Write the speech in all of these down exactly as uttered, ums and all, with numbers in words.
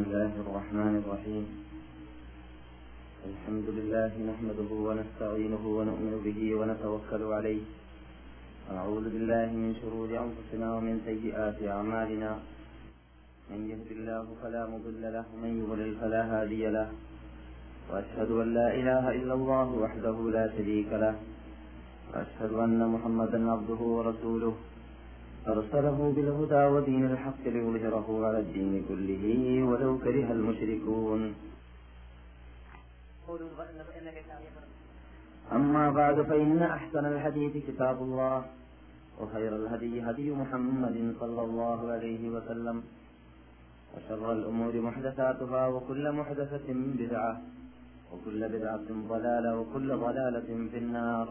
الله الرحمن الرحيم. الحمد لله نحمده ونستعينه ونؤمن به ونتوكل عليه، ونعوذ بالله من شرور أنفسنا ومن سيئات أعمالنا. من يهد الله فلا مضل له ومن يضلل فلا هادي له، وأشهد أن لا إله إلا الله وحده لا شريك له، وأشهد أن محمدا عبده ورسوله أرسله بالهدى ودين الحق ليظهره على الدين كله ولو كره المشركون. أما بعد، فإن أحسن الحديث كتاب الله، وخير الهدي هدي محمد صلى الله عليه وسلم، وشر الأمور محدثاتها، وكل محدثة بدعة، وكل بدعة ضلالة، وكل ضلالة في النار.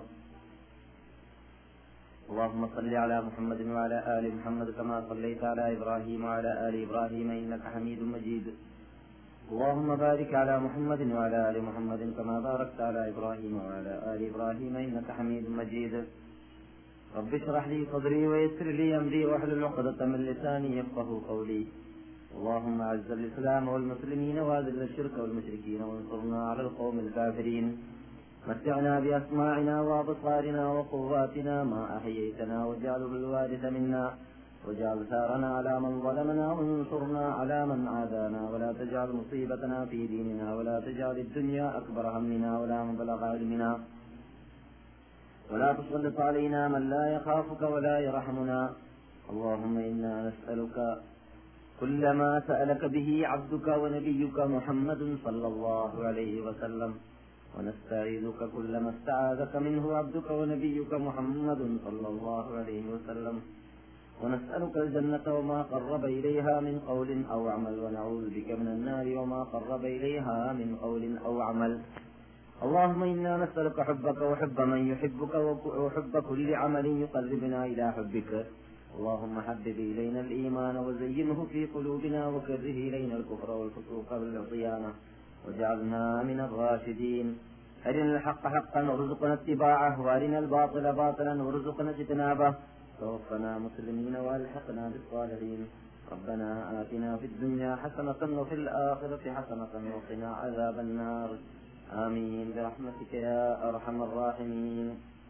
اللهم صل على محمد وعلى آل محمد كما صليت على إبراهيم وعلى آل إبراهيم إنك حميد مجيد. اللهم بارك على محمد وعلى آل محمد كما باركت على إبراهيم وعلى آل إبراهيم إنك حميد مجيد. رب اشرح لي صدري ويسر لي أمري واحلل عقدة من لساني يفقهوا قولي. اللهم أعز الإسلام والمسلمين وأذل الشرك والمشركين وانصرنا على القوم الكافرين. متعنا بأسماعنا وأبصارنا وقواتنا ما أحييتنا، واجعله الوارث منا، واجعل ثارنا على من ظلمنا، وانصرنا على من عادانا، ولا تجعل مصيبتنا في ديننا، ولا تجعل الدنيا أكبر همنا ولا مبلغ علمنا، ولا تسلط علينا من لا يخافك ولا يرحمنا. اللهم إنا نسألك كل ما سألك به عبدك ونبيك محمد صلى الله عليه وسلم، ونستعيذك كل ما استعاذك منه عبدك ونبيك محمد صلى الله عليه وسلم، ونسألك الجنة وما قرب إليها من قول أو عمل، ونعوذ بك من النار وما قرب إليها من قول أو عمل. اللهم إنا نسألك حبك وحب من يحبك وحب كل عمل يقربنا إلى حبك. اللهم حبب إلينا الإيمان وزينه في قلوبنا، وكره إلينا الكفر والفسوق والعصيان وجعلنا من الراشدين. أرنا الحق حقا وارزقنا اتباعه، وأرنا الباطل باطلا وارزقنا اجتنابه. توفنا مسلمين والحقنا بالصالحين. ربنا آتنا في الدنيا حسنة وفي الآخرة حسنة وقنا عذاب النار. آمين برحمتك يا أرحم الراحمين.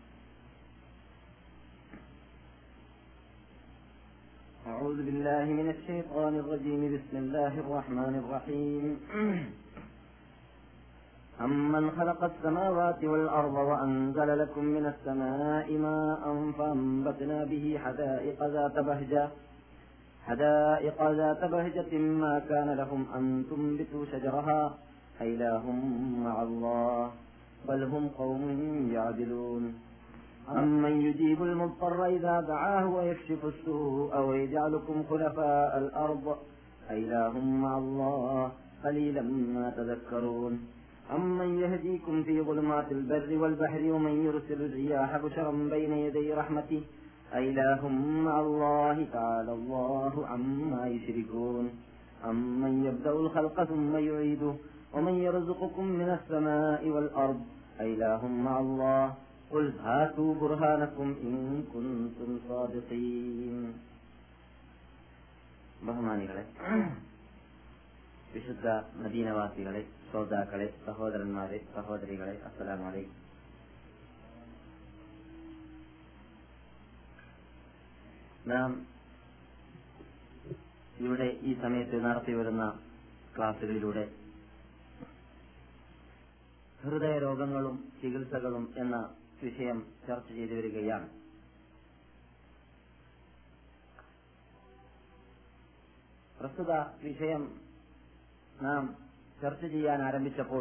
أعوذ بالله من الشيطان الرجيم. بسم الله الرحمن الرحيم. أمن خلق السماوات والأرض وأنزل لكم من السماء ماء فأنبتنا به حدائق ذات بهجة حدائق ذات بهجة ما كان لهم أن تنبتوا شجرها أإله مع الله بل هم قوم يعدلون. أمن يجيب المضطر إذا دعاه ويكشف السوء ويجعلكم خلفاء الأرض أإله مع الله قليلا ما تذكرون. أمن يهديكم في ظلمات البر والبحر ومن يرسل الرياح بشرا بين يدي رحمته أإله مع الله تعالى الله عما يشركون. أمن يبدأ الخلق ثم يعيده ومن يرزقكم من السماء والأرض أإله مع الله قل هاتوا برهانكم إن كنتم صادقين. ബഹുമാനികളെ, വിശുദ്ധ മദീനവാസികളെ, ശ്രോതാക്കളെ, സഹോദരന്മാരെ, സഹോദരികളെ, അസ്സലാമു അലൈക്കും. നാം ഇവിടെ ഈ സമയത്ത് നടത്തിവരുന്ന ക്ലാസുകളിലൂടെ ഹൃദയരോഗങ്ങളും ചികിത്സകളും എന്ന വിഷയം ചർച്ച ചെയ്തു വരികയാണ്. പ്രസ്തുത വിഷയം നാം ചർച്ച ചെയ്യാൻ ആരംഭിച്ചപ്പോൾ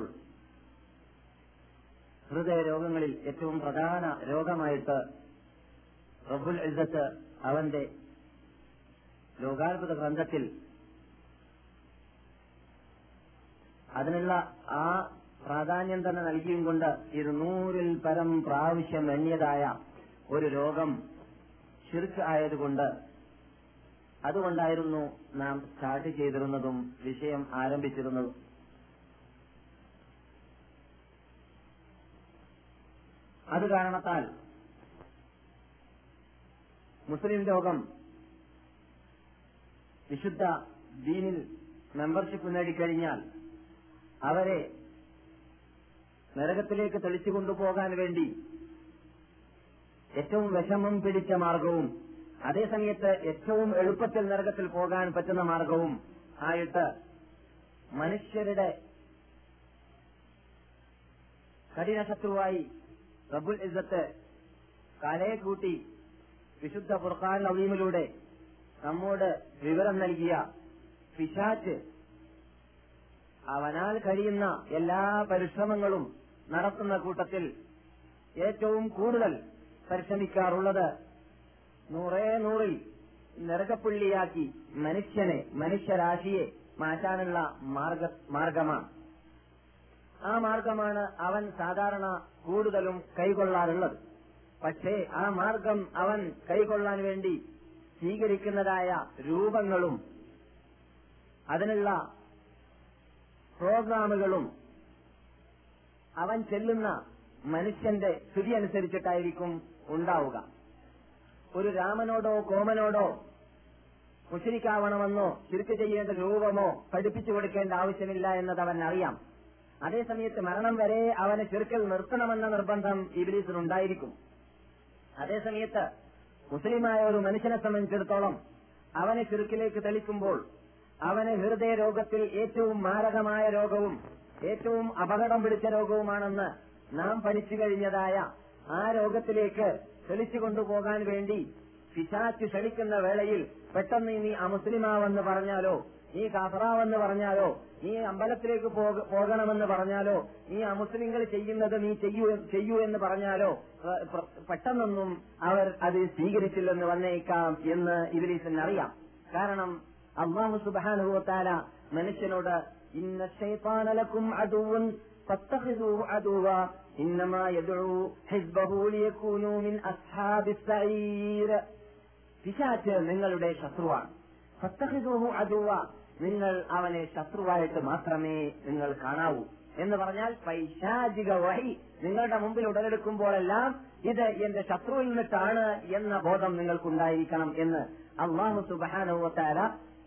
ഹൃദയരോഗങ്ങളിൽ ഏറ്റവും പ്രധാന രോഗമായിട്ട് റബ്ബുൽ ഇസ്സത്ത് അവന്റെ ലോകാത്ഭുത ഗ്രന്ഥത്തിൽ അതിനുള്ള ആ പ്രാധാന്യം തന്നെ നൽകിയും കൊണ്ട് ഇരുന്നൂറിൽ പരം പ്രാവശ്യം എണ്ണിയതായ ഒരു രോഗം ശിർക്ക് ആയതുകൊണ്ട് അതുകൊണ്ടായിരുന്നു നാം സ്റ്റാർട്ട് ചെയ്തിരുന്നതും വിഷയം ആരംഭിച്ചിരുന്നതും. അത് കാരണത്താൽ മുസ്ലിം ലോകം വിശുദ്ധ ദീനിൽ മെമ്പർഷിപ്പ് നേടിക്കഴിഞ്ഞാൽ അവരെ നരകത്തിലേക്ക് തെളിച്ചു കൊണ്ടുപോകാൻ വേണ്ടി ഏറ്റവും വിഷമം പിടിച്ച മാർഗവും അതേസമയത്ത് ഏറ്റവും എളുപ്പത്തിൽ നരകത്തിൽ പോകാൻ പറ്റുന്ന മാർഗവും ആയിട്ട് മനുഷ്യരുടെ കഠിനശത്രുവായി റബ്ബുൽ ഇസ്സത്ത് കാലയെ കൂട്ടി വിശുദ്ധ ഖുർആൻ അളീമിലൂടെ നമ്മോട് വിവരം നൽകിയ പിശാച് അവനാൽ കഴിയുന്ന എല്ലാ പരിശ്രമങ്ങളും നടത്തുന്ന കൂട്ടത്തിൽ ഏറ്റവും കൂടുതൽ പരിശ്രമിക്കാറുള്ളത് നൂറേ നൂറിൽ നരകപ്പുള്ളിയാക്കി മനുഷ്യനെ മനുഷ്യരാശിയെ മാറ്റാനുള്ള മാർഗ മാർഗമാണ് ആ മാർഗമാണ് അവൻ സാധാരണ കൂടുതലും കൈകൊള്ളാറുള്ളത്. പക്ഷേ ആ മാർഗം അവൻ കൈകൊള്ളാൻ വേണ്ടി സ്വീകരിക്കുന്നതായ രൂപങ്ങളും അതിനുള്ള പ്രോഗ്രാമുകളും അവൻ ചെല്ലുന്ന മനുഷ്യന്റെ സ്ഥിതി അനുസരിച്ചിട്ടായിരിക്കും ഉണ്ടാവുക. ഒരു രാമനോടോ കോമനോടോ മുശ്രിക്കാവണമെന്നോ ശിർക്ക് ചെയ്യേണ്ട രൂപമോ പഠിപ്പിച്ചു കൊടുക്കേണ്ട ആവശ്യമില്ല എന്നത് അവൻ അറിയാം. അതേസമയത്ത് മരണം വരെ അവന് ശിർക്കിൽ നിർത്തണമെന്ന നിർബന്ധം ഇബ്ലീസിനുണ്ടായിരിക്കും. അതേസമയത്ത് മുസ്ലിമായ ഒരു മനുഷ്യനെ സംബന്ധിച്ചിടത്തോളം അവനെ ശിർക്കിലേക്ക് തെളിക്കുമ്പോൾ അവന് ഹൃദയ രോഗത്തിൽ ഏറ്റവും മാരകമായ രോഗവും ഏറ്റവും അപകടം പിടിച്ച രോഗവുമാണെന്ന് നാം പഠിച്ചു കഴിഞ്ഞതായ ആ രോഗത്തിലേക്ക് തെളിച്ചു കൊണ്ടുപോകാൻ വേണ്ടി പിശാച് ക്ഷണിക്കുന്ന വേളയിൽ പെട്ടെന്ന് നീ അമുസ്ലിമാവെന്ന് പറഞ്ഞാലോ, നീ കാഫറാവെന്ന് പറഞ്ഞാലോ, നീ അമ്പലത്തിലേക്ക് പോകണമെന്ന് പറഞ്ഞാലോ, നീ അമുസ്ലിങ്ങൾ ചെയ്യുന്നത് നീ ചെയ്യൂ ചെയ്യൂ എന്ന് പറഞ്ഞാലോ പെട്ടെന്നൊന്നും അവർ അത് സ്വീകരിച്ചില്ലെന്ന് വന്നേക്കാം എന്ന് ഇബ്ലീസിന് അറിയാം. കാരണം അല്ലാഹു സുബ്ഹാനഹു വ തആല മനുഷ്യനോട് ഇന്ന ശൈത്താന ലക്കും അദുവ്വൻ ഫത്തഖിദൂഹു അദുവ്വ ഇന്നമാ യദ്ഉ ഹിസ്ബഹു ലിയകൂനൂ മിൻ അസ്ഹാബിസ് സഈർ. പിശാച് നിങ്ങളുടെ ശത്രുവാണ്. ഫത്തഖിദൂഹു അദുവ്വ, നിങ്ങൾ അവനെ ശത്രുവായിട്ട് മാത്രമേ നിങ്ങൾ കാണാവൂ എന്ന് പറഞ്ഞാൽ പൈശാചിക വഹി നിങ്ങളുടെ മുമ്പിൽ ഉടലെടുക്കുമ്പോഴെല്ലാം ഇത് എന്റെ ശത്രുവിൽ നിന്നിട്ടാണ് എന്ന ബോധം നിങ്ങൾക്കുണ്ടായിരിക്കണം എന്ന് അല്ലാഹു സുബ്ഹാനഹു വ തആല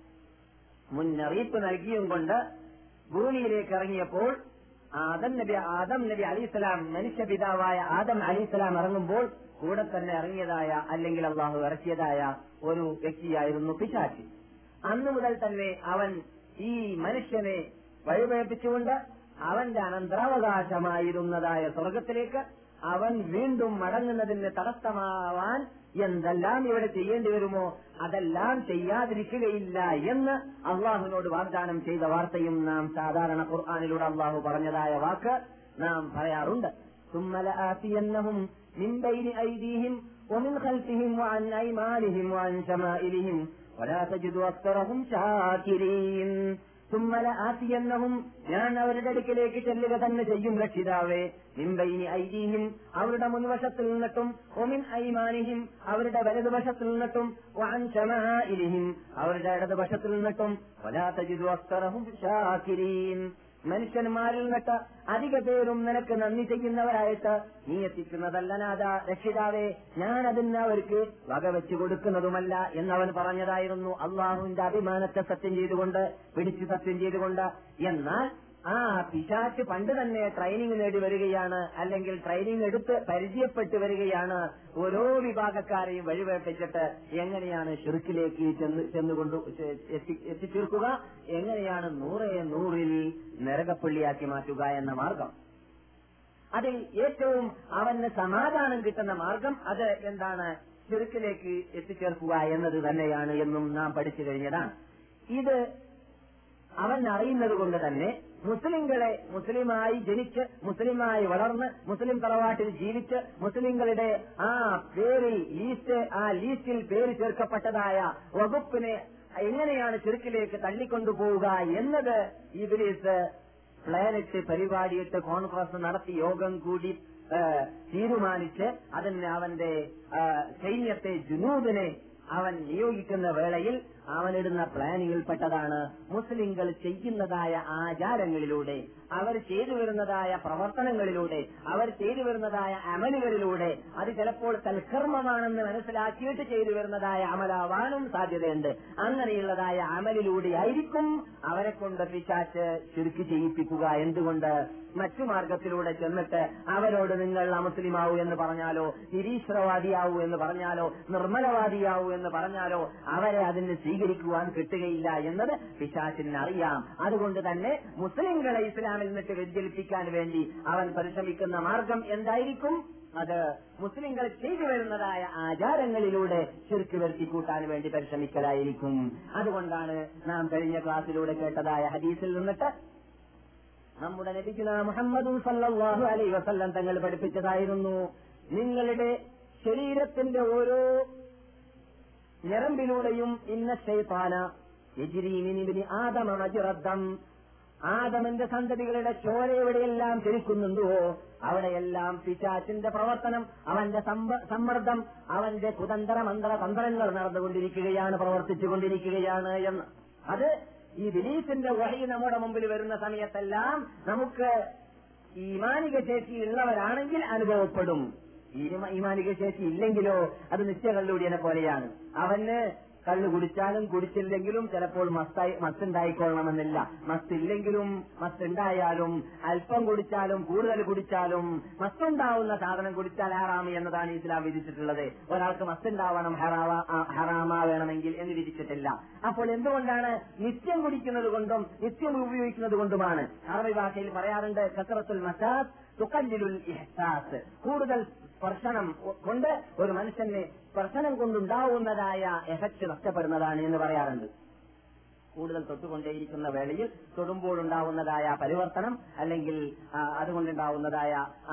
മുന്നറിയിപ്പ് നൽകിയും കൊണ്ട് ഭൂമിയിലേക്ക് ഇറങ്ങിയപ്പോൾ ആദം നബി ആദം നബി അലൈഹിസ്സലാം മനുഷ്യപിതാവായ ആദം അലൈഹിസ്സലാം ഇറങ്ങുമ്പോൾ കൂടെ തന്നെ ഇറങ്ങിയതായ അല്ലെങ്കിൽ അള്ളാഹു ഇറക്കിയതായ ഒരു വ്യക്തിയായിരുന്നു പിശാച്. അന്നു മുതൽ തന്നെ അവൻ ഈ മനുഷ്യനെ വഴിപഴപ്പിച്ചുകൊണ്ട് അവന്റെ അനന്തരാവകാശമായിരുന്നതായ സ്വർഗത്തിലേക്ക് അവൻ വീണ്ടും മടങ്ങുന്നതിന് തടസ്സമാവാൻ എന്തെല്ലാം ഇവിടെ ചെയ്യേണ്ടി വരുമോ അതെല്ലാം ചെയ്യാതിരിക്കുകയില്ല എന്ന് അള്ളാഹുവിനോട് വാഗ്ദാനം ചെയ്ത വാർത്തയും നാം സാധാരണ ഖുർആനിലൂടെ അള്ളാഹു പറഞ്ഞതായ വാക്ക് നാം പറയാറുണ്ട്. ثم لآتينهم من بين أيديهم ومن خلفهم وعن أيمانهم وعن شمائلهم ولا تجد أكثرهم شاكرين. ثم لآتينهم, ഞാൻ അവരുടെ അടുക്കിലേക്ക് ചെല്ലുക തന്നെ ചെയ്യും രക്ഷിതാവേ. മിൻ ബൈനി ഐദീഹിം, അവരുടെ മുൻവശത്തിൽ നിന്നിട്ടും, വമിൻ ഐമാനിഹിം, അവരുടെ വലതുവശത്തിൽ നിന്നിട്ടും, വഅൻ ശമാഇലിഹിം, അവരുടെ ഇടതുവശത്തിൽ നിന്നിട്ടും, വലാ തജിദു അക്സറഹും ശാകിരീൻ. മനുഷ്യന്മാരിൽ നിന്നിട്ട് അധിക പേരും നിനക്ക് നന്ദി ചെയ്യുന്നവരായിട്ട് നീ എത്തിക്കുന്നതല്ല നാഥ രക്ഷിതാവേ, ഞാൻ അതിന് അവർക്ക് വകവെച്ചു കൊടുക്കുന്നതുമല്ല എന്നവൻ പറഞ്ഞതായിരുന്നു അള്ളാഹുവിന്റെ അഭിമാനത്തെ സത്യം ചെയ്തുകൊണ്ട്, പിടിച്ചു സത്യം ചെയ്തുകൊണ്ട്. എന്നാൽ ആ പിശാച് പണ്ട് തന്നെ ട്രെയിനിങ് നേടി വരികയാണ്, അല്ലെങ്കിൽ ട്രെയിനിങ് എടുത്ത് പരിചയപ്പെട്ടു വരികയാണ്. ഓരോ വിഭാഗക്കാരെയും വഴിവേപ്പിച്ചിട്ട് എങ്ങനെയാണ് ശിർക്കിലേക്ക് ചെന്ന് ചെന്നുകൊണ്ട് എത്തിച്ചേർക്കുക, എങ്ങനെയാണ് നൂറേ നൂറിൽ നരകപ്പള്ളിയാക്കി മാറ്റുക എന്ന മാർഗം. അതിൽ ഏറ്റവും അവന് സമാധാനം കിട്ടുന്ന മാർഗം അത് എന്താണ്? ശിർക്കിലേക്ക് എത്തിച്ചേർക്കുക എന്നത് തന്നെയാണ് എന്നും നാം പഠിച്ചു കഴിഞ്ഞതാണ്. ഇത് അവൻ അറിയുന്നത് കൊണ്ട് തന്നെ മുസ്ലിങ്ങളെ മുസ്ലിമായി ജനിച്ച് മുസ്ലിമായി വളർന്ന് മുസ്ലിം തറവാട്ടിൽ ജീവിച്ച് മുസ്ലിങ്ങളുടെ ആ പേരിൽ ലീസ്റ്റ് ആ ലീസ്റ്റിൽ പേര് ചേർക്കപ്പെട്ടതായ വകുപ്പിനെ എങ്ങനെയാണ് ശിർക്കിലേക്ക് തള്ളിക്കൊണ്ടുപോവുക എന്നത് ഇബ്ലീസ് പ്ലാനിട്ട് പരിപാടിയിട്ട് കോൺഫറൻസ് നടത്തി യോഗം കൂടി തീരുമാനിച്ച് അതിന് അവന്റെ സൈന്യത്തെ ജുനൂദിനെ അവൻ നിയോഗിക്കുന്ന വേളയിൽ അവനിടുന്ന പ്ലാനിങ്ങിൽപ്പെട്ടതാണ് മുസ്ലിങ്ങൾ ചെയ്യുന്നതായ ആചാരങ്ങളിലൂടെ, അവർ ചെയ്തു വരുന്നതായ പ്രവർത്തനങ്ങളിലൂടെ, അവർ ചെയ്തു വരുന്നതായ അമലുകളിലൂടെ, അത് ചിലപ്പോൾ തൽക്കർമ്മമാണെന്ന് മനസ്സിലാക്കിയിട്ട് ചെയ്തു വരുന്നതായ അമലാവാനും സാധ്യതയുണ്ട്. അങ്ങനെയുള്ളതായ അമലിലൂടെ ആയിരിക്കും അവരെ കൊണ്ട് പിശാച് ശിർക്ക് ചെയ്യിപ്പിക്കുക. എന്തുകൊണ്ട്? മറ്റു മാർഗത്തിലൂടെ ചെന്നിട്ട് അവരോട് നിങ്ങൾ അമുസ്ലിമാവൂ എന്ന് പറഞ്ഞാലോ, നിരീശ്വരവാദിയാവൂ എന്ന് പറഞ്ഞാലോ, നിർമ്മലവാദിയാവൂ എന്ന് പറഞ്ഞാലോ അവരെ അതിന് സ്വീകരിക്കുവാൻ കിട്ടുകയില്ല എന്നത് പിശാചിന് അറിയാം. അതുകൊണ്ട് തന്നെ മുസ്ലിങ്ങളെ ഇസ്ലാമിൽ നിന്നിട്ട് വ്യതിചലിപ്പിക്കാൻ വേണ്ടി അവൻ പരിശ്രമിക്കുന്ന മാർഗം എന്തായിരിക്കും? അത് മുസ്ലിങ്ങൾ ചെയ്തു വരുന്നതായ ആചാരങ്ങളിലൂടെ ശിർക്ക് വരുത്തിക്കൂട്ടാൻ വേണ്ടി പരിശ്രമിക്കലായിരിക്കും. അതുകൊണ്ടാണ് നാം കഴിഞ്ഞ ക്ലാസ്സിലൂടെ കേട്ടതായ ഹദീസിൽ നിന്നിട്ട് നമ്മുടെ നബിയുനാ മുഹമ്മദ് സല്ലല്ലാഹു അലൈഹി വസല്ലം തങ്ങൾ പഠിപ്പിച്ചതായിരുന്നു, നിങ്ങളുടെ ശരീരത്തിന്റെ ഓരോ ഞരമ്പിലൂടെയും ഇന്ന ശൈത്താന യജ്രി മിൻ ഇബ്നി ആദമ മജ്റദ്ദം, ആദമിന്റെ സന്തതികളുടെ ചോര എവിടെയെല്ലാം ചലിക്കുന്നുണ്ടോ അവിടെയെല്ലാം പിശാചിന്റെ പ്രവർത്തനം, അവന്റെ സമ്മർദ്ദം, അവന്റെ കുതന്ത്ര മന്ത്ര തന്ത്രങ്ങൾ നടന്നുകൊണ്ടിരിക്കുകയാണ്, പ്രവർത്തിച്ചുകൊണ്ടിരിക്കുകയാണ് എന്ന്. അത് ഈ ബിലീസിന്റെ വഹി നമ്മുടെ മുമ്പിൽ വരുന്ന സമയത്തെല്ലാം നമുക്ക് ഈമാനിക ശേഷി ഉള്ളവരാണെങ്കിൽ അനുഭവപ്പെടും. ഈമാനിക ശേഷി ഇല്ലെങ്കിലോ അത് നിശ്ചയകള്ളുടിയനെ പോലെയാണ്. അവന് കള്ളു കുടിച്ചാലും കുടിച്ചില്ലെങ്കിലും ചിലപ്പോൾ മസ്തായി മസ്തുണ്ടായിക്കൊള്ളണമെന്നില്ല. മസ്തില്ലെങ്കിലും മസ്തുണ്ടായാലും അല്പം കുടിച്ചാലും കൂടുതൽ കുടിച്ചാലും മസ്തുണ്ടാവുന്ന സാധനം കുടിച്ചാൽ ഹറാമി എന്നതാണ് ഇസ്ലാം വിധിച്ചിട്ടുള്ളത്. ഒരാൾക്ക് മസ്തുണ്ടാവണം ഹറാമാവേണമെങ്കിൽ എന്ന് വിധിച്ചിട്ടില്ല. അപ്പോൾ എന്തുകൊണ്ടാണ്? നിത്യം കുടിക്കുന്നത് കൊണ്ടും നിത്യം ഉപയോഗിക്കുന്നത് കൊണ്ടുമാണ്. അറബി ഭാഷയിൽ പറയാറുണ്ട്, കസറത്തുൽ മസാസ് തുഖല്ലിലുൽ ഇഹ്സാസ്, കൂടുതൽ സ്പർശനം കൊണ്ട് ഒരു മനുഷ്യന് സ്പർശനം കൊണ്ടുണ്ടാവുന്നതായ എഫക്ട് നഷ്ടപ്പെടുന്നതാണ് എന്ന് പറയാറുണ്ട്. കൂടുതൽ തൊട്ടുകൊണ്ടേയിരിക്കുന്ന വേളയിൽ തൊടുമ്പോഴുണ്ടാവുന്നതായ പരിവർത്തനം അല്ലെങ്കിൽ അതുകൊണ്ടുണ്ടാവുന്നതായ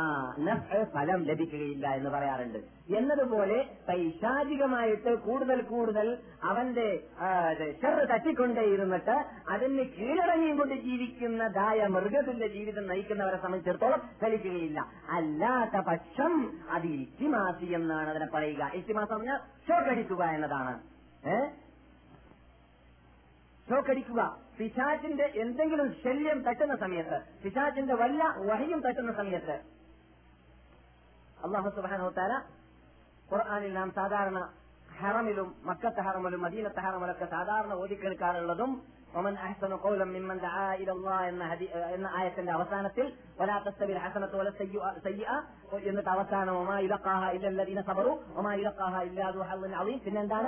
ഫലം ലഭിക്കുകയില്ല എന്ന് പറയാറുണ്ട്. എന്നതുപോലെ പൈശാചികമായിട്ട് കൂടുതൽ കൂടുതൽ അവന്റെ ഷർറ് തട്ടിക്കൊണ്ടേയിരുന്നിട്ട് അതിന് കീഴടങ്ങിയും കൊണ്ട് ജീവിക്കുന്നതായ മൃഗത്തിന്റെ ജീവിതം നയിക്കുന്നവരെ സംബന്ധിച്ചിടത്തോളം ഫലിക്കുകയില്ല. അല്ലാത്ത പക്ഷം അത് ഇൽത്തിമാസി എന്നാണ് അതിനെ പറയുക. ഇൽത്തിമാസ് പറഞ്ഞാൽ ഷോക്കടിക്കുക എന്നതാണ്. ഏഹ് ഷോക്കടിക്കുക. പിശാചിന്റെ എന്തെങ്കിലും ശല്യം തട്ടുന്ന സമയത്ത്, പിശാചിന്റെ വല്ല വഹയും തട്ടുന്ന സമയത്ത് അല്ലാഹു സുബ്ഹാനഹു വ തആല ഖുർആനിൽ നാം സാധാരണ ഹറമിലും മക്കത്തെ ഹറമിലും മദീനത്തെ ഹറമിലൊക്കെ സാധാരണ ഓതിക്കേൾക്കാറുള്ളതും വമൻ അഹ്സനു ഖൗലൻ മിമ്മൻ ദആ ഇലല്ലാഹ് എന്ന എന്ന ആയത്തിന്റെ അവസാനത്തിൽ വലാ തസ്തവിൽ ഹസനത്തു വല സയ്യിഅ എന്നിട്ട് അവസാനം വമാ യുലഖാഹ ഇല്ലൽ ലദീന സബറു വമാ യുലഖാഹ ഇല്ലാ ദു ഹള്ളിൻ അളീം. പിന്നെന്താണ്?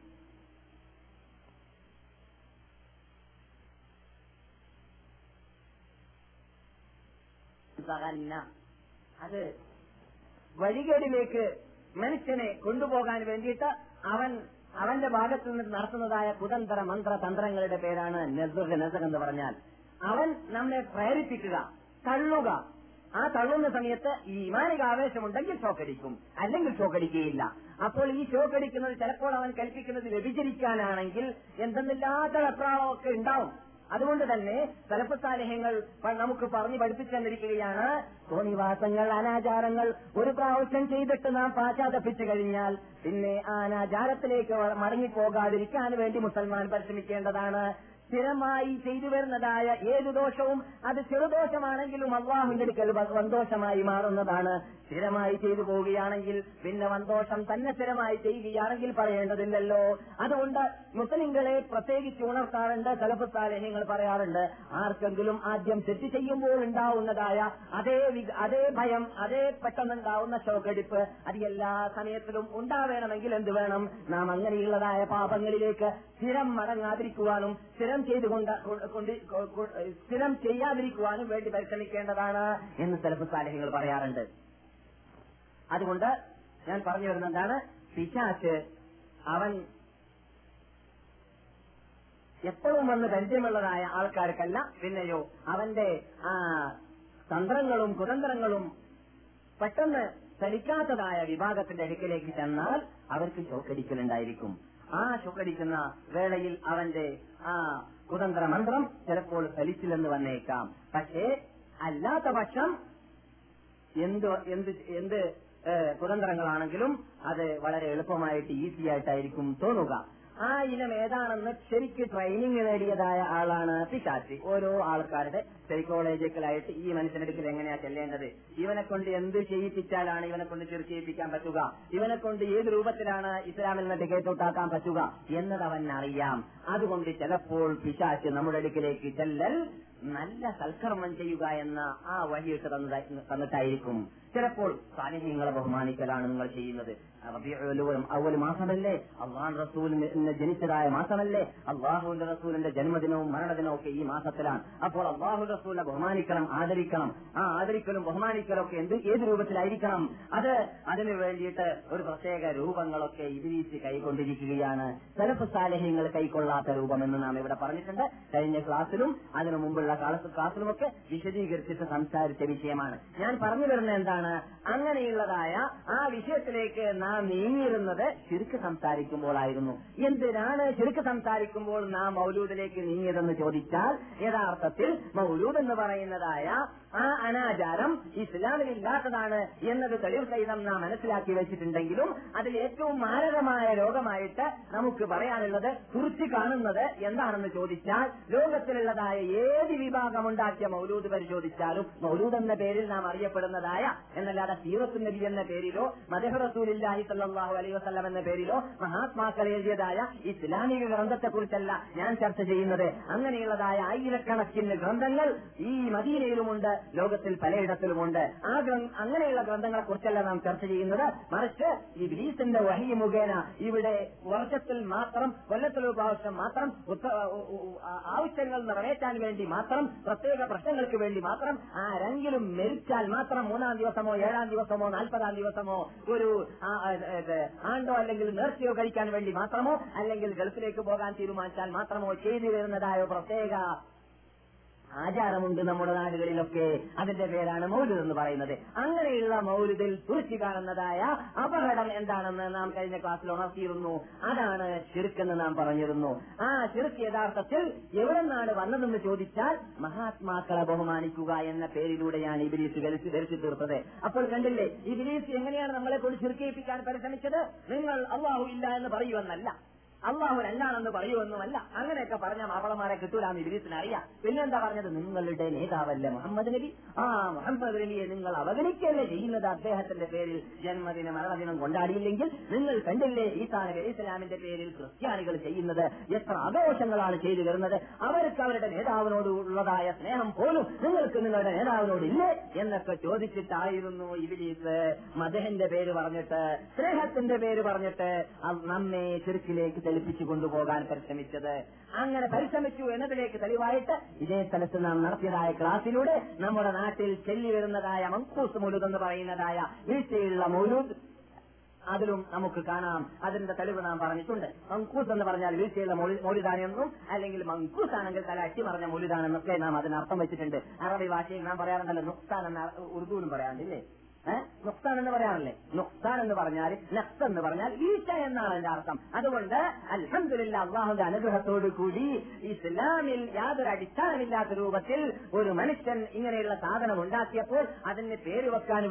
അത് വഴികേടിലേക്ക് മനുഷ്യനെ കൊണ്ടുപോകാൻ വേണ്ടിയിട്ട് അവൻ അവന്റെ ഭാഗത്തു നിന്ന് നടത്തുന്നതായ കുതന്ത്ര മന്ത്ര തന്ത്രങ്ങളുടെ പേരാണ് നസ്ർ. നസ്ർ എന്ന് പറഞ്ഞാൽ അവൻ നമ്മെ പ്രേരിപ്പിക്കുക, തള്ളുക. ആ തള്ളുന്ന സമയത്ത് ഈ ഈമാനിക ആവേശമുണ്ടെങ്കിൽ ഷോക്കടിക്കും, അല്ലെങ്കിൽ ഷോക്കടിക്കുകയില്ല. അപ്പോൾ ഈ ഷോക്കടിക്കുന്നത് ചിലപ്പോൾ അവൻ കൽപ്പിക്കുന്നത് വ്യഭിചരിക്കാനാണെങ്കിൽ എന്തെന്നില്ലാത്ത വെപ്രാളമൊക്കെ ഉണ്ടാവും. അതുകൊണ്ട് തന്നെ സലഫ് സാലിഹ്യങ്ങൾ നമുക്ക് പറഞ്ഞു പഠിപ്പിച്ചു തന്നിരിക്കുകയാണ്, തോന്നിവാസങ്ങൾ, അനാചാരങ്ങൾ ഒരു പ്രാവശ്യം ചെയ്തിട്ട് നാം പാശ്ചാത്തപിച്ചു കഴിഞ്ഞാൽ പിന്നെ ആ അനാചാരത്തിലേക്ക് മടങ്ങിപ്പോകാതിരിക്കാൻ വേണ്ടി മുസൽമാൻ പരിശ്രമിക്കേണ്ടതാണ്. സ്ഥിരമായി ചെയ്തു വരുന്നതായ ഏതു ദോഷവും അത് ചെറുദോഷമാണെങ്കിലും അള്ളാഹുവിന്റെ അടുക്കൽ വൻദോഷമായി മാറുന്നതാണ്. സ്ഥിരമായി ചെയ്തു പോവുകയാണെങ്കിൽ പിന്നെ വൻദോഷം തന്നെ സ്ഥിരമായി ചെയ്യുകയാണെങ്കിൽ പറയേണ്ടതില്ലല്ലോ. അതുകൊണ്ട് മുസ്ലിങ്ങളെ പ്രത്യേകിച്ച് ഉണർത്താറുണ്ട്. സലഫ് സാലിഹ്യങ്ങൾ പറയാറുണ്ട്, ആർക്കെങ്കിലും ആദ്യം തെറ്റ് ചെയ്യുമ്പോൾ ഉണ്ടാവുന്നതായ അതേ അതേ ഭയം, അതേ പെട്ടെന്നുണ്ടാവുന്ന ഷോക്കടിപ്പ് അത് എല്ലാ സമയത്തിലും ഉണ്ടാവേണമെങ്കിൽ എന്ത് വേണം? നാം അങ്ങനെയുള്ളതായ പാപങ്ങളിലേക്ക് സ്ഥിരം മടങ്ങാതിരിക്കുവാനും സ്ഥിരം ചെയ്തുകൊണ്ട് സ്ഥിരം ചെയ്യാതിരിക്കുവാനും വേണ്ടി പരിശ്രമിക്കേണ്ടതാണ് എന്ന് സലഫ് സാലിഹ്യങ്ങൾ പറയാറുണ്ട്. അതുകൊണ്ട് ഞാൻ പറഞ്ഞു വരുന്നതാണ്, പിശാച് അവൻ എപ്പോഴും വന്ന് പരിചയമുള്ളതായ ആൾക്കാർക്കല്ല, പിന്നെയോ അവന്റെ ആ തന്ത്രങ്ങളും കുതന്ത്രങ്ങളും പെട്ടെന്ന് ചലിക്കാത്തതായ വിഭാഗത്തിന്റെ അടുക്കിലേക്ക് ചെന്നാൽ അവർക്ക് ഷോക്കടിക്കലുണ്ടായിരിക്കും. ആ ഷോക്കടിക്കുന്ന വേളയിൽ അവന്റെ ആ കുതന്ത്ര മന്ത്രം ചിലപ്പോൾ ഫലിച്ചില്ലെന്ന് വന്നേക്കാം. പക്ഷേ അല്ലാത്ത പക്ഷം എന്ത് എന്ത് എന്ത് കുതന്ത്രങ്ങളാണെങ്കിലും അത് വളരെ എളുപ്പമായിട്ട് ഈസി ആയിട്ടായിരിക്കും തോന്നുക. ആ ഇനം ഏതാണെന്ന് ശരിക്ക് ട്രെയിനിങ് നേടിയതായ ആളാണ് പിശാച്. ഓരോ ആൾക്കാരുടെ സൈക്കോളജിക്കലായിട്ട് ഈ മനുഷ്യനെടുക്കൽ എങ്ങനെയാ ചെല്ലേണ്ടത്, ഇവനെ കൊണ്ട് എന്ത് ചെയ്യിപ്പിച്ചാലാണ് ഇവനെ കൊണ്ട് ചിർ ചെയ്യിപ്പിക്കാൻ പറ്റുക, ഇവനെ കൊണ്ട് ഏത് രൂപത്തിലാണ് ഇസ്ലാമിൽ നിന്ന് ടിക്കറ്റ് ഔട്ടാക്കാൻ പറ്റുക എന്നത് അവൻ അറിയാം. അതുകൊണ്ട് ചിലപ്പോൾ പിശാച് നമ്മുടെ അടുക്കിലേക്ക് ചെല്ലൽ നല്ല സൽക്കർമ്മം ചെയ്യുക എന്ന ആ വഴിയിട്ട് തന്നിട്ടായിരിക്കും. ചിലപ്പോൾ സാന്നിധ്യങ്ങളെ ബഹുമാനിക്കലാണ് നിങ്ങൾ ചെയ്യുന്നത്. അവല് മാസമല്ലേ, അള്ളാഹു റസൂലിന് ജനിച്ചതായ മാസമല്ലേ, അള്ളാഹുവിന്റെ റസൂലിന്റെ ജന്മദിനവും മരണദിനവും ഒക്കെ ഈ മാസത്തിലാണ്. അപ്പോൾ അള്ളാഹു റസൂലിനെ ബഹുമാനിക്കണം, ആദരിക്കണം. ആ ആദരിക്കലും ബഹുമാനിക്കലും ഒക്കെ എന്ത് ഏത് രൂപത്തിലായിരിക്കണം, അത് അതിനു വേണ്ടിയിട്ട് ഒരു പ്രത്യേക രൂപങ്ങളൊക്കെ ഇബ്ലീസ് കൈക്കൊണ്ടിരിക്കുകയാണ്. സലഫ് സാലിഹ്യങ്ങൾ കൈക്കൊള്ളാത്ത രൂപമെന്ന് നാം ഇവിടെ പറഞ്ഞിട്ടുണ്ട്. കഴിഞ്ഞ ക്ലാസ്സിലും അതിനു മുമ്പുള്ള ക്ലാസ്സിലുമൊക്കെ വിശദീകരിച്ചിട്ട് സംസാരിച്ച വിഷയമാണ്. ഞാൻ പറഞ്ഞു വരുന്നത് എന്താണ്, അങ്ങനെയുള്ളതായ ആ വിഷയത്തിലേക്ക് നാം നീങ്ങിയിരുന്നത് ശിർക്ക് സംസാരിക്കുമ്പോഴായിരുന്നു. എന്തിനാണ് ശിർക്ക് സംസാരിക്കുമ്പോൾ നാം മൗലൂദിലേക്ക് നീങ്ങിയതെന്ന് ചോദിച്ചാൽ, യഥാർത്ഥത്തിൽ മൗലൂദ് എന്ന് പറയുന്നതായ ആ അനാചാരം ഇസ്ലാമിലില്ലാത്തതാണ് എന്നത് തെളിവ് സഹിതം നാം മനസ്സിലാക്കി വെച്ചിട്ടുണ്ടെങ്കിലും അതിൽ ഏറ്റവും മാരകമായ രോഗമായിട്ട് നമുക്ക് പറയാനുള്ളത്, കുറിച്ച് കാണുന്നത് എന്താണെന്ന് ചോദിച്ചാൽ, ലോകത്തിലുള്ളതായ ഏത് വിഭാഗമുണ്ടാക്കിയ മൗലൂദ് പരിശോധിച്ചാലും മൗലൂദ് എന്ന പേരിൽ നാം അറിയപ്പെടുന്നതായ, എന്നല്ലാതെ സീറത്തുൻ നബി എന്ന പേരിലോ മദ്ഹ് റസൂലുള്ളാഹി സ്വല്ലല്ലാഹു അലൈഹി വസല്ലം എന്ന പേരിലോ മഹാത്മാക്കൾ എഴുതിയതായ ഇസ്ലാമിക ഗ്രന്ഥത്തെ കുറിച്ചല്ല ഞാൻ ചർച്ച ചെയ്യുന്നത്. അങ്ങനെയുള്ളതായ ആയിരക്കണക്കിന് ഗ്രന്ഥങ്ങൾ ഈ മദീനയിലുമുണ്ട്, ലോകത്തിൽ പലയിടത്തിലുമുണ്ട്. ആ അങ്ങനെയുള്ള ഗ്രന്ഥങ്ങളെ കുറിച്ചല്ല നാം ചർച്ച ചെയ്യുന്നത്. മറിച്ച് ഇബ്ലീസിന്റെ വഹി മുഖേന ഇവിടെ വർഷത്തിൽ മാത്രം, കൊല്ലത്തിൽ ഒരു പ്രാവശ്യം മാത്രം ആവശ്യങ്ങൾ നിറവേറ്റാൻ വേണ്ടി മാത്രം, പ്രത്യേക പ്രശ്നങ്ങൾക്ക് വേണ്ടി മാത്രം ആരെങ്കിലും മരിച്ചാൽ മാത്രം മൂന്നാം ദിവസമോ ഏഴാം ദിവസമോ നാൽപ്പതാം ദിവസമോ ഒരു ആണ്ടോ അല്ലെങ്കിൽ നേർച്ചയോ കഴിക്കാൻ വേണ്ടി മാത്രമോ അല്ലെങ്കിൽ ഗൾഫിലേക്ക് പോകാൻ തീരുമാനിച്ചാൽ മാത്രമോ ചെയ്തു വരുന്നതായ പ്രത്യേക ആചാരമുണ്ട് നമ്മുടെ നാടുകളിലൊക്കെ. അതിന്റെ പേരാണ് മൗലിദ് എന്ന് പറയുന്നത്. അങ്ങനെയുള്ള മൗലിദിൽ തുറച്ചു കാണുന്നതായ അപകടം എന്താണെന്ന് നാം കഴിഞ്ഞ ക്ലാസ്സിൽ ഉണർത്തിയിരുന്നു. അതാണ് ശിർക്കെന്ന് നാം പറഞ്ഞിരുന്നു. ആ ശിർക്ക് യഥാർത്ഥത്തിൽ എവിടെ നിന്നാണ് വന്നതെന്ന് ചോദിച്ചാൽ, മഹാത്മാക്കളെ ബഹുമാനിക്കുക എന്ന പേരിലൂടെയാണ് ഇബ്ലീസ് ധരിച്ചു തീർത്തത്. അപ്പോൾ കണ്ടില്ലേ, ഇബ്ലീസ് എങ്ങനെയാണ് നമ്മളെ കൊണ്ട് ശിർക്കിപ്പിക്കാൻ പരിശ്രമിച്ചത്? നിങ്ങൾ അല്ലാഹു ഇല്ല എന്ന് പറയുമെന്നല്ല, അള്ളാഹു രണ്ടാണെന്ന് പറയുമെന്നുമല്ല. അങ്ങനെയൊക്കെ പറഞ്ഞ മാപ്പിളമാരെ കിട്ടൂലാന്ന് ഇബ്ലീസിന് അറിയാം. പിന്നെന്താ പറഞ്ഞത്? നിങ്ങളുടെ നേതാവല്ലേ മുഹമ്മദ് നബി, ആ മുഹമ്മദ് നബിയെ നിങ്ങൾ അവഗണിക്കല്ലേ ചെയ്യുന്നത്? അദ്ദേഹത്തിന്റെ പേരിൽ ജന്മദിന മരണദിനം കൊണ്ടാടിയില്ലെങ്കിൽ നിങ്ങൾ കണ്ടില്ലേ ഈസാ നബി അലൈഹി ഇസ്ലാമിന്റെ പേരിൽ ക്രിസ്ത്യാനികൾ ചെയ്യുന്നത് എത്ര ആഘോഷങ്ങളാണ് ചെയ്തു വരുന്നത്? അവർക്ക് അവരുടെ നേതാവിനോട് ഉള്ളതായ സ്നേഹം പോലും നിങ്ങൾക്ക് നിങ്ങളുടെ നേതാവിനോട് ഇല്ലേ എന്നൊക്കെ ചോദിച്ചിട്ടായിരുന്നു ഇബ്ലീസ് മദ്ഹിന്റെ പേര് പറഞ്ഞിട്ട്, സ്നേഹത്തിന്റെ പേര് പറഞ്ഞിട്ട് നമ്മെ ശിർക്കിലേക്ക് പ്പിച്ചു കൊണ്ടുപോകാൻ പരിശ്രമിച്ചത്. അങ്ങനെ പരിശ്രമിച്ചു എന്നതിലേക്ക് തെളിവായിട്ട് ഇതേ സ്ഥലത്ത് നാം നടത്തിയതായ ക്ലാസ്സിലൂടെ നമ്മുടെ നാട്ടിൽ ചെല്ലി വരുന്നതായ മങ്കൂസ് മൗലൂദ് എന്ന് പറയുന്നതായ വീഴ്ചയുള്ള മൗലൂദ്, അതിലും നമുക്ക് കാണാം. അതിന്റെ തെളിവ് നാം പറഞ്ഞിട്ടുണ്ട്. മങ്കൂസ് എന്ന് പറഞ്ഞാൽ വീഴ്ചയുള്ള മൗലിദാനെന്നും, അല്ലെങ്കിൽ മങ്കൂസ് ആണെങ്കിൽ തല അട്ടിമറിഞ്ഞ മൗലിദാനെന്നൊക്കെ നാം അതിനർത്ഥം വെച്ചിട്ടുണ്ട്. അറബി ഭാഷയിൽ നാം പറയാറുണ്ടല്ലോ, നുക്സാൻ എന്ന ഉറുദുവിലും പറയാറില്ലേ, നുക്സാൻ എന്ന് പറയാറില്ലേ? നുക്സാൻ എന്ന് പറഞ്ഞാൽ, നഖ്സ് എന്ന് പറഞ്ഞാൽ വീഴ്ച എന്നാണ് അതിന്റെ അർത്ഥം. അതുകൊണ്ട് അൽഹംദുലില്ലാ, അള്ളാഹുവിന്റെ അനുഗ്രഹത്തോടു കൂടി ഇസ്ലാമിൽ യാതൊരു അടിസ്ഥാനമില്ലാത്ത രൂപത്തിൽ ഒരു മനുഷ്യൻ ഇങ്ങനെയുള്ള സാധനം ഉണ്ടാക്കിയപ്പോൾ അതിന് പേര് വെക്കാൻ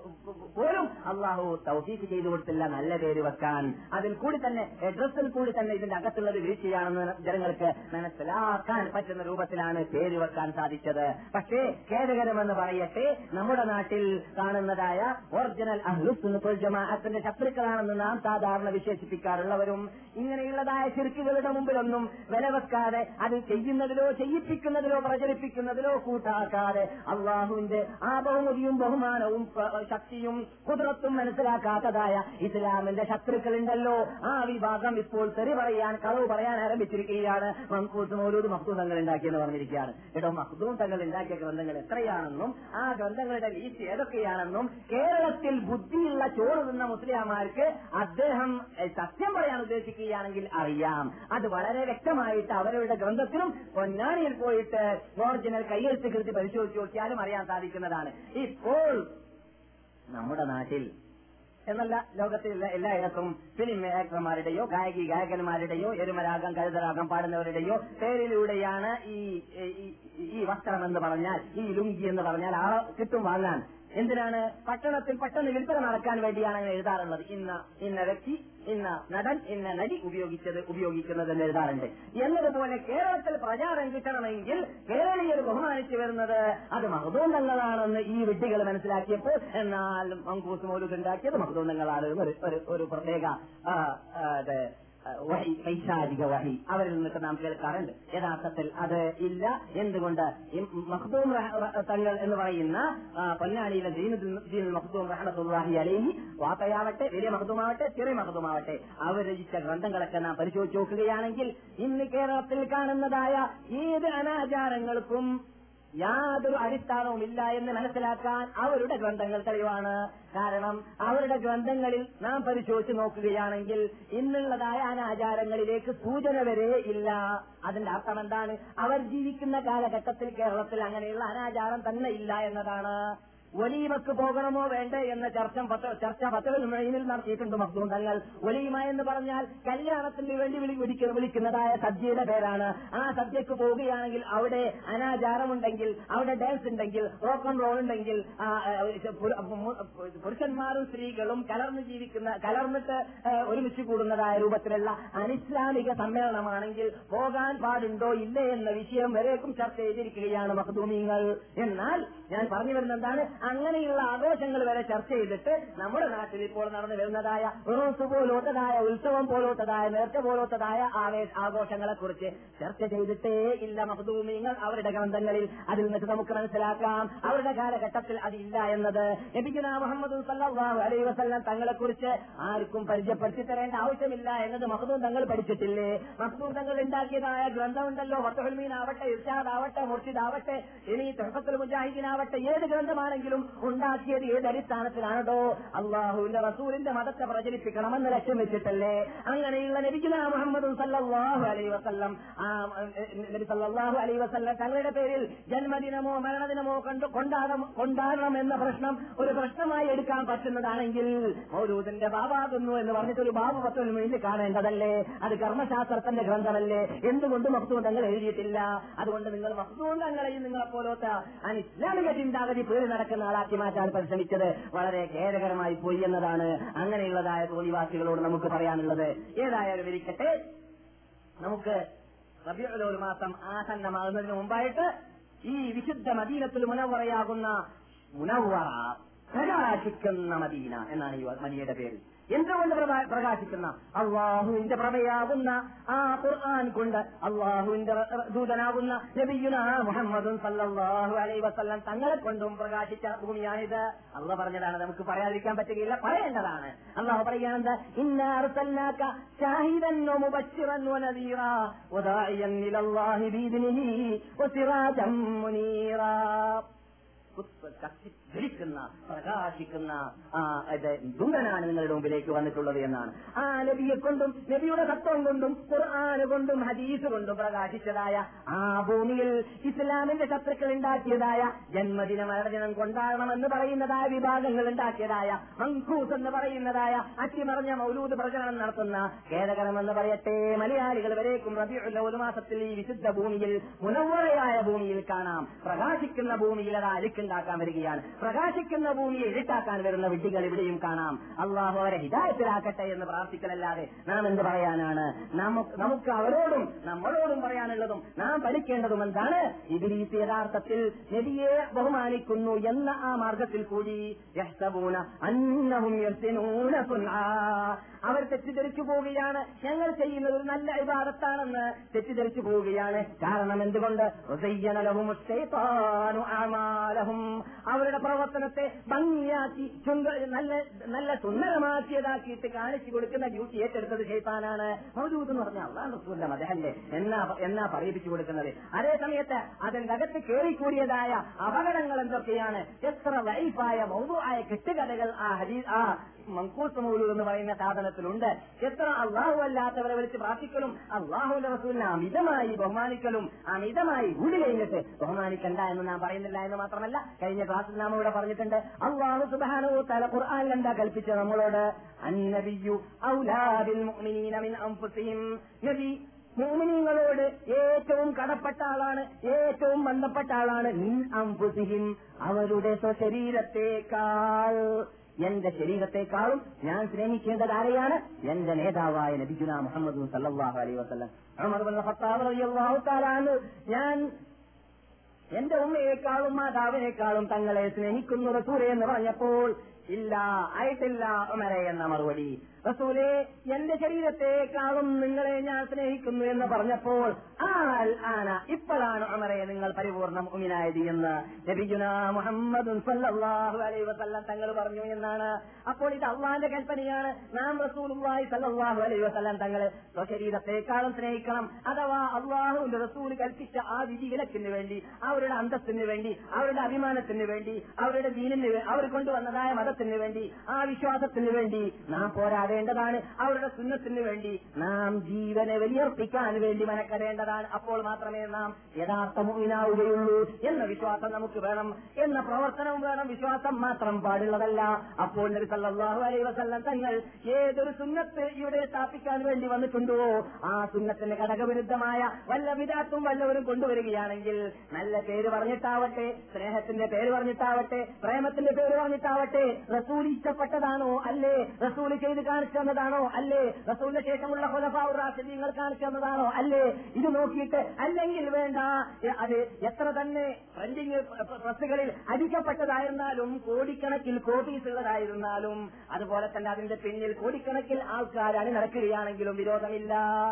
പോലും അള്ളാഹു തൗഫീഖ് ചെയ്തു കൊടുത്തില്ല, നല്ല പേര് വെക്കാൻ. അതിൽ കൂടി തന്നെ ഡ്രസ്സിൽ കൂടി തന്നെ ഇതിന്റെ അകത്തുള്ളത് വീഴ്ചയാണെന്ന് ജനങ്ങൾക്ക് മനസ്സിലാക്കാൻ പറ്റുന്ന രൂപത്തിലാണ് പേര് വെക്കാൻ സാധിച്ചത്. പക്ഷേ ഖേദകരമെന്ന് പറയട്ടെ, നമ്മുടെ നാട്ടിൽ കാണുന്ന ഒറിജിനൽ അഹ്ലുസുന്നത്ത് വൽ ജമാഅത്തിന്റെ ശത്രുക്കളാണെന്ന് നാം സാധാരണ വിശേഷിപ്പിക്കാറുള്ളവരും ഇങ്ങനെയുള്ളതായ ശിർക്കുകളുടെ മുമ്പിലൊന്നും വില വെക്കാതെ അത് ചെയ്യുന്നതിലോ ചെയ്യിപ്പിക്കുന്നതിലോ പ്രചരിപ്പിക്കുന്നതിലോ കൂട്ടാക്കാതെ അള്ളാഹുവിന്റെ ആ ബഹുമതിയും ബഹുമാനവും ശക്തിയും കുദ്റത്തും മനസ്സിലാക്കാത്തതായ ഇസ്ലാമിന്റെ ശത്രുക്കളുണ്ടല്ലോ, ആ വിഭാഗം ഇപ്പോൾ തെറി പറയാൻ, കളവ് പറയാൻ ആരംഭിച്ചിരിക്കുകയാണ്. മങ്കൂസ് മൗലൂദ് മഖ്ദൂം തങ്ങൾ ഉണ്ടാക്കിയെന്ന് പറഞ്ഞിരിക്കുകയാണ്. കേട്ടോ, മഖ്ദൂം തങ്ങൾ ഉണ്ടാക്കിയ ഗ്രന്ഥങ്ങൾ എത്രയാണെന്നും ആ ഗ്രന്ഥങ്ങളുടെ വീഴ്ച ഏതൊക്കെയാണെന്നും കേരളത്തിൽ ബുദ്ധിയുള്ള ചോറ് തിന്ന മുസ്ലിംമാർക്ക് അദ്ദേഹം സത്യം പറയാൻ ഉദ്ദേശിക്കുകയാണെങ്കിൽ അറിയാം. അത് വളരെ വ്യക്തമായിട്ട് അവരുടെ ഗ്രന്ഥത്തിലും പൊന്നാനിയിൽ പോയിട്ട് ഒറിജിനൽ കയ്യെഴുത്ത് കൃതി പരിശോധിച്ച് നോക്കിയാലും അറിയാൻ സാധിക്കുന്നതാണ്. ഇപ്പോൾ നമ്മുടെ നാട്ടിൽ എന്നല്ല, ലോകത്തിലുള്ള എല്ലായിടത്തും ഫിലിം ആക്ടർമാരുടെയോ ഗായകി ഗായകന്മാരുടെയോ എരുമരാഗം കഴുതരാഗം പാടുന്നവരുടെയോ പേരിലൂടെയാണ് ഈ ഈ വസ്ത്രം എന്ന് പറഞ്ഞാൽ, ഈ ലുങ്കി എന്ന് പറഞ്ഞാൽ ആ കിട്ടും വാങ്ങാൻ. എന്തിനാണ്? പട്ടണത്തിൽ പെട്ടെന്ന് വിൽപ്പന നടക്കാൻ വേണ്ടിയാണ് അങ്ങനെ എഴുതാറുള്ളത്. ഇന്ന ഇന്ന വ്യക്തി, ഇന്ന നടൻ, ഇന്ന നടി ഉപയോഗിച്ചത് ഉപയോഗിക്കുന്നത് എന്ന് എഴുതാറുണ്ട്. എന്നതുപോലെ കേരളത്തിൽ പ്രചാരം കിട്ടണമെങ്കിൽ കേരളീയർ ബഹുമാനിച്ചു വരുന്നത് അത് മഖ്ദൂം തങ്ങളാണെന്ന് ഈ വിഡ്ഢികൾ മനസ്സിലാക്കിയപ്പോൾ, എന്നാൽ മങ്കൂസ് മൗലൂദ് ഉണ്ടാക്കിയത് മഖ്ദൂം തങ്ങളാണ് ഒരു പ്രത്യേക വഹി, പൈശാചിക വഹി അവരിൽ നിന്നൊക്കെ നാം കേൾക്കാറുണ്ട്. യഥാർത്ഥത്തിൽ അത് ഇല്ല. എന്തുകൊണ്ട്? മഖ്ദൂം തങ്ങൾ എന്ന് പറയുന്ന പൊന്നാനിയിലെ ദീനുൽ മഖ്ദൂം റഹ്മത്തുള്ളാഹി അലൈഹി, വാപ്പയാവട്ടെ, വലിയ മഖ്ദൂമാവട്ടെ, ചെറിയ മഖ്ദൂമാവട്ടെ, അവർ രചിച്ച ഗ്രന്ഥങ്ങളൊക്കെ നാം പരിശോധിച്ച് നോക്കുകയാണെങ്കിൽ ഇന്ന് കേരളത്തിൽ കാണുന്നതായ ഏത് അനാചാരങ്ങൾക്കും യാതൊരു അടിസ്ഥാനവും ഇല്ല എന്ന് മനസ്സിലാക്കാൻ അവരുടെ ഗ്രന്ഥങ്ങൾ തെളിവാണ്. കാരണം അവരുടെ ഗ്രന്ഥങ്ങളിൽ നാം പരിശോധിച്ച് നോക്കുകയാണെങ്കിൽ ഇന്നുള്ളതായ അനാചാരങ്ങളിലേക്ക് സൂചന വരെ ഇല്ല. അതിന്റെ അർത്ഥം എന്താണ്? അവർ ജീവിക്കുന്ന കാലഘട്ടത്തിൽ കേരളത്തിൽ അങ്ങനെയുള്ള അനാചാരം തന്നെ ഇല്ല എന്നതാണ്. വലീമക്ക് പോകണമോ വേണ്ടേ എന്ന ചർച്ച ചർച്ച ഫത്വൽ മുഈനിൽ നടത്തിയിട്ടുണ്ട് മഖ്ദൂം തങ്ങൾ. വലീമ എന്ന് പറഞ്ഞാൽ കല്യാണത്തിന് വേണ്ടി വിളിക്കുന്നതായ സദ്യയുടെ പേരാണ്. ആ സദ്യക്ക് പോവുകയാണെങ്കിൽ അവിടെ അനാചാരമുണ്ടെങ്കിൽ, അവിടെ ഡാൻസ് ഉണ്ടെങ്കിൽ, റോക്ക് ആൻഡ് റോൾ ഉണ്ടെങ്കിൽ, പുരുഷന്മാരും സ്ത്രീകളും കലർന്ന് ജീവിക്കുന്ന കലർന്നിട്ട് ഒരുമിച്ച് കൂടുന്നതായ രൂപത്തിലുള്ള അനിസ്ലാമിക സമ്മേളനമാണെങ്കിൽ പോകാൻ പാടുണ്ടോ ഇല്ലേ എന്ന വിഷയം വരേക്കും ചർച്ച ചെയ്തിരിക്കുകയാണ് മഖ്ദൂമീങ്ങൾ. എന്നാൽ ഞാൻ പറഞ്ഞു വരുന്നത് എന്താണ്? അങ്ങനെയുള്ള ആഘോഷങ്ങൾ വരെ ചർച്ച ചെയ്തിട്ട് നമ്മുടെ നാട്ടിൽ ഇപ്പോൾ നടന്നു വരുന്നതായ ഉറൂസ് പോലോത്തതായ ഉത്സവം പോലോത്തതായ നേർച്ച പോലോത്തതായ ആഘോഷങ്ങളെ കുറിച്ച് ചർച്ച ചെയ്തിട്ടേ ഇല്ല മഖ്ദൂമീങ്ങൾ അവരുടെ ഗ്രന്ഥങ്ങളിൽ. അതിൽ നിന്ന് നമുക്ക് മനസ്സിലാക്കാം അവരുടെ കാലഘട്ടത്തിൽ അതില്ല എന്നത്. നബിയുനാ മുഹമ്മദ് സല്ലല്ലാഹു അലൈഹി വസല്ലം തങ്ങളെ കുറിച്ച് ആർക്കും പരിചയപ്പെടുത്തി തരേണ്ട ആവശ്യമില്ല എന്നത് മഖ്ദൂം തങ്ങൾ പഠിച്ചിട്ടില്ലേ? മഖ്ദൂം തങ്ങൾ ഉണ്ടാക്കിയതായ ഗ്രന്ഥമുണ്ടല്ലോ, ഫത്ഹുൽ മീൻ ആവട്ടെ, ഇർശാദ് ആവട്ടെ, മുർഷിദ് ആവട്ടെ, ഇനി തുഹ്ഫത്തുൽ മുജാഹിദീൻ ആവട്ടെ, ഏത് ഗ്രന്ഥമാണെങ്കിലും ഉണ്ടാക്കിയത് ഏത് അടിസ്ഥാനത്തിലാണോ? അള്ളാഹുവിന്റെ റസൂലിന്റെ മതത്തെ പ്രചരിപ്പിക്കണമെന്ന് ലക്ഷ്യം വെച്ചിട്ടല്ലേ? അങ്ങനെയുള്ള നബിയുനാ മുഹമ്മദ് സല്ലല്ലാഹു അലൈഹി വസല്ലം നബി സല്ലല്ലാഹു അലൈഹി വസല്ലം തങ്ങളുടെ പേരിൽ ജന്മദിനമോ മരണദിനമോ കൊണ്ടാടണം എന്ന പ്രശ്നം ഒരു പ്രശ്നമായി എടുക്കാൻ പറ്റുന്നതാണെങ്കിൽ മൗലൂദിന്റെ ബാബാകുന്നു എന്ന് പറഞ്ഞിട്ട് ഒരു ബാബു ഫത്വൽ മുഈനിൽ കാണേണ്ടതല്ലേ? അത് കർമ്മശാസ്ത്രത്തിന്റെ ഗ്രന്ഥമല്ലേ? എന്തുകൊണ്ട് മഖ്ദൂം തങ്ങൾ എഴുതിയിട്ടില്ല? അതുകൊണ്ട് നിങ്ങൾ മഖ്ദൂം തങ്ങളെയും നിങ്ങളെ പോലത്തെ അനിസ്ലാമിക ചിന്താഗതി പേര് നടക്കുന്ന ആളാക്കി മാറ്റാൻ പരിശ്രമിച്ചത് വളരെ ഖേദകരമായി പോയി എന്നതാണ് അങ്ങനെയുള്ളതായ തോന്നിവാസികളോട് നമുക്ക് പറയാനുള്ളത്. ഏതായാലും ഇരിക്കട്ടെ, നമുക്ക് റബീഉൽ അവ്വൽ മാസം ആസന്നമാകുന്നതിന് മുമ്പായിട്ട് ഈ വിശുദ്ധ മദീനത്തുൽ മുനവ്വറയാകുന്ന മുനവ്വറ, പ്രകാശിക്കുന്ന മദീന എന്നാണ് ഈ മദീനയുടെ പേര്. എന്തുകൊണ്ട് പ്രകാശിക്കുന്ന? അള്ളാഹുവിന്റെ പ്രഭയാകുന്ന ആ ഖുർആൻ കൊണ്ട്, അള്ളാഹുവിന്റെ ദൂതനാകുന്ന നബിയുനാ മുഹമ്മദും സല്ലല്ലാഹു അലൈഹി വസല്ലം തങ്ങളെ കൊണ്ടും പ്രകാശിച്ച ഭൂമിയാണിത്. അള്ളാഹ് പറഞ്ഞതാണ്, നമുക്ക് പറയാതിരിക്കാൻ പറ്റുകയില്ല, പറയേണ്ടതാണ്. അള്ളാഹു പറയുന്നത്, ഇന്നാ അർസൽനാക ഷാഹിദൻ വമുബശ്ശിറൻ വനദീറാ വദാഇയൻ ഇലല്ലാഹി ബിഇദ്നിഹി വസിറാജൻ മുനീറാ. ധരിക്കുന്ന പ്രകാശിക്കുന്ന ആ ദൂതനാണ് നിങ്ങളുടെ മുമ്പിലേക്ക് വന്നിട്ടുള്ളത് എന്നാണ്. ആ നബിയെ കൊണ്ടും നബിയുടെ തത്വം കൊണ്ടും ഖുർആൻ കൊണ്ടും ഹദീസ് കൊണ്ടും പ്രകാശിച്ചതായ ആ ഭൂമിയിൽ ഇസ്ലാമിന്റെ ശത്രുക്കൾ ഉണ്ടാക്കിയതായ ജന്മദിന മരണദിനം കൊണ്ടാടണമെന്ന് പറയുന്നതായ വിഭാഗങ്ങൾ ഉണ്ടാക്കിയതായ മങ്കൂസ് എന്ന് പറയുന്നതായ അട്ടിമറിഞ്ഞ മൗലൂദ് പ്രചരണം നടത്തുന്ന ഖേദകരമെന്ന് പറയട്ടെ മലയാളികൾ വരേക്കും റബീഉൽ അവ്വൽ മാസത്തിൽ ഈ വിശുദ്ധ ഭൂമിയിൽ മുനവ്വറയായ ഭൂമിയിൽ കാണാം. പ്രകാശിക്കുന്ന ഭൂമിയിൽ അത് അലുക്കുണ്ടാക്കാൻ വരികയാണ്. പ്രകാശിക്കുന്ന ഭൂമിയെ ഇരുട്ടാക്കാൻ വരുന്ന വിഡ്ഢികൾ ഇവിടെയും കാണാം. അള്ളാഹു അവരെ ഹിദായത്തിലാക്കട്ടെ എന്ന് പ്രാർത്ഥിക്കലല്ലാതെ നാം എന്ത് പറയാനാണ്? നമുക്ക് അവരോടും നമ്മളോടും പറയാനുള്ളതും നാം പഠിക്കേണ്ടതും എന്താണ്? ഇബ്ലീസ് യഥാർത്ഥത്തിൽ നബിയെ ബഹുമാനിക്കുന്നു എന്ന ആ മാർഗത്തിൽ കൂടി യഹ്സബൂന അന്നഹും യഹ്സിനൂന സുൻആ, അവർ തെറ്റിദ്ധരിച്ചു പോവുകയാണ്. ഞങ്ങൾ ചെയ്യുന്നത് ഒരു നല്ല ഇബാദത്താണെന്ന് തെറ്റിദ്ധരിച്ചു പോവുകയാണ്. കാരണം എന്തുകൊണ്ട്? വസയ്യന ലഹുമുശ് ശൈത്താനു അഅമാലഹും, അവരുടെ പ്രവർത്തനത്തെ ഭംഗിയാക്കി നല്ല നല്ല സുന്ദരമാക്കിയതാക്കിയിട്ട് കാണിച്ചു കൊടുക്കുന്ന ഡ്യൂട്ടി ഏറ്റെടുത്തത് ശൈത്താനാണ്. മൗലൂദ് എന്ന് പറഞ്ഞാൽ അല്ലാഹു റസൂലിന്റെ മദഹല്ലേ എന്നാ എന്നാ പറയിപ്പിച്ചു കൊടുക്കുന്നത്. അതേ സമയത്ത് അതിന്റെ അകത്ത് കേറിക്കൂടിയതായ അപകടങ്ങൾ എന്തൊക്കെയാണ്? എത്ര ലൈഫായ മൗദൂആയ കെട്ടുകഥകൾ ആ ഹദീസ് ആ മങ്കൂസ് മൗലൂദ് എന്ന് പറയുന്ന സാധനത്തിലുണ്ട്. എത്ര അള്ളാഹു അല്ലാത്തവരെ വിളിച്ച് പ്രാർത്ഥിക്കലും അള്ളാഹുവിന്റെ റസൂലിനെ അമിതമായി ബഹുമാനിക്കലും അമിതമായി ഊടി കഴിഞ്ഞിട്ട് ബഹുമാനിക്കണ്ട എന്ന് നാം പറയുന്നില്ല എന്ന് മാത്രമല്ല, കഴിഞ്ഞ ക്ലാസ്സിൽ നാം ഇവിടെ പറഞ്ഞിട്ടുണ്ട്, അള്ളാഹു സുബ്ഹാനഹു വ തആല ഖുർആനിൽ എന്താ കൽപ്പിച്ച നമ്മളോട്? അന്നബിയ്യു ഔലാ ബിൽ മുഅ്മിനീന മിൻ അൻഫുസിഹിം, നബി മുഅ്മിനീങ്ങളോട് ഏറ്റവും കടപ്പെട്ട ആളാണ്, ഏറ്റവും ബന്ധപ്പെട്ട ആളാണ് മിൻ അൻഫുസിഹിം, അവരുടെ സ്വശരീരത്തേക്കാൾ, എന്റെ ശരീരത്തെക്കാളും ഞാൻ സ്നേഹിക്കേണ്ടത് ആരെയാണ്? എന്റെ നേതാവായ നബിയുനാ മുഹമ്മദ് സല്ലല്ലാഹു അലൈഹി വസല്ലം. ഉമർ ഇബ്നുൽ ഖത്താബ് റളിയല്ലാഹു തആല അൻഹു ഞാൻ എന്റെ ഉമ്മയെക്കാളും മാതാവിനേക്കാളും തങ്ങളെ സ്നേഹിക്കുന്നു റസൂലേ എന്ന് പറഞ്ഞപ്പോൾ ഇല്ല, ആയിട്ടില്ല ഉമറേ എന്ന മറുപടി. റസൂലേ, എന്റെ ശരീരത്തെക്കാളും നിങ്ങളെ ഞാൻ സ്നേഹിക്കുന്നു എന്ന് പറഞ്ഞപ്പോൾ ആൽ ആന, ഇപ്പോഴാണ് ഉമറേ നിങ്ങൾ പരിപൂർണ്ണ മുഅ്മിനായത് എന്ന് നബിയുനാ മുഹമ്മദ് സല്ലല്ലാഹു അലൈഹി വസല്ലം തങ്ങൾ പറഞ്ഞു എന്നാണ്. അപ്പോൾ ഇത് അള്ളാന്റെ കൽപ്പനയാണ്. നാം റസൂലുള്ളാഹി സല്ലല്ലാഹു അലൈഹി വസല്ലം തങ്ങളെ സ്വശരീരത്തെക്കാളും സ്നേഹിക്കണം. അഥവാ അള്ളാഹുവിന്റെ റസൂൽ കൽപ്പിച്ച ആ വിധിവിലക്കിന് വേണ്ടി, അവരുടെ അന്തസ്സിന് വേണ്ടി, അവരുടെ അഭിമാനത്തിന് വേണ്ടി, അവരുടെ ദീനിന്, അവർ കൊണ്ടുവന്നതായ മതത്തിന് വേണ്ടി, ആ വിശ്വാസത്തിന് വേണ്ടി നാം പോരാടേണ്ടതാണ്. അവരുടെ സുന്നത്തിന് വേണ്ടി നാം ജീവനെ വലിയർപ്പിക്കാൻ വേണ്ടി മനക്കടേണ്ടതാണ്. അപ്പോൾ മാത്രമേ നാം യഥാർത്ഥ മുഅ്മിനാവുകയുള്ളൂ എന്ന വിശ്വാസം നമുക്ക് വേണം, എന്ന പ്രവർത്തനവും വേണം. വിശ്വാസം മാത്രം പാടുള്ളതല്ല. അപ്പോൾ നബി സല്ലല്ലാഹു അലൈഹി വസല്ലം തങ്ങൾ ഏതൊരു സുന്നത്ത് ഇവിടെ സ്ഥാപിക്കാൻ വേണ്ടി വന്നിട്ടുണ്ടോ ആ സുന്നത്തിന് ഘടകവിരുദ്ധമായ വല്ല വിദഅത്തും വല്ലവരും കൊണ്ടുവരികയാണെങ്കിൽ നല്ല പേര് പറഞ്ഞിട്ടാവട്ടെ, സ്നേഹത്തിന്റെ പേര് പറഞ്ഞിട്ടാവട്ടെ, പ്രേമത്തിന്റെ പേര് പറഞ്ഞിട്ടാവട്ടെ, റസൂൽ ഇഷ്ടപ്പെട്ടതാണോ അല്ലേ, റസൂൽ ചെയ്ത് കാണിച്ചു തന്നതാണോ അല്ലേ, റസൂലിന് ശേഷമുള്ള ഖുലഫാഉർ റാഷിദീങ്ങൾ കാണിച്ചു തന്നതാണോ അല്ലേ, ഇത് നോക്കിയിട്ട് അല്ലെങ്കിൽ വേണ്ട, അത് എത്ര തന്നെ പ്രിന്റിംഗ് പ്രസ്സുകളിൽ അടിക്കപ്പെട്ടതായിരുന്നാലും, കോടിക്കണക്കിൽ കോപ്പീസുകളായിരുന്നാലും, അതുപോലെ തന്നെ അതിന്റെ പിന്നിൽ കോടിക്കണക്കിൽ ആൾക്കാർ അണി നടക്കുകയാണെങ്കിലും വിരോധമില്ല.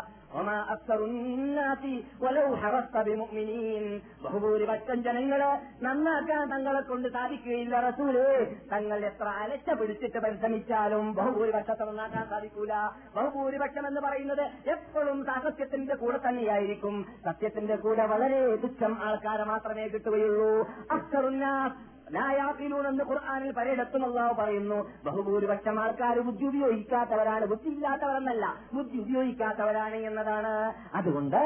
ബഹുഭൂരിപക്ഷം ജനങ്ങള് നന്നാക്കാൻ തങ്ങളെ കൊണ്ട് സാധിക്കുകയില്ല റസൂലേ. തങ്ങൾ എത്ര അലച്ച പിടിച്ചിട്ട് പരിശ്രമിച്ചാലും ബഹുഭൂരിപക്ഷത്തെ നന്നാക്കാൻ സാധിക്കൂല. ബഹുഭൂരിപക്ഷം എന്ന് പറയുന്നത് എപ്പോഴും സത്യത്തിന്റെ കൂടെ തന്നെയായിരിക്കും. സത്യത്തിന്റെ കൂടെ വളരെ തുച്ഛം ആൾക്കാരെ മാത്രമേ കിട്ടുകയുള്ളൂ. അക്സറുന്നാസ് ലായാഖിലൂനെന്ന് ഖുർആനിൽ പലയിടത്തും അല്ലാഹു പറയുന്നു. ബഹുഭൂരിപക്ഷം ആൾക്കാർ ബുദ്ധി ഉപയോഗിക്കാത്തവരാണ്, ബുദ്ധി ഇല്ലാത്തവരെന്നല്ല, ബുദ്ധി ഉപയോഗിക്കാത്തവരാണ് എന്നതാണ്. അതുകൊണ്ട്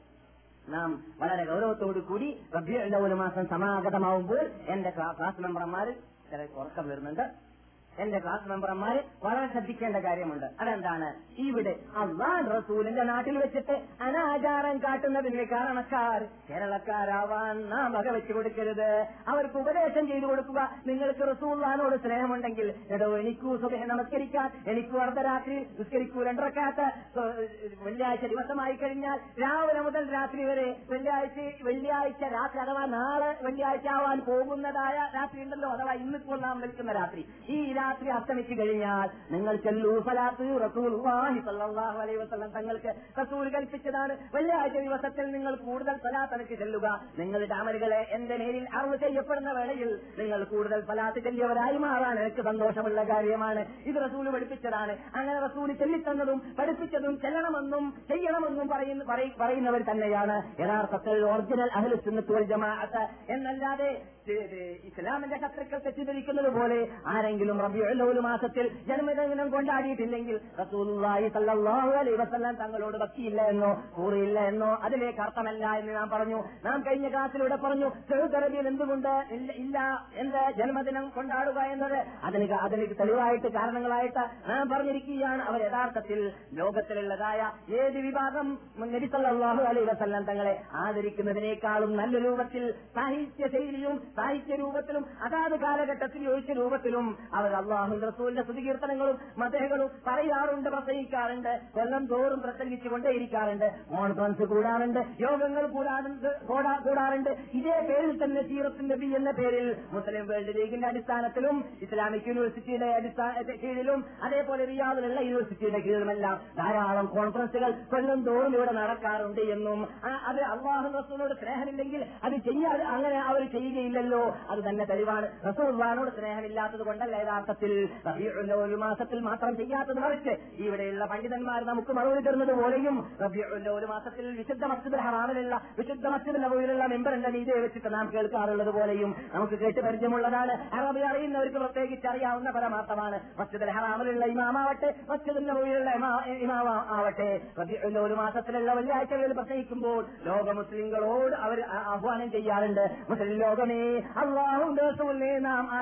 നാം വളരെ ഗൗരവത്തോടു കൂടി റബീഉൽ അവ്വൽ മാസം സമാഗതമാവുമ്പോൾ എന്റെ ക്ലാസ് മെമ്പർമാർ ചില ഉറക്കം വരുന്നുണ്ട്, എന്റെ ക്ലാസ് മെമ്പർമാര് വളരെ ശ്രദ്ധിക്കേണ്ട കാര്യമുണ്ട്. അതെന്താണ്? ഇവിടെ അള്ളാഹ് റസൂലിന്റെ നാട്ടിൽ വെച്ചിട്ട് അനാചാരം കാട്ടുന്നതിന്റെ കാരണക്കാർ കേരളക്കാരാവാൻ നാം വകവെച്ചു കൊടുക്കരുത്. അവർക്ക് ഉപദേശം ചെയ്തു കൊടുക്കുക. നിങ്ങൾക്ക് റസൂലുള്ളാഹിനോട് സ്നേഹമുണ്ടെങ്കിൽ എടോ എനിക്കു സുബഹി നമസ്കരിക്കാൻ, എനിക്കു അർദ്ധരാത്രി നിസ്കരിക്കൂ രണ്ടറക്കാത്ത്, വെള്ളിയാഴ്ച ദിവസമായി കഴിഞ്ഞാൽ രാവിലെ മുതൽ രാത്രി വരെ, വെള്ളിയാഴ്ച വെള്ളിയാഴ്ച രാത്രി അഥവാ നാളെ വെള്ളിയാഴ്ച ആവാൻ പോകുന്നതായ രാത്രി ഉണ്ടല്ലോ, അഥവാ ഇന്നിപ്പോൾ നാം നിൽക്കുന്ന രാത്രി, ഈ രാത്രി അസ്തമിച്ചു കഴിഞ്ഞാൽ നിങ്ങൾ ചെല്ലൂ സലാത്ത് റസൂലുള്ളാഹി സ്വല്ലല്ലാഹു അലൈഹി വസല്ലം തങ്ങൾക്ക് റസൂൽ കൽപ്പിച്ചതാണ്. വെള്ളിയാഴ്ച ദിവസത്തിൽ നിങ്ങൾ കൂടുതൽ സലാത്ത് എനിക്ക് ചെല്ലുക. നിങ്ങളുടെ അമലുകളെ എന്റെ മേലിൽ അറിവ് ചെയ്യപ്പെടുന്ന വേളയിൽ നിങ്ങൾ കൂടുതൽ സലാത്ത് ചെല്ലിയവരായി മാറാൻ എനിക്ക് സന്തോഷമുള്ള കാര്യമാണ്. ഇത് റസൂൽ പഠിപ്പിച്ചതാണ്. അങ്ങനെ റസൂൽ ചെല്ലിത്തന്നതും പഠിപ്പിച്ചതും ചെല്ലണമെന്നും ചെയ്യണമെന്നും പറയുന്നവർ തന്നെയാണ് യഥാർത്ഥത്തിൽ ഒറിജിനൽ അഹ്ലു സുന്നത്ത് വൽ ജമാഅത്ത്. എന്നല്ലാതെ ഇസ്ലാമിന്റെ ശത്രുക്കൾ തെറ്റിദ്ധരിക്കുന്നത് പോലെ ആരെങ്കിലും റബീഉൽ അവ്വൽ മാസത്തിൽ ജന്മദിനം കൊണ്ടാടിയിട്ടില്ലെങ്കിൽ റസൂലുള്ളാഹി സ്വല്ലല്ലാഹു അലൈഹി വസല്ലം തങ്ങളോട് ഭക്തിയില്ല എന്നോ കൂറിയില്ല എന്നോ അതിലേക്ക് അർത്ഥമല്ല എന്ന് നാം പറഞ്ഞു. നാം കഴിഞ്ഞ ക്ലാസ്സിലൂടെ പറഞ്ഞു സൗദി അറേബ്യയിൽ എന്തുകൊണ്ട് ഇല്ല എന്ത് ജന്മദിനം കൊണ്ടാടുക എന്നത് അതിന് അതിലേക്ക് തെളിവായിട്ട് കാരണങ്ങളായിട്ട് നാം പറഞ്ഞിരിക്കുകയാണ്. അവർ യഥാർത്ഥത്തിൽ ലോകത്തിലുള്ളതായ ഏത് വിഭാഗം നബി സല്ലല്ലാഹു അലൈഹി വസല്ലം തങ്ങളെ ആദരിക്കുന്നതിനേക്കാളും നല്ല രൂപത്തിൽ സാഹിത്യ ശൈലിയും സാഹിത്യ രൂപത്തിലും അതാത് കാലഘട്ടത്തിൽ യോജിച്ച രൂപത്തിലും അവർ അല്ലാഹുവിന്റെ റസൂലിന്റെ സ്തുതികീർത്തനങ്ങളും മദഹുകളും പറയാറുണ്ട്, പ്രസംഗിക്കാറുണ്ട്, കൊല്ലം തോറും പ്രസംഗിച്ചുകൊണ്ടേയിരിക്കാറുണ്ട്, കോൺഫറൻസ് കൂടാറുണ്ട്, യോഗങ്ങൾ കൂടാറുണ്ട് കൂടാറുണ്ട് ഇതേ പേരിൽ തന്നെ സീറത്തുൻ നബി എന്ന പേരിൽ മുസ്ലിം വേൾഡ് ലീഗിന്റെ അടിസ്ഥാനത്തിലും ഇസ്ലാമിക് യൂണിവേഴ്സിറ്റിയുടെ അടിസ്ഥാന കീഴിലും അതേപോലെ റിയാദിലുള്ള യൂണിവേഴ്സിറ്റിയുടെ കീഴിലുമെല്ലാം ധാരാളം കോൺഫറൻസുകൾ കൊല്ലം തോറും ഇവിടെ നടക്കാറുണ്ട് എന്നും അത് അല്ലാഹു റസൂലിനോട് സ്നേഹമില്ലെങ്കിൽ അത് ചെയ്യാതെ അങ്ങനെ അവർ ചെയ്യുകയില്ലല്ലോ. അത് തന്നെ തെളിവാണ്. റസൂലുള്ളാഹിനോട് സ്നേഹമില്ലാത്തത് കൊണ്ടല്ല യഥാർത്ഥത്തിൽ റബീഉൽ അവ്വൽ മാസത്തിൽ മാത്രം ചെയ്യാത്തത്, മറിച്ച് ഇവിടെയുള്ള പണ്ഡിതന്മാർ നമുക്ക് മറുപടി തരുന്നത് പോലെയും റബീഉൽ അവ്വൽ മാസത്തിൽ വിശുദ്ധ മസ്ജിദുൽ ഹറാമിലുള്ള വിശുദ്ധ മസ്ജിദുൽ നബവിയിലുള്ള മെമ്പറിന്റെ നീതി വെച്ചിട്ട് നാം കേൾക്കാറുള്ളത് പോലെയും നമുക്ക് കേട്ട് പരിചയമുള്ളതാണ്. അറബി അറിയുന്നവർക്ക് പ്രത്യേകിച്ച് അറിയാവുന്ന പരമാർത്ഥമാണ്. മസ്ജിദുൽ ഹറാമിലുള്ള ഇമാമാവട്ടെ, മസ്ജിദുൽ നബവിയിലുള്ള ഇമാമ ആവട്ടെ, റബീഉൽ അവ്വൽ മാസത്തിലുള്ള വെള്ളിയാഴ്ചകളിൽ പ്രസംഗിക്കുമ്പോൾ ലോക മുസ്ലിങ്ങളോട് അവർ ആഹ്വാനം ചെയ്യാറുണ്ട്, മുസ്ലിം ലോകമേ അല്ലാഹുവിന്റെ റസൂലിനെ നാം ആദരിക്കേണ്ടത്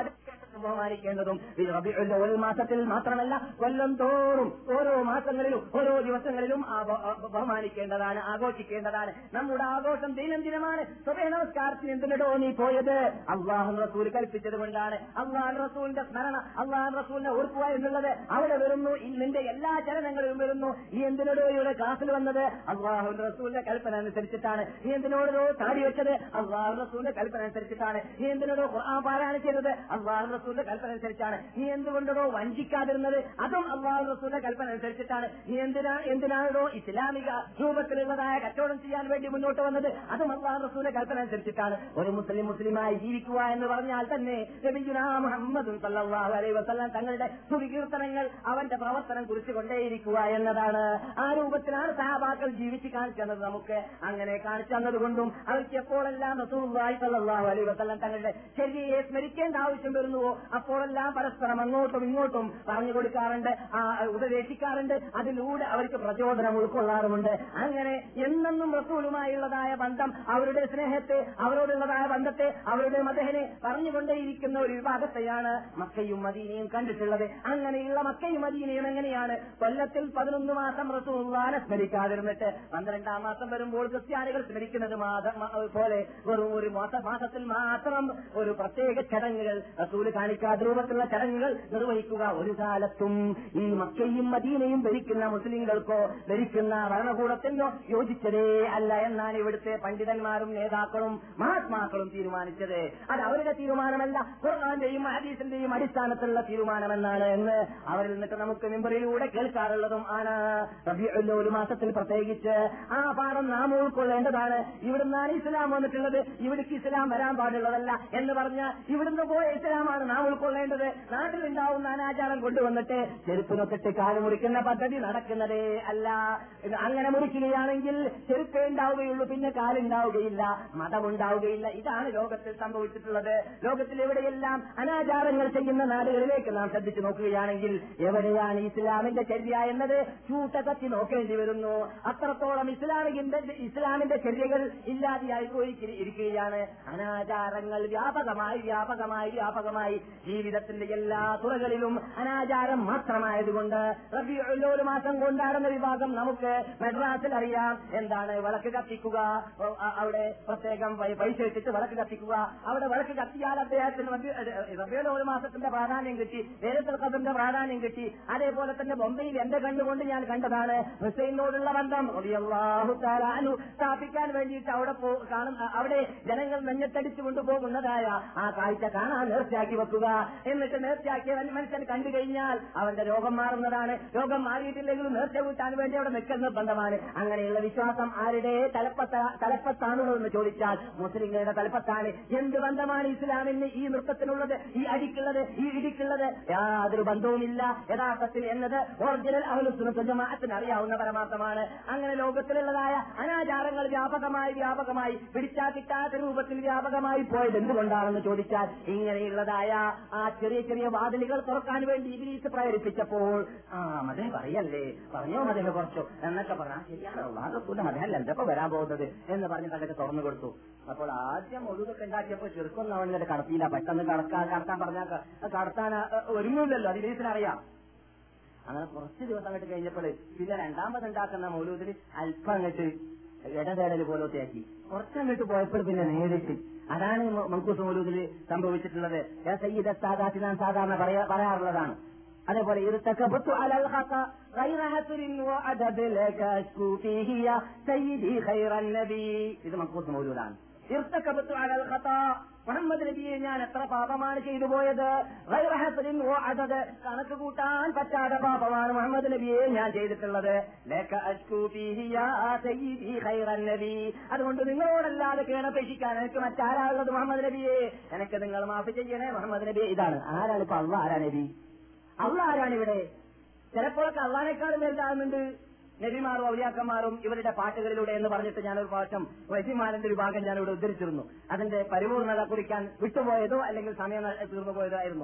ബഹുമാനിക്കേണ്ടതും റബീഉൽ അവ്വൽ മാസത്തിൽ മാത്രമല്ല കൊല്ലം തോറും ഓരോ മാസങ്ങളിലും ഓരോ ദിവസങ്ങളിലും ബഹുമാനിക്കേണ്ടതാണ്, ആഘോഷിക്കേണ്ടതാണ്. നമ്മുടെ ആഘോഷം ദൈനംദിനമാണ്. സുബഹി നമസ്കാരത്തിന് എന്തിനോ നീ പോയത് അല്ലാഹു റസൂൽ കൽപ്പിച്ചത് കൊണ്ടാണ്. അല്ലാഹു റസൂലിന്റെ സ്മരണ, അല്ലാഹു റസൂലിനെ ഓർക്കുക എന്നുള്ളത് അവിടെ വരുന്നു. നിന്റെ എല്ലാ ചലനങ്ങളിലും വരുന്നു. നീ എന്തിനോടോ ഇവിടെ ക്ലാസ്സിൽ വന്നത് അല്ലാഹു റസൂലിന്റെ കൽപ്പന അനുസരിച്ചിട്ടാണ്. നീ എന്തിനോടോ താടി വെച്ചത് അല്ലാഹു റസൂലിന്റെ കൽപ്പന അനുസരിച്ചിട്ടാണ്. നീ എന്തിനോടോ ഖുർആൻ പാരായണം ചെയ്തത് അല്ലാഹു റസൂലിന്റെ കൽപ്പന അനുസരിച്ചാണ്. നീ എന്തുകൊണ്ടോ വഞ്ചിക്കാതിരുന്നത് അതും അല്ലാഹു റസൂലിന്റെ കൽപ്പന അനുസരിച്ചിട്ടാണ്. നീ എന്തിനാ എന്തിനാണോ ഇസ്ലാമിക രൂപത്തിലുള്ളതായ കച്ചവടം ചെയ്യാൻ വേണ്ടി മുന്നോട്ട് വന്നത് അതും അല്ലാഹു റസൂലിന്റെ കൽപ്പന അനുസരിച്ചിട്ടാണ്. ഒരു മുസ്ലിം മുസ്ലിമായി ജീവിക്കുക എന്ന് പറഞ്ഞാൽ തന്നെ നബിയുനാ മുഹമ്മദ് സല്ലല്ലാഹു അലൈഹി വസല്ലം തങ്ങളുടെ സുവികീർത്തനങ്ങൾ അവന്റെ പ്രവർത്തനം കുറിച്ചുകൊണ്ടേയിരിക്കുക എന്നതാണ്. ആ രൂപത്തിലാണ് സഹാബാക്കൾ ജീവിച്ച് കാണിച്ചത്. നമുക്ക് അങ്ങനെ കാണിച്ചു തന്നതുകൊണ്ടും അവർക്ക് എപ്പോഴെല്ലാം റസൂലുള്ളാഹി സ്വല്ലല്ലാഹു അലൈഹി വസല്ലം തങ്ങളുടെ ശരീരയെ സ്മരിക്കേണ്ട ആവശ്യം വരുന്നുവോ അപ്പോഴെല്ലാം പരസ്പരം അങ്ങോട്ടും ഇങ്ങോട്ടും പറഞ്ഞു കൊടുക്കാറുണ്ട്, ഉപദേശിക്കാറുണ്ട്. അതിലൂടെ അവർക്ക് പ്രചോദനം ഉൾക്കൊള്ളാറുമുണ്ട്. അങ്ങനെ എന്നെന്നും റസൂലുമായുള്ളതായ ബന്ധം, അവരുടെ സ്നേഹത്തെ, അവരോടുള്ളതായ ബന്ധത്തെ, അവരുടെ മദഹിനെ പറഞ്ഞുകൊണ്ടേയിരിക്കുന്ന ഒരു വിഭാഗത്തെയാണ് മക്കയും മദീനയും കണ്ടിട്ടുള്ളത്. അങ്ങനെയുള്ള മക്കയും മദീനയും എങ്ങനെയാണ് കൊല്ലത്തിൽ പതിനൊന്ന് മാസം റസൂലുള്ളാഹിനെ സ്മരിക്കാതിരുന്നിട്ട് പന്ത്രണ്ടാം മാസം വരുമ്പോൾ ക്രിസ്ത്യാനികൾ സ്മരിക്കുന്നത് പോലെ വെറും ഒരു മാസത്തിൽ മാത്രം ഒരു പ്രത്യേക ചടങ്ങുകൾ റസൂല് കാണിക്കാത്ത രൂപത്തിലുള്ള ചടങ്ങുകൾ നിർവഹിക്കുക ഒരു കാലത്തും ഈ മക്കയും മദീനയും ഭരിക്കുന്ന മുസ്ലിങ്ങൾക്കോ ഭരിക്കുന്ന ഭരണകൂടത്തിനോ യോജിച്ചതേ അല്ല എന്നാണ് ഇവിടുത്തെ പണ്ഡിതന്മാരും നേതാക്കളും മഹാത്മാക്കളും തീരുമാനിച്ചത്. അത് അവരുടെ തീരുമാനമല്ല, ഖുർആന്റെയും ഹദീസിന്റെയും അടിസ്ഥാനത്തിലുള്ള തീരുമാനമെന്നാണ് എന്ന് അവരിൽ നിന്നിട്ട് നമുക്ക് മിമ്പറിലൂടെ കേൾക്കാറുള്ളതും ആണ്. റബീഉൽ അവ്വൽ മാസത്തിൽ പ്രത്യേകിച്ച് ആ പാഠം നാം ഉൾക്കൊള്ളേണ്ടതാണ്. ഇവിടുന്നാണ് ഇസ്ലാം വന്നിട്ടുള്ളത്, ഇവിടേക്ക് ഇസ്ലാം വരാൻ പാടുള്ളതല്ല എന്ന് പറഞ്ഞ ഇവിടുന്ന് പോയ ഇസ്ലാമാണ് നാം ഉൾക്കൊള്ളേണ്ടത്. നാട്ടിലുണ്ടാവുന്ന അനാചാരം കൊണ്ടുവന്നിട്ട് ചെരുപ്പിനൊത്തിട്ട് കാല് മുറിക്കുന്ന പദ്ധതി നടക്കുന്നതേ അല്ല. അങ്ങനെ മുറിക്കുകയാണെങ്കിൽ ചെരുപ്പേ ഉണ്ടാവുകയുള്ളൂ, പിന്നെ കാലുണ്ടാവുകയില്ല, മതമുണ്ടാവുകയില്ല. ഇതാണ് ലോകത്തിൽ സംഭവിച്ചിട്ടുള്ളത്. ലോകത്തിൽ എവിടെയെല്ലാം അനാചാരങ്ങൾ ചെയ്യുന്ന നാടുകളിലേക്ക് നാം ശ്രദ്ധിച്ചു നോക്കുകയാണെങ്കിൽ എവിടെയാണ് ഇസ്ലാമിന്റെ ചര്യ എന്നത് ചൂട്ടകത്തി നോക്കേണ്ടി വരുന്നു. അത്രത്തോളം ഇസ്ലാമിന്റെ ഇസ്ലാമിന്റെ ചര്യകൾ ഇല്ലാതെയായി ഇരിക്കുകയാണ്. അനാചാരങ്ങൾ വ്യാപകമായി വ്യാപകമായി വ്യാപകമായി ജീവിതത്തിന്റെ എല്ലാ തുറകളിലും അനാചാരം മാത്രമായതുകൊണ്ട് റബീഉൽ അവ്വൽ മാസം കൊണ്ടാടുന്ന വിഭാഗം നമുക്ക് മദ്രാസിൽ അറിയാം. എന്താണ് വിളക്ക് കത്തിക്കുക, അവിടെ പ്രത്യേകം പൈസ ഇട്ടിട്ട് വിളക്ക് കത്തിക്കുക. അവിടെ വിളക്ക് കത്തിയാൽ അദ്ദേഹത്തിന് റബീഉൽ അവ്വൽ മാസത്തിന്റെ പ്രാധാന്യം കിട്ടി, ലൈലത്തുൽ ഖദ്റിന്റെ പ്രാധാന്യം കിട്ടി. അതേപോലെ തന്നെ ബൊംബെയിൽ എന്റെ കണ്ടുകൊണ്ട് ഞാൻ കണ്ടതാണ് ഹുസൈനോടുള്ള ബന്ധം റളിയല്ലാഹു തആല അൻഹു സ്ഥാപിക്കാൻ വേണ്ടിയിട്ട് അവിടെ കാണുന്ന അവിടെ ജനങ്ങൾ നെഞ്ഞത്തടിച്ചു കൊണ്ടുപോകുന്നതായ ആ കാഴ്ച കാണാൻ നേർച്ചയാക്കി വെക്കുക. എന്നിട്ട് നേർച്ചയാക്കിയ മനുഷ്യൻ കണ്ടു കഴിഞ്ഞാൽ അവന്റെ രോഗം മാറുന്നതാണ്. രോഗം മാറിയിട്ടില്ലെങ്കിലും നേർച്ച കൂട്ടാൻ വേണ്ടി അവിടെ നിൽക്കുന്ന നിർബന്ധമാണ്. അങ്ങനെയുള്ള വിശ്വാസം ആരുടെ തലപ്പത്ത തലപ്പത്താണുള്ളൂ എന്ന് ചോദിച്ചാൽ മുസ്ലിങ്ങളുടെ തലപ്പത്താണ്. എന്ത് ബന്ധമാണ് ഇസ്ലാമിന് ഈ നൃത്തത്തിനുള്ളത്, ഈ അടിക്കുള്ളത്, ഈ ഇടിക്കുള്ളത്? യാതൊരു ബന്ധവുമില്ല യഥാർത്ഥത്തിൽ എന്നത് ഒറിജിനൽ അഹ്ലുസുന്നത്ത് ജമാഅത്തിന് അറിയാവുന്ന പരമാർത്ഥമാണ്. അങ്ങനെ ലോകത്തിലുള്ളതായ അനാചാരങ്ങൾ വ്യാപകമായി വ്യാപകമായി പിടിച്ചാൽ കിട്ടാത്ത രൂപത്തിൽ വ്യാപകമായി പോയത് എന്തുകൊണ്ടാണെന്ന് ചോദിച്ചാൽ ഇങ്ങനെയുള്ളതായ ആ ചെറിയ ചെറിയ വാതിലുകൾ തുറക്കാൻ വേണ്ടി ഇബ്ലീസ് പ്രേരിപ്പിച്ചപ്പോൾ ആ മതേ പറയല്ലേ, പറഞ്ഞോ മതേ കുറച്ചോ എന്നൊക്കെ പറഞ്ഞാൽ ശരിയാണോ, വാദക്കൂടെ മതല്ല എന്തപ്പോ വരാൻ പോകുന്നത് എന്ന് പറഞ്ഞ് അതൊക്കെ തുറന്നു കൊടുത്തു. അപ്പോൾ ആദ്യം ഒഴുകൊക്കെ ഉണ്ടാക്കിയപ്പോൾ ചെറുക്കൊന്നും അവനെ കടത്തിയില്ല. പെട്ടെന്ന് കടക്കാൻ കടത്താൻ പറഞ്ഞാൽ കടത്താൻ ഒരുങ്ങില്ലല്ലോ, അത് ഇബ്ലീസിനറിയാം. അങ്ങനെ കുറച്ച് ദിവസം അങ്ങോട്ട് കഴിഞ്ഞപ്പോൾ പിന്നെ രണ്ടാമതുണ്ടാക്കുന്ന മൗലൂദിൽ അല്പം അങ്ങോട്ട് ഇടതേടൽ പോലത്തെ ആക്കി. കുറച്ചങ്ങോട്ട് പോയപ്പോൾ പിന്നെ നേരിട്ട് അതാണ് മൻകൂസ് മൗലൂദിൽ സംഭവിച്ചിട്ടുള്ളത്. സയ്യിദ് നാം സാധാരണ പറയാറുള്ളതാണ്. അതേപോലെ ഇർതകബതു അലൽ ഖത ഗൈറ ഹസ്രിൻ വഅദദ ലക അശ്കു ഫീഹി യാ സയ്യിദി ഖൈറൻ നബി. ഇത് മൻകൂസ് മൗലൂദാണ്. ഇർതകബതു അലൽ ഖത, മുഹമ്മദ് നബിയെ ഞാൻ എത്ര പാപമാണ് ചെയ്തു പോയത്. ഗൈറ ഹസ്രിൻ വഅദദ, കണക്ക് കൂട്ടാൻ പറ്റാത്ത പാപമാണ് മുഹമ്മദ് നബിയെ ഞാൻ ചെയ്തിട്ടുള്ളത്. ലക അശ്കു ഫീഹി യാ സയ്യിദി ഖൈറൻ നബി, അതുകൊണ്ട് നിങ്ങളോടല്ലാതെ കേണപേക്ഷിക്കാൻ എനിക്ക് മറ്റാരാളുള്ളത് മുഹമ്മദ് നബിയെ, എനിക്ക് നിങ്ങൾ മാഫ് ചെയ്യണേ മുഹമ്മദ് നബിയെ. ഇതാണ്. ആരാണ് ഇപ്പൊ അള്ളാഹ്? ആരാ നബി? അള്ളാഹ് ആരാണ് ഇവിടെ? ചിലപ്പോഴൊക്കെ അള്ളാഹിനേക്കാളും വലുതാകുന്നുണ്ട് നബിമാരും ഔലിയാക്കന്മാരും ഇവരുടെ പാട്ടുകളിലൂടെ എന്ന് പറഞ്ഞിട്ട് ഞാനൊരു പ്രാവശ്യം വൈദ്യമാരന്റെ വിഭാഗം ഞാനിവിടെ ഉദ്ധരിച്ചിരുന്നു. അതിന്റെ പരിപൂർണത കുറിക്കാൻ വിട്ടുപോയതോ അല്ലെങ്കിൽ സമയം തീർന്നു പോയതോ ആയിരുന്നു.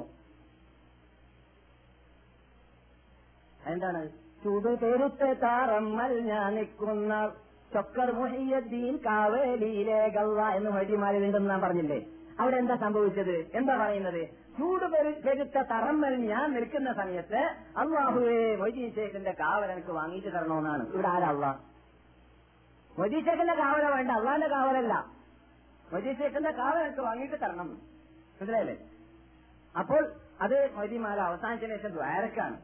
എന്താണ്? ചൂടുപെരുത്ത താറമ്മൽ ഞാൻ നിൽക്കുന്ന ചൊക്കർ മുഹിയുദ്ദീൻ കാവേലിയിലെ ഗള്ള എന്ന് വൈദ്യമാരിലുണ്ടെന്ന് ഞാൻ പറഞ്ഞില്ലേ? അവിടെ എന്താ സംഭവിച്ചത്? എന്താ പറയുന്നത്? ചൂട് പെരുത്ത തറമ്മൽ ഞാൻ നിൽക്കുന്ന സമയത്ത് അള്ളാഹുവേ മൊയ്തീൻ ശേഖിന്റെ കാവൽ എനിക്ക് വാങ്ങിച്ചു തരണമെന്നാണ്. ഇവിടെ ആരാ അള്ളാഹ്? മൊയ്തീൻ ശേഖിന്റെ കാവല വേണ്ട, അള്ളാഹിന്റെ കാവലല്ല. മൊയ്തീൻ ശേഖിന്റെ കാവൽ എനിക്ക് വാങ്ങിയിട്ട് തരണം, മനസ്സിലായില്ലേ? അപ്പോൾ അത് മൊയ്തീമാല അവസാനിച്ചതിന് ശേഷം ദ്വാരക്കാണ്.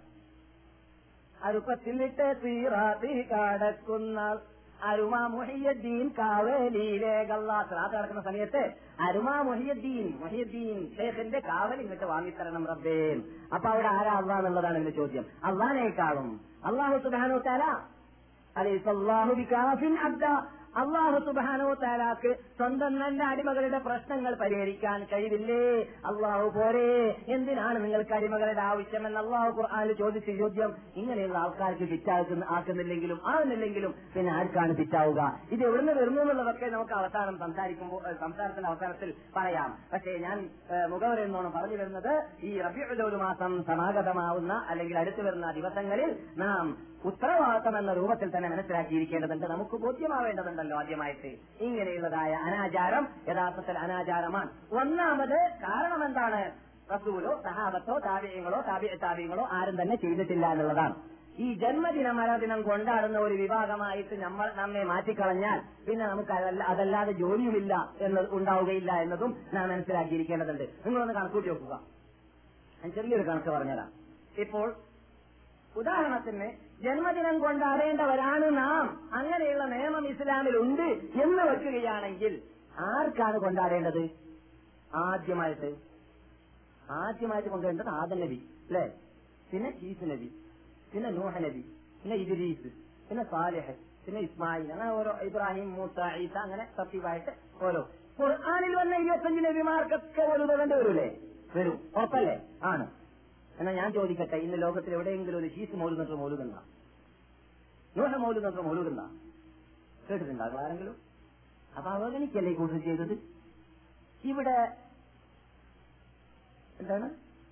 അരുപ്പത്തിലിട്ട് തീറാത്തി കടക്കുന്ന അരുമ മുഹിയുദ്ദീൻ കാവലിയിലേക്കല്ലാ സ്രാത്ത് നടക്കുന്ന സമയത്ത് അരുമ മുഹിയുദ്ദീൻ മുഹിയുദ്ദീൻ ഷേഖിന്റെ കാവൽ ഇങ്ങോട്ട് വാങ്ങിത്തരണം റബ്ബേ. അപ്പൊ അവിടെ ആരാ അള്ളാഹ് എന്നുള്ളതാണ് എന്റെ ചോദ്യം. അള്ളാഹിനേക്കാളും അള്ളാഹു സുബ്ഹാനഹു വ തആല അലൈഹിസ്സല്ലാഹു ബികാഫിൻ അബ്ദ, അള്ളാഹു സുബ്ഹാനഹു വ തആലാക്ക് സ്വന്തം നല്ല അടിമകളുടെ പ്രശ്നങ്ങൾ പരിഹരിക്കാൻ കഴിവില്ലേ? അള്ളാഹു പോരെ, എന്തിനാണ് നിങ്ങൾക്ക് അടിമകളുടെ ആവശ്യമെന്ന് അള്ളാഹു ഖുർആനിൽ ചോദിച്ച ചോദ്യം ഇങ്ങനെയുള്ള ആൾക്കാർക്ക് ഫിറ്റാക്കുന്ന ആക്കുന്നില്ലെങ്കിലും ആകുന്നില്ലെങ്കിലും പിന്നെ ആർക്കാണ് ഫിറ്റാവുക? ഇത് എവിടുന്ന് വരുന്നു എന്നുള്ളതൊക്കെ നമുക്ക് അവസാനം സംസാരിക്കുമ്പോൾ സംസാരത്തിന്റെ അവസാനത്തിൽ പറയാം. പക്ഷേ ഞാൻ മുഖവരെന്നോണം പറഞ്ഞു വരുന്നത് ഈ റബീഉൽ അവ്വൽ മാസം സമാഗതമാവുന്ന അല്ലെങ്കിൽ അടുത്തു വരുന്ന ദിവസങ്ങളിൽ നാം ഉത്തരവാദിത്തം എന്ന രൂപത്തിൽ തന്നെ മനസ്സിലാക്കിയിരിക്കേണ്ടതുണ്ട്. നമുക്ക് ബോധ്യമാവേണ്ടതുണ്ടല്ലോ ആദ്യമായിട്ട് ഇങ്ങനെയുള്ളതായ അനാചാരം യഥാർത്ഥത്തിൽ അനാചാരമാണ്. ഒന്നാമത് കാരണം എന്താണ്? റസൂലോ സഹാബത്തോ താബിഈങ്ങളോ താബിഈ താബിഈങ്ങളോ ആരും തന്നെ ചെയ്തിട്ടില്ല എന്നുള്ളതാണ്. ഈ ജന്മദിന മരദിനം കൊണ്ടാടുന്ന ഒരു വിഭാഗമായിട്ട് നമ്മൾ നമ്മെ മാറ്റിക്കളഞ്ഞാൽ പിന്നെ നമുക്ക് അതല്ലാതെ ജോലിയുമില്ല എന്ന് ഉണ്ടാവുകയില്ല എന്നതും നാം മനസ്സിലാക്കിയിരിക്കേണ്ടതുണ്ട്. നിങ്ങളൊന്ന് കണക്കൂട്ടി നോക്കുക. ഞാൻ ചെറിയൊരു കണക്ക് പറഞ്ഞുതരാം. ഇപ്പോൾ ഉദാഹരണത്തിന് ജന്മദിനം കൊണ്ടാടേണ്ടവരാണ് നാം, അങ്ങനെയുള്ള നിയമം ഇസ്ലാമിൽ ഉണ്ട് എന്ന് വെക്കുകയാണെങ്കിൽ ആർക്കാണ് കൊണ്ടാടേണ്ടത്? ആദ്യമായിട്ട് ആദ്യമായിട്ട് കൊണ്ടുവരേണ്ടത് ആദം നബി അല്ലെ, പിന്നെ ഈസ നബി, പിന്നെ നൂഹ നബി, പിന്നെ ഇദ്രീസ്, പിന്നെ സാലിഹ്, പിന്നെ ഇസ്മായിൽ, അങ്ങനെ ഓരോ ഇബ്രാഹിം, മൂസ, ഈസ, അങ്ങനെ തർത്തീബായിട്ട് ഓരോ. ഖുർആനിൽ വന്ന ഇരുപത്തഞ്ച് നബിമാർക്കൊക്കെ ഒരു വേണ്ടി വരൂലേ? വരും, ഉറപ്പല്ലേ? ആണ്. എന്നാ ഞാൻ ചോദിക്കട്ടെ, ഇന്ന് ലോകത്തിൽ എവിടെയെങ്കിലും ഒരു ഷീസ് മൗലൂദ് മൗലൂദുണ്ട? നൂഹ മൗലൂദ് മൗലൂദുണ്ട? കേട്ടിട്ടുണ്ടാകും ആരെങ്കിലും? അപ്പൊ അവഗണിക്കല്ലേ കൂടുതൽ ചെയ്തത്? ഇവിടെ എന്താണ്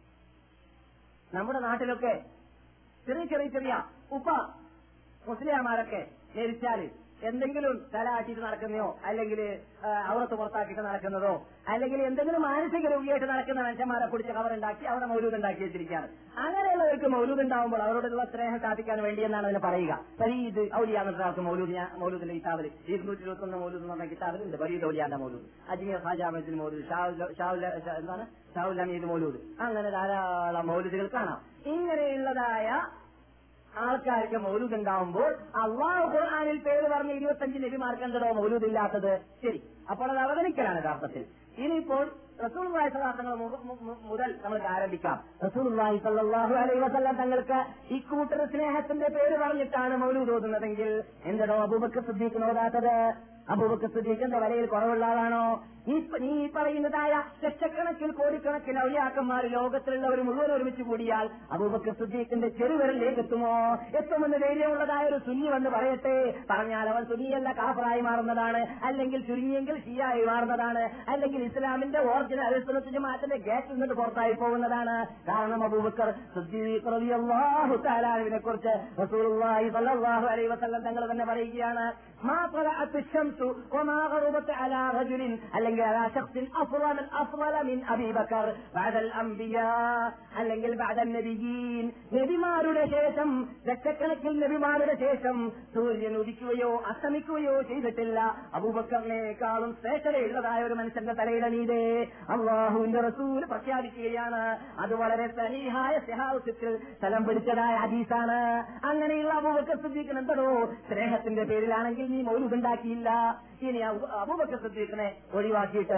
നമ്മുടെ നാട്ടിലൊക്കെ ചെറിയ ചെറിയ ചെറിയ ഉപ്പ മുസ്ലിയാമാരൊക്കെ മരിച്ചാല് എന്തെങ്കിലും തലാട്ടിട്ട് നടക്കുന്നതോ അല്ലെങ്കിൽ അവറത്ത് പുറത്താക്കിയിട്ട് നടക്കുന്നതോ അല്ലെങ്കിൽ എന്തെങ്കിലും മാനസിക രോഗിയായിട്ട് നടക്കുന്ന മനുഷ്യന്മാരെ കുറിച്ച് കവറുണ്ടാക്കി അവിടെ മൗലൂദ് ഉണ്ടാക്കി വെച്ചിരിക്കുകയാണ്. അങ്ങനെയുള്ളവർക്ക് മൗലൂദ് ഉണ്ടാവുമ്പോൾ അവരോടുള്ള സ്നേഹം സ്ഥാപിക്കാൻ വേണ്ടി എന്നാണ് അതിന് പറയുക. ഫരീദ് ഔലിയാന്നത്തെ ആൾക്ക് മൗലൂദ് മൗലൂദിന്റെ കിതാബിൽ ഇരുന്നൂറ്റി ഇരുപത്തി ഒന്ന് മൗലൂദ് എന്ന് പറഞ്ഞ കിതാബിലുണ്ട്. ഫരീദ് ഔലിയാന്റെ മൗലൂദ്, അജ്മീർ ഖാജാമത്തിന് മൗലൂദ്, എന്താണ് ഷാഹുൽ ഹമീദ് മൗലൂദ്, അങ്ങനെ ധാരാളം മൗലൂദുകൾ കാണാം. ഇങ്ങനെയുള്ളതായ ആൾക്കാർക്ക് മൗലൂദ് ഉണ്ടാവുമ്പോൾ അള്ളാഹു ഖുർആനിൽ പേര് പറഞ്ഞ ഇരുപത്തഞ്ച് നബിമാർക്ക് എന്തോ മൗലൂദ് ഇല്ലാത്തത്? ശരി, അപ്പോൾ അത് അവഗണിക്കലാണ് യഥാർത്ഥത്തിൽ. ഇനിയിപ്പോൾ റസൂലുള്ളാഹി സ്വല്ലല്ലാഹു അലൈഹി വസല്ലം മുതൽ നമുക്ക് ആരംഭിക്കാം. റസൂലുള്ളാഹി സ്വല്ലല്ലാഹു അലൈഹി വസല്ലം തങ്ങൾക്ക് ഇക്കൂട്ടർ സ്നേഹത്തിന്റെ പേര് പറഞ്ഞിട്ടാണ് മൗലൂദ് ഓതുന്നതെങ്കിൽ എന്തോ അബൂബക്കർ സിദ്ദീഖിന് ഓതാത്തത്? അബൂബക്കർ സിദ്ദീഖിന്റെ വലയിൽ കുറവുള്ള ആളാണോ? നീ പറയുന്നതായ ലക്ഷക്കണക്കിൽ കോടിക്കണക്കിന് ഔലിയാക്കന്മാർ ലോകത്തിലുള്ളവർ മുഴുവൻ ഒരുമിച്ച് കൂടിയാൽ അബൂബക്കർ സിദ്ദീഖിന്റെ ചെറുവിരലിലേക്ക് എത്തുമോ? എത്തുമെന്ന് ധൈര്യമുള്ളതായ ഒരു സുന്നി വന്ന് പറയട്ടെ. പറഞ്ഞാൽ അവൻ സുന്നിയല്ല കാഫറായി മാറുന്നതാണ്, അല്ലെങ്കിൽ ചുരുങ്ങിയെങ്കിൽ ഷിയായി മാറുന്നതാണ്, അല്ലെങ്കിൽ ഇസ്ലാമിന്റെ ഒറിജിനൽ അഹ്ലുസുന്നത്ത് ജമാഅത്തിന്റെ ഗേറ്റിൽ നിന്ന് പുറത്തായി പോകുന്നതാണ്. കാരണം അബൂബക്കർ സിദ്ദീഖ് റളിയല്ലാഹു തആല അൻഹുവിനെ കുറിച്ച് റസൂലുള്ളാഹി സ്വല്ലല്ലാഹു അലൈഹി വസല്ലം തങ്ങൾ തന്നെ പറയുകയാണ്, മാ ത്വലഅത്ത് ശംസു വമാ ഗറബത് അലാ റജുലിൻ അല്ലെങ്കിൽ അലാ ശഖ്സിൻ അഫ്ളൽ അഫ്ളൽ മിൻ അബീ ബക്കർ ബഅദൽ അംബിയാ അല്ലെങ്കിൽ ബഅദൽ നബിയീൻ. നബിമാരുടെ ശേഷം ലക്ഷക്കണക്കിൽ നബിമാരുടെ ശേഷം സൂര്യൻ ഉദിക്കുകയോ അസ്തമിക്കുകയോ ചെയ്തിട്ടില്ല അബൂബക്കറിനേക്കാളും ശ്രേഷ്ഠതയുള്ളതായ ഒരു മനുഷ്യന്റെ തലയുടെ മീതെ അല്ലാഹുവിന്റെ റസൂൽ പ്രഖ്യാപിക്കുകയാണ്. അത് വളരെ സഹീഹായ സിഹാഉൽ സ്ഥലം പിടിച്ചതായ ഹദീസാണ്. അങ്ങനെയുള്ള അബൂബക്കർ സിദ്ദീഖിന് എന്തോ സ്നേഹത്തിന്റെ പേരിലാണെങ്കിൽ നീ മൗലൂദ് ഉണ്ടാക്കിയില്ല. ഇനി അബൂബക്കർ സിദ്ദീഖിനെ ഒഴിവാക്കിയിട്ട്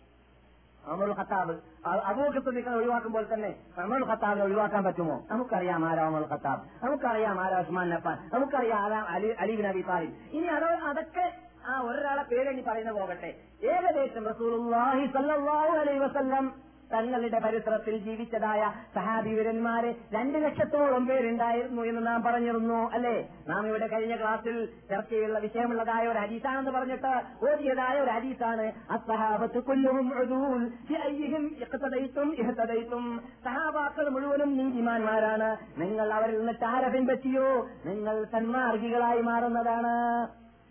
ഉമറുൽ ഖത്താബ്, അബൂബക്കർ സിദ്ദീഖിനെ ഒഴിവാക്കുമ്പോൾ തന്നെ ഉമറുൽ ഖത്താബിനെ ഒഴിവാക്കാൻ പറ്റുമോ? നമുക്കറിയാം ആരാ ഉമറുൽ ഖത്താബ്, നമുക്കറിയാം ആരാ ഉസ്മാൻ അഫ്ഫാൻ, നമുക്കറിയാം ആരാ Ali Ali bin Abi Talib. ഇനി അതോ അതൊക്കെ ആ ഒരാളെ പേരെണ്ണി പറയുന്ന പോകട്ടെ. ഏകദേശം റസൂലുള്ളാഹി സ്വല്ലല്ലാഹു അലൈഹി വസല്ലം തങ്ങളുടെ പരിസരത്തിൽ ജീവിച്ചതായ സഹാബിവരന്മാര് രണ്ട് ലക്ഷത്തോളം പേരുണ്ടായിരുന്നു എന്ന് നാം പറഞ്ഞിരുന്നു അല്ലേ? നാം ഇവിടെ കഴിഞ്ഞ ക്ലാസ്സിൽ ചർച്ചയുള്ള വിഷയമുള്ളതായ ഒരു ഹദീസാണെന്ന് പറഞ്ഞിട്ട് ഓതിയതായ ഒരു ഹദീസാണ് അസ്സഹാബത്തു കുല്ലുഹും ഉദൂൽ ഫിഅയ്യിഹിം ഇഖ്തദൈതും ഇഹ്തദൈതും. സഹാബാക്കൾ മുഴുവനും നീതിമാന്മാരാണ്, നിങ്ങൾ അവരിൽ നിന്നിട്ട് ആരെ പിൻപറ്റിയോ നിങ്ങൾ സന്മാർഗികളായി മാറുന്നതാണ്.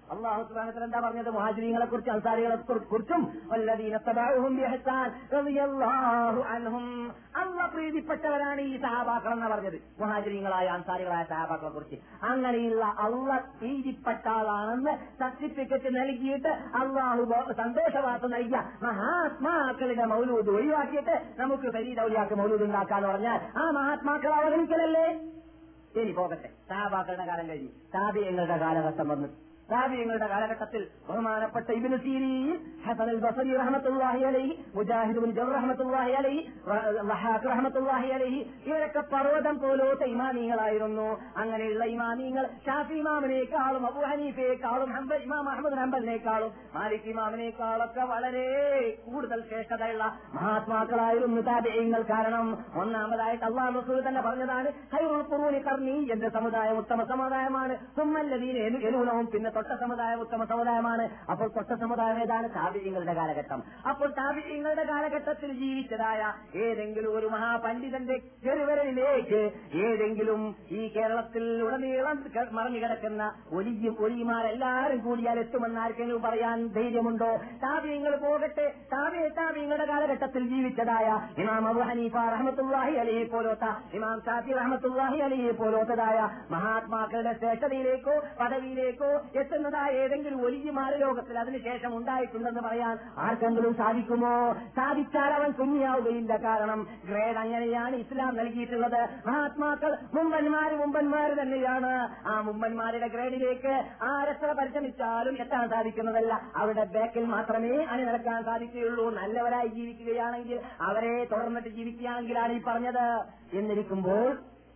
അല്ലാഹു സുബ്ഹാനഹു വ തആല എന്താ പറഞ്ഞത്? മുഹാജിരീങ്ങളെ കുറിച്ച്, അൻസാരികളെ കുറിച്ചും വല്ലദീന തബഉഹും ബിഇഹ്സാൻ റളിയല്ലാഹു അൻഹും, അല്ലാഹു പ്രീതിപ്പെട്ടവരാണ് ഈ സഹാബാക്കൾ എന്ന് പറഞ്ഞത്, മുഹാജിരീങ്ങളായ അൻസാരികളായ സഹാബാക്കളെ കുറിച്ച്. അങ്ങനെയുള്ള അല്ലാഹു പ്രീതിപ്പെട്ട ആളാണെന്ന് സർട്ടിഫിക്കറ്റ് നൽകിയിട്ട് അല്ലാഹു സന്തോഷവാർത്ത നൽകിയ മഹാത്മാക്കളുടെ മൗലൂദ് ഒഴിവാക്കിയിട്ട് നമുക്ക് ഫരീദ് ഔലിയാക്ക് മൗലൂദ് ഉണ്ടാക്കാന്ന് പറഞ്ഞാൽ ആ മഹാത്മാക്കൾ അവഗണിക്കലല്ലേ? ഇനി പോകട്ടെ, സഹാബാക്കളുടെ കാലം കഴിഞ്ഞു, താബിഈങ്ങളുടെ കാലഘട്ടം വന്നു. താബിഈങ്ങളുടെ കാലഘട്ടത്തിൽ ബഹുമാനപ്പെട്ട ഇബ്നു സീരീൻ, ഹസൻ അൽ ബസരി റഹ്മത്തുള്ളാഹി അലൈഹി, മുജാഹിദ് ബിൻ ജബ്ർ റഹ്മത്തുള്ളാഹി അലൈഹി, വഹാഖ് റഹ്മത്തുള്ളാഹി അലൈഹി, ഇവരൊക്കെ പർവ്വതം പോലത്തെ ഇമാമികളായിരുന്നു. അങ്ങനെയുള്ള ഇമാമിങ്ങൾ ഷാഫി ഇമാമിനേക്കാളും അബൂ ഹനീഫയേക്കാളും ഹംബൽ ഇമാം അഹ്മദ് ഹംബലിനേക്കാളും മാലിക് ഇമാമിനേക്കാളൊക്കെ വളരെ കൂടുതൽ ശ്രേഷ്ഠതയുള്ള മഹാത്മാക്കളായിരുന്നു താബിഈങ്ങൾ. കാരണം ഒന്നാമതായിട്ട് അല്ലാഹു റസൂൽ തന്നെ പറഞ്ഞതാണ്, ഖൈറുൽ ഖുറൂനി ഖർനി, എന്റെ സമുദായം ഉത്തമ സമുദായമാണ്, സുമ്മല്ലദീന യലൂനഹും, പിന്നെ തൊട്ട സമുദായം ഉത്തമ സമുദായമാണ്. അപ്പോൾ തൊട്ട സമുദായം ഏതാണ്? താബിഈങ്ങളുടെ കാലഘട്ടം. അപ്പോൾ താബിഈങ്ങളുടെ കാലഘട്ടത്തിൽ ജീവിച്ചതായ ഏതെങ്കിലും ഒരു മഹാപണ്ഡിതന്റെ ചെറുവിരലിലേക്ക് ഏതെങ്കിലും ഈ കേരളത്തിൽ ഉടനീളം മറഞ്ഞു കിടക്കുന്ന ഒലിയും ഒലിമാരെല്ലാരും കൂടിയാൽ എത്തുമെന്ന് ആർക്കെങ്കിലും പറയാൻ ധൈര്യമുണ്ടോ? താബിഈങ്ങൾ പോകട്ടെ, താബി താബിഈങ്ങളുടെ കാലഘട്ടത്തിൽ ജീവിച്ചതായ ഇമാം അബൂ ഹനീഫ റഹ്മത്തുള്ളാഹി അലൈഹി പോലോത്ത, ഇമാം ഷാഫി റഹ്മത്തുള്ളാഹി അലൈഹി പോലോത്തതായ മഹാത്മാക്കളുടെ ശ്രേഷ്ഠതയിലേക്കോ പദവിയിലേക്കോ എത്തുന്നതായ ഏതെങ്കിലും ഒലിമാര് ലോകത്തിൽ അതിനുശേഷം ഉണ്ടായിട്ടുണ്ടെന്ന് പറയാൻ ആർക്കെങ്കിലും സാധിക്കുമോ? സാധിച്ചാൽ അവൻ കുഞ്ഞാവുകയില്ല. കാരണം ഗ്രേഡ് അങ്ങനെയാണ് ഇസ്ലാം നൽകിയിട്ടുള്ളത്. മഹാത്മാക്കൾ മുമ്പന്മാര് മുമ്പന്മാര് തന്നെയാണ്. ആ മുമ്പന്മാരുടെ ഗ്രേഡിലേക്ക് ആരെത്ര പരിശ്രമിച്ചാലും എത്താൻ സാധിക്കുന്നതല്ല. അവരുടെ ബാക്കിൽ മാത്രമേ അണിനിരക്കാൻ സാധിക്കുകയുള്ളൂ. നല്ലവരായി ജീവിക്കുകയാണെങ്കിൽ, അവരെ തുടർന്നിട്ട് ജീവിക്കുകയാണെങ്കിലാണ് ഈ പറഞ്ഞത്. എന്നിരിക്കുമ്പോൾ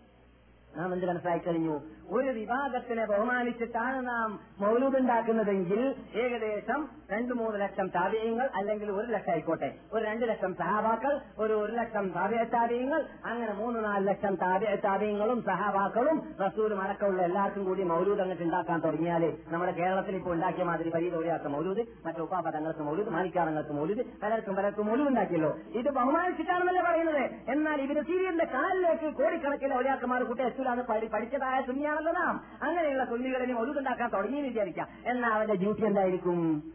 നാം എന്ത് മനസ്സിലാക്കി കഴിഞ്ഞു? ഒരു വിഭാഗത്തിനെ ബഹുമാനിച്ചിട്ടാണ് നാം മൗലൂദ് ഉണ്ടാക്കുന്നതെങ്കിൽ ഏകദേശം രണ്ടു മൂന്ന് ലക്ഷം താബിഈങ്ങൾ, അല്ലെങ്കിൽ ഒരു ലക്ഷം ആയിക്കോട്ടെ, ഒരു രണ്ട് ലക്ഷം സഹാബാക്കൾ, ഒരു ഒരു ലക്ഷം താബിഈ താബിഈങ്ങൾ, അങ്ങനെ മൂന്ന് നാല് ലക്ഷം താബിഈ താബിഈങ്ങളും സഹാബാക്കളും റസൂലും അടക്കമുള്ള എല്ലാവർക്കും കൂടി മൗലൂദ് അങ്ങോട്ട് ഉണ്ടാക്കാൻ തുടങ്ങിയാൽ നമ്മുടെ കേരളത്തിൽ ഇപ്പോൾ ഉണ്ടാക്കിയ മാതിരി ഫരീദ് ഔലിയാക്ക് മൗലൂദ്, മറ്റു ഉപാപതങ്ങൾക്ക് മൗലൂദ്, മാലിക്കാറങ്ങൾക്ക് മൗലൂദ്, പലർക്കും പലർക്കും മൗലൂദ് ഉണ്ടാക്കിയല്ലോ. ഇത് ബഹുമാനിച്ചിട്ടാണെന്നല്ലേ പറയുന്നത്. എന്നാൽ ഇവര് സീരിയലിന്റെ കാലിലേക്ക് കോടിക്കണക്കിന് ഔലിയാക്കന്മാർ കൂട്ടി എത്തൂലാന്ന് പഠിച്ചതായ സുന്നിയാണല്ലോ നാം. അങ്ങനെയുള്ള സുന്നികളിനെ മൗലൂദ് ഉണ്ടാക്കാൻ തുടങ്ങിയെന്ന് വിചാരിക്കാം. എന്നാൽ അവന്റെ ഡ്യൂട്ടി എന്തായിരിക്കും?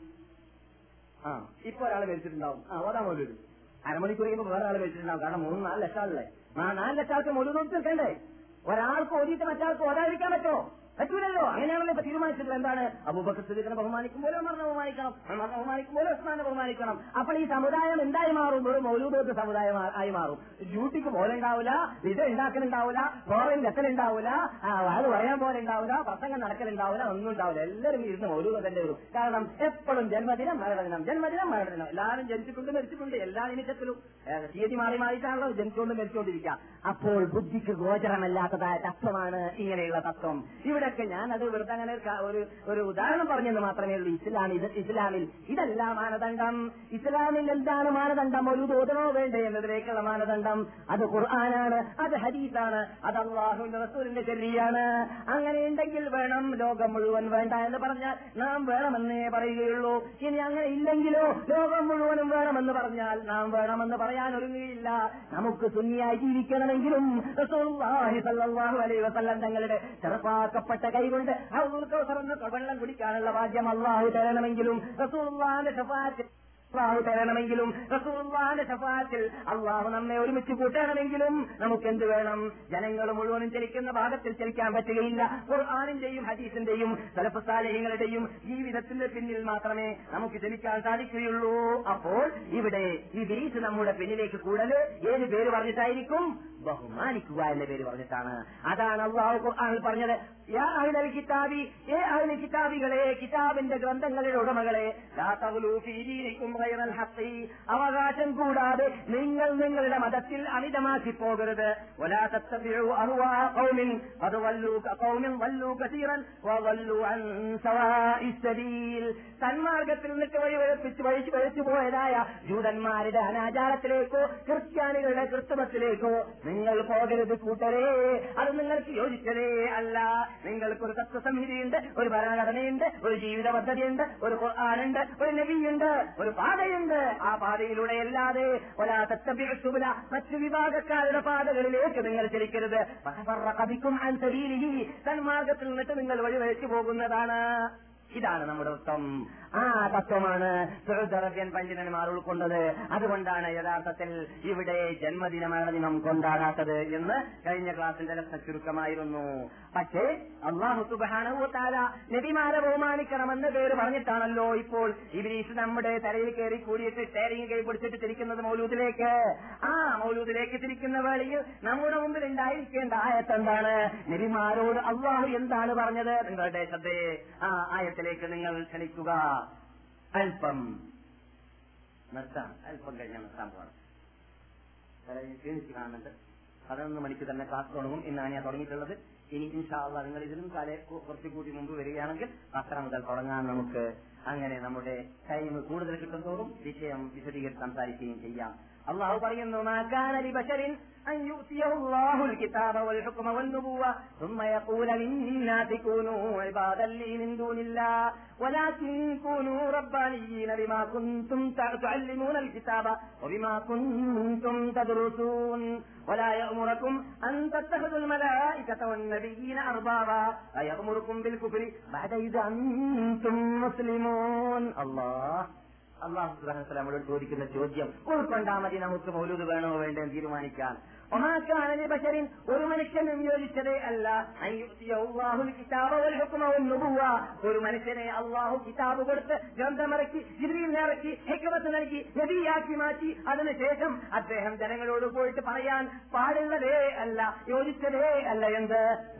ആ ഇപ്പൊ ഒരാൾ മരിച്ചിട്ടുണ്ടാവും, ആ ഓതാ മൗലൂദ്. അരമണിക്കൂർ കഴിയുമ്പോൾ വേറെ ആൾ മരിച്ചിട്ടുണ്ടാവും. കാരണം മൂന്ന് നാല് ലക്ഷം ആളല്ലേ, ആ നാല് ലക്ഷം ആൾക്ക് മൗലൂദ് നോക്കിണ്ടേ? ഒരാൾക്ക് ഓതിയിട്ട് മറ്റാൾക്ക് ഓതാതിരിക്കാൻ പറ്റുമോ? പറ്റൂലല്ലോ. അങ്ങനെയാണല്ലോ ഇപ്പൊ തീരുമാനിച്ചത്. എന്താണ്? അബൂബക്കർ സിദ്ദീഖിനെ ബഹുമാനിക്കും പോലെ ഉമറിനെ ബഹുമാനിക്കണം, ഉമറിനെ ബഹുമാനിക്കും പോലെ ഉസ്മാനെ ബഹുമാനിക്കണം. അപ്പോൾ ഈ സമുദായം എന്തായി മാറും? ഒരു മൗലൂദ് സമുദായം ആയി മാറും. ഡ്യൂട്ടിക്ക് പോലെ ഉണ്ടാവില്ല, ഇത് ഉണ്ടാക്കലുണ്ടാവില്ല, ഫോറിൻ ലെക്കലുണ്ടാവില്ല, അത് പറയാൻ പോലെ ഉണ്ടാവില്ല, പ്രസംഗം നടക്കലുണ്ടാവില്ല, ഒന്നും ഉണ്ടാവില്ല. എല്ലാവരും ഇരുന്ന് മൗലൂദ് തന്നെ വരും. കാരണം എപ്പോഴും ജന്മദിനം മരണദിനം, ജന്മദിനം മരണദിനം, എല്ലാവരും ജനിച്ചിട്ടുണ്ട് മരിച്ചിട്ടുണ്ട്, എല്ലാ നിമിഷത്തിലും തീയതി മാറി മാറിയിട്ടാണല്ലോ ജനിച്ചുകൊണ്ട് മരിച്ചുകൊണ്ടിരിക്കുക. അപ്പോൾ ബുദ്ധിക്ക് ഗോചരമല്ലാത്തതായ തത്വമാണ് ഇങ്ങനെയുള്ള തത്വം. ഇവിടെ ഞാൻ അത് വെറുതെ അങ്ങനെ ഒരു ഒരു ഉദാഹരണം പറഞ്ഞെന്ന് മാത്രമേ ഉള്ളൂ. ഇസ്ലാം ഇത് ഇസ്ലാമിൽ ഇതല്ല മാനദണ്ഡം. ഇസ്ലാമിൽ എന്താണ് മാനദണ്ഡം? ഒരു ഓതണോ വേണ്ടേ എന്നതിലേക്കുള്ള മാനദണ്ഡം അത് ഖുർആനാണ്, അത് ഹദീസാണ്, അത് അല്ലാഹുവിന്റെ റസൂലിന്റെ ശരീഅത്താണ്. അങ്ങനെ ഉണ്ടെങ്കിൽ വേണം. ലോകം മുഴുവൻ വേണ്ട എന്ന് പറഞ്ഞാൽ നാം വേണമെന്നേ പറയുകയുള്ളൂ. ഇനി അങ്ങനെ ഇല്ലെങ്കിലോ ലോകം മുഴുവനും വേണമെന്ന് പറഞ്ഞാൽ നാം വേണമെന്ന് പറയാൻ ഒരുങ്ങുകയില്ല. നമുക്ക് സുന്നിയായി ജീവിക്കണമെങ്കിലും റസൂലുള്ളാഹി സ്വല്ലല്ലാഹു അലൈഹി വസല്ലം തങ്ങളുടെ ചെറുപ്പാക്കപ്പെട്ട കൈകൊണ്ട് വെള്ളം കുടിക്കാനുള്ള ഭാഗ്യം അല്ലാഹു തരണമെങ്കിലും റസൂലുള്ളാഹിന്റെ ശഫാഅത്ത് അല്ലാഹു തരണമെങ്കിലും റസൂലുള്ളാഹിന്റെ ശഫാഅത്തിൽ അല്ലാഹു നമ്മെ ഒരുമിച്ച് കൂട്ടണമെങ്കിലും നമുക്ക് എന്ത് വേണം? ജനങ്ങൾ മുഴുവനും ചലിക്കുന്ന ഭാഗത്തിൽ ചലിക്കാൻ പറ്റുകയില്ല. ഖുർആനിന്റെയും ഹദീസിന്റെയും സലഫ് സാലിഹീങ്ങളുടെയും ജീവിതത്തിന്റെ പിന്നിൽ മാത്രമേ നമുക്ക് ചലിക്കാൻ സാധിക്കുകയുള്ളൂ. അപ്പോൾ ഇവിടെ ഇബ്ലീസ് നമ്മുടെ പിന്നിലേക്ക് കൂടല് ഏത് പേര് പറഞ്ഞിട്ടായിരിക്കും? ബഹുമാനിക്കുക എന്ന പേര് പറഞ്ഞിട്ടാണ്. അതാണ് അല്ലാഹു ഖുർആനിൽ പറഞ്ഞത്, യാ അഹ്ലൽ കിതാബി, ഏ അഹ്ലൽ കിതാബികളെ, കിതാബിന്റെ ഗ്രന്ഥങ്ങളുടെ ഉടമകളെ, ലാ തഗ്ലൂ ഫീ ദീനികും ഗൈറൽ ഹഖ്, അവകാശം കൂടാതെ നിങ്ങൾ നിങ്ങളുടെ മതത്തിൽ അമിതമാക്കി പോകരുത്. വലാ തത്തബിഉ അഹ്വാ ഖൗമിൻ ഖദ് വല്ലൂ ഖൗമിൻ വല്ലൂ കസീറൻ വവല്ലൂ അൻ സവാഇസ് സബീൽ, സന്മാർഗത്തിൽ നിന്നിട്ട് വഴിവഴിപ്പിച്ച് വഴിച്ചു വഴിച്ചു പോയതായ ജൂതന്മാരുടെ അനാചാരത്തിലേക്കോ ക്രിസ്ത്യാനികളുടെ ക്രിസ്തുമത്തിലേക്കോ നിങ്ങൾ പോകരുത് കൂട്ടരേ. അത് നിങ്ങൾക്ക് യോജിച്ചതേ അല്ല. നിങ്ങൾക്കൊരു തത്വസംഹിതയുണ്ട്, ഒരു ഭരണഘടനയുണ്ട്, ഒരു ജീവിത പദ്ധതിയുണ്ട്, ഒരു ഖുർആനുണ്ട്, ഒരു നബിയുണ്ട്, ഒരു പാതയുണ്ട്. ആ പാതയിലൂടെ അല്ലാതെ വലാ തത്തബിഉ സുബുല, മറ്റു വിഭാഗക്കാരുടെ പാതകളിലേക്ക് നിങ്ങൾ ചലിക്കരുത്. ഫതഫറഖ ബികും അൻ സബീലിഹി, സന്മാർഗത്തിൽ നിന്നിട്ട് നിങ്ങൾ വഴിവഴിച്ചു പോകുന്നതാണ്. ഇതാണ് നമ്മുടെ തത്വം. ആ തത്വമാണ് സൗദി അറേബ്യൻ പണ്ഡിതന്മാർ ഉൾക്കൊണ്ടത്. അതുകൊണ്ടാണ് യഥാർത്ഥത്തിൽ ഇവിടെ ജന്മദിനമാണ് ദിനം കൊണ്ടാടാത്തത് എന്ന് കഴിഞ്ഞ ക്ലാസിന്റെ രസ ചുരുക്കമായിരുന്നു. പക്ഷേ അല്ലാഹു സുബ്ഹാനഹു വ തആല നബിമാരെ ബഹുമാനിക്കണമെന്ന് പേര് പറഞ്ഞിട്ടാണല്ലോ ഇപ്പോൾ ഇബ്ലീസ് നമ്മുടെ തലയിൽ കയറി കൂടിയിട്ട് ഷെയറിംഗ് കൈ പിടിച്ചിട്ട് തിരിക്കുന്നത് മൗലൂദിലേക്ക്. ആ മൗലൂദിലേക്ക് തിരിക്കുന്ന വേളയിൽ നമ്മുടെ മുമ്പിൽ ഉണ്ടായിരിക്കേണ്ട ആയത്ത് എന്താണ്? നബിമാരോട് അല്ലാഹു എന്താണ് പറഞ്ഞത്? നിങ്ങളുടെ ശ്രദ്ധയെ ആ ആയത്തിലേക്ക് നിങ്ങൾ ക്ഷണിക്കുക. അല്പം നിർത്താം, അല്പം കഴിഞ്ഞാൽ നിർത്താൻ പോകണം. ക്ഷീണിച്ച് കാണുന്നുണ്ട്. പതിനൊന്ന് മണിക്ക് തന്നെ ക്ലാസ് തുടങ്ങും. ഇന്നാണ് ഞാൻ തുടങ്ങിയിട്ടുള്ളത്. ഇനി ഇൻഷാ അല്ലാഹ് നിങ്ങൾ ഇതിലും കാലേ കുറച്ചു കൂടി മുമ്പ് വരികയാണെങ്കിൽ പത്തര മുതൽ തുടങ്ങാൻ നമുക്ക്. അങ്ങനെ നമ്മുടെ ടൈം കൂടുതൽ കിട്ടുന്നതോറും വിഷയം വിശദീകരിച്ച് സംസാരിക്കുകയും ചെയ്യാം. അള്ളാഹു പറയുന്നു, മാ കാന ലിബശരിൻ അൻ യുഅ്തിയഹു അല്ലാഹുൽ കിതാബ വൽ ഹുക്മ വൻ നുബുവ്വ സുമ്മ യഖൂല ലിന്നാസി കൂനൂ ഇബാദൻ ലീ മിൻ ദൂനില്ലാഹ് വലാകിൻ കൂനൂ റബ്ബാനിയ്യീന ബിമാ കുൻതും തുഅല്ലിമൂനൽ കിതാബ വബിമാ കുൻതും തദ്റുസൂൻ വലാ യഅ്മുറുകും അൻ തത്തഖിദുൽ മലായികത വൻ നബിയ്യീന അർബാബാ വയഅ്മുറുകും ബിൽ കുഫ്രി ബഅദ ഇദ അൻതും മുസ്ലിമൂൻ. അല്ലാഹ് അല്ലാഹു സുബ്ഹാനഹു വ തആല നമ്മളോട് ചോദിക്കുന്ന ചോദ്യം ഉൾക്കൊണ്ടാൽ മതി നമുക്ക് മൗലൂദ് വേണോ വേണ്ടെന്ന് തീരുമാനിക്കാൻ. ഒരു മനുഷ്യനും യോജിച്ചതേ അല്ല ഒരു മനുഷ്യനെ അള്ളാഹു കിതാബ് കൊടുത്ത് ഗ്രന്ഥമിറക്കി ജിബ്രീലിനെ ഇറക്കി ഹിക്മത്ത് നൽകി നബിയാക്കി മാറ്റി അതിനുശേഷം അദ്ദേഹം ജനങ്ങളോട് പോയിട്ട് പറയാൻ പാടുള്ളതേ അല്ല, യോജിച്ചതേ അല്ല. എന്ത്?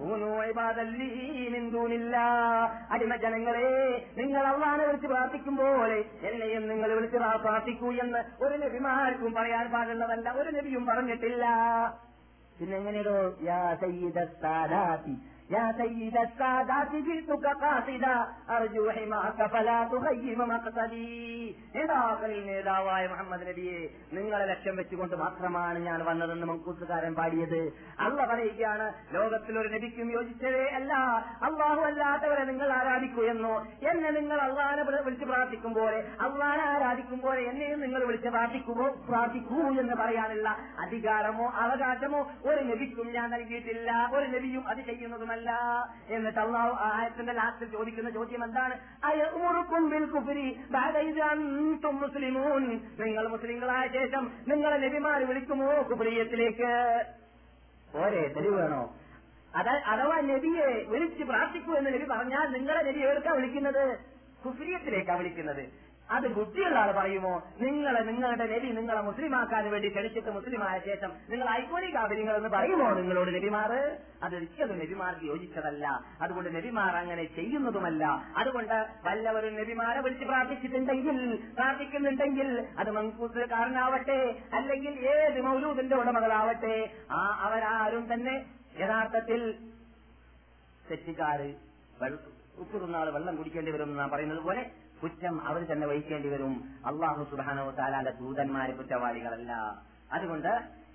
അടിമ ജനങ്ങളെ, നിങ്ങൾ അള്ളാഹനെ വിളിച്ച് പ്രാർത്ഥിക്കുമ്പോലെ എന്നെയും നിങ്ങൾ വിളിച്ച് പ്രാർത്ഥിക്കൂ എന്ന് ഒരു നബിമാർക്കും പറയാൻ പാടുള്ളതല്ല, ഒരു നബിയും പറഞ്ഞിട്ടില്ല. പിന്നെ എങ്ങനെയോ യാ സയ്യിദ സാദാതി യാ സയ്യിദ സാദാതി ജിതുക ഖാസിദ അർജു ഹിമാക ഫലാ തുഖയ്യിമ മഖ്സദി. നേതാക്കളിൽ നേതാവായ മുഹമ്മദ് നബിയെ, നിങ്ങളെ ലക്ഷ്യം വെച്ചുകൊണ്ട് മാത്രമാണ് ഞാൻ വന്നതെന്ന് മങ്കൂസുകാരൻ പാടിയത്. അല്ലാഹു പറയുകയാണ്, ലോകത്തിലൊരു നബിക്കും യോജിച്ചതേ അല്ല അള്ളാഹു അല്ലാത്തവരെ നിങ്ങൾ ആരാധിക്കൂ എന്നോ, എന്നെ നിങ്ങൾ അള്ളാഹനെ വിളിച്ച് പ്രാർത്ഥിക്കും പോലെ അള്ളാഹനെ ആരാധിക്കും പോലെ എന്നെയും നിങ്ങൾ വിളിച്ച് പ്രാർത്ഥിക്കുമോ പ്രാർത്ഥിക്കൂ എന്ന് പറയാനുള്ള അധികാരമോ അവകാശമോ ഒരു നബിക്കും ഞാൻ നൽകിയിട്ടില്ല, ഒരു നബിയും അത് ചെയ്യുന്നതുമല്ല. എന്നിട്ട് അല്ലാഹു ആയത്തിന്റെ ലാസ്റ്റിൽ ചോദിക്കുന്ന ചോദ്യം എന്താണ്? അയഉമുറുകും ബിൽ കുഫ്രി ബഅദ ഇദ അൻതും മുസ്ലിമൂൻ. നിങ്ങൾ മുസ്ലിങ്ങളായ ശേഷം നിങ്ങളെ നബിമാർ വിളിക്കുമോ കുഫ്രിയത്തിലേക്ക്? ഒരേ തെളിവ് വേണോ? അഥവാ നബിയെ വിളിച്ച് പ്രാർത്ഥിക്കൂ എന്ന് നബി പറഞ്ഞാൽ നിങ്ങളെ നബി എവിടേക്കാ വിളിക്കുന്നത്? കുഫ്രിയത്തിലേക്കാ വിളിക്കുന്നത്. അത് ബുദ്ധിയുള്ള ആൾ പറയുമോ? നിങ്ങളെ നിങ്ങളുടെ നബി നിങ്ങളെ മുസ്ലിമാക്കാൻ വേണ്ടി ക്ഷണിച്ചിട്ട് മുസ്ലിമായ ശേഷം നിങ്ങൾ ഐക്കോണി കാബിരിങ്ങൾ എന്ന് പറയുമോ നിങ്ങളോട് നബിമാറ്? അതൊരിക്കലും നബിമാർക്ക് യോജിച്ചതല്ല. അതുകൊണ്ട് നബിമാർ അങ്ങനെ ചെയ്യുന്നതുമല്ല. അതുകൊണ്ട് വല്ലവരും നബിമാരെ വിളിച്ച് പ്രാർത്ഥിച്ചിട്ടുണ്ടെങ്കിൽ പ്രാർത്ഥിക്കുന്നുണ്ടെങ്കിൽ അത് മങ്കൂസുകാരനാവട്ടെ അല്ലെങ്കിൽ ഏത് മൗലൂദിന്റെ ഉടമകളാവട്ടെ, ആ അവരാരും തന്നെ യഥാർത്ഥത്തിൽ തെറ്റുകാര്. ഉപ്പ് തിന്നാൾ വെള്ളം കുടിക്കേണ്ടി വരും എന്ന് നാം പറയുന്നത് പോലെ കുറ്റം അവർ തന്നെ വഹിക്കേണ്ടി വരും. അല്ലാഹു സുബ്ഹാനഹു വ തആലയുടെ ദൂതന്മാരെ കുറ്റവാളികളല്ല. അതുകൊണ്ട്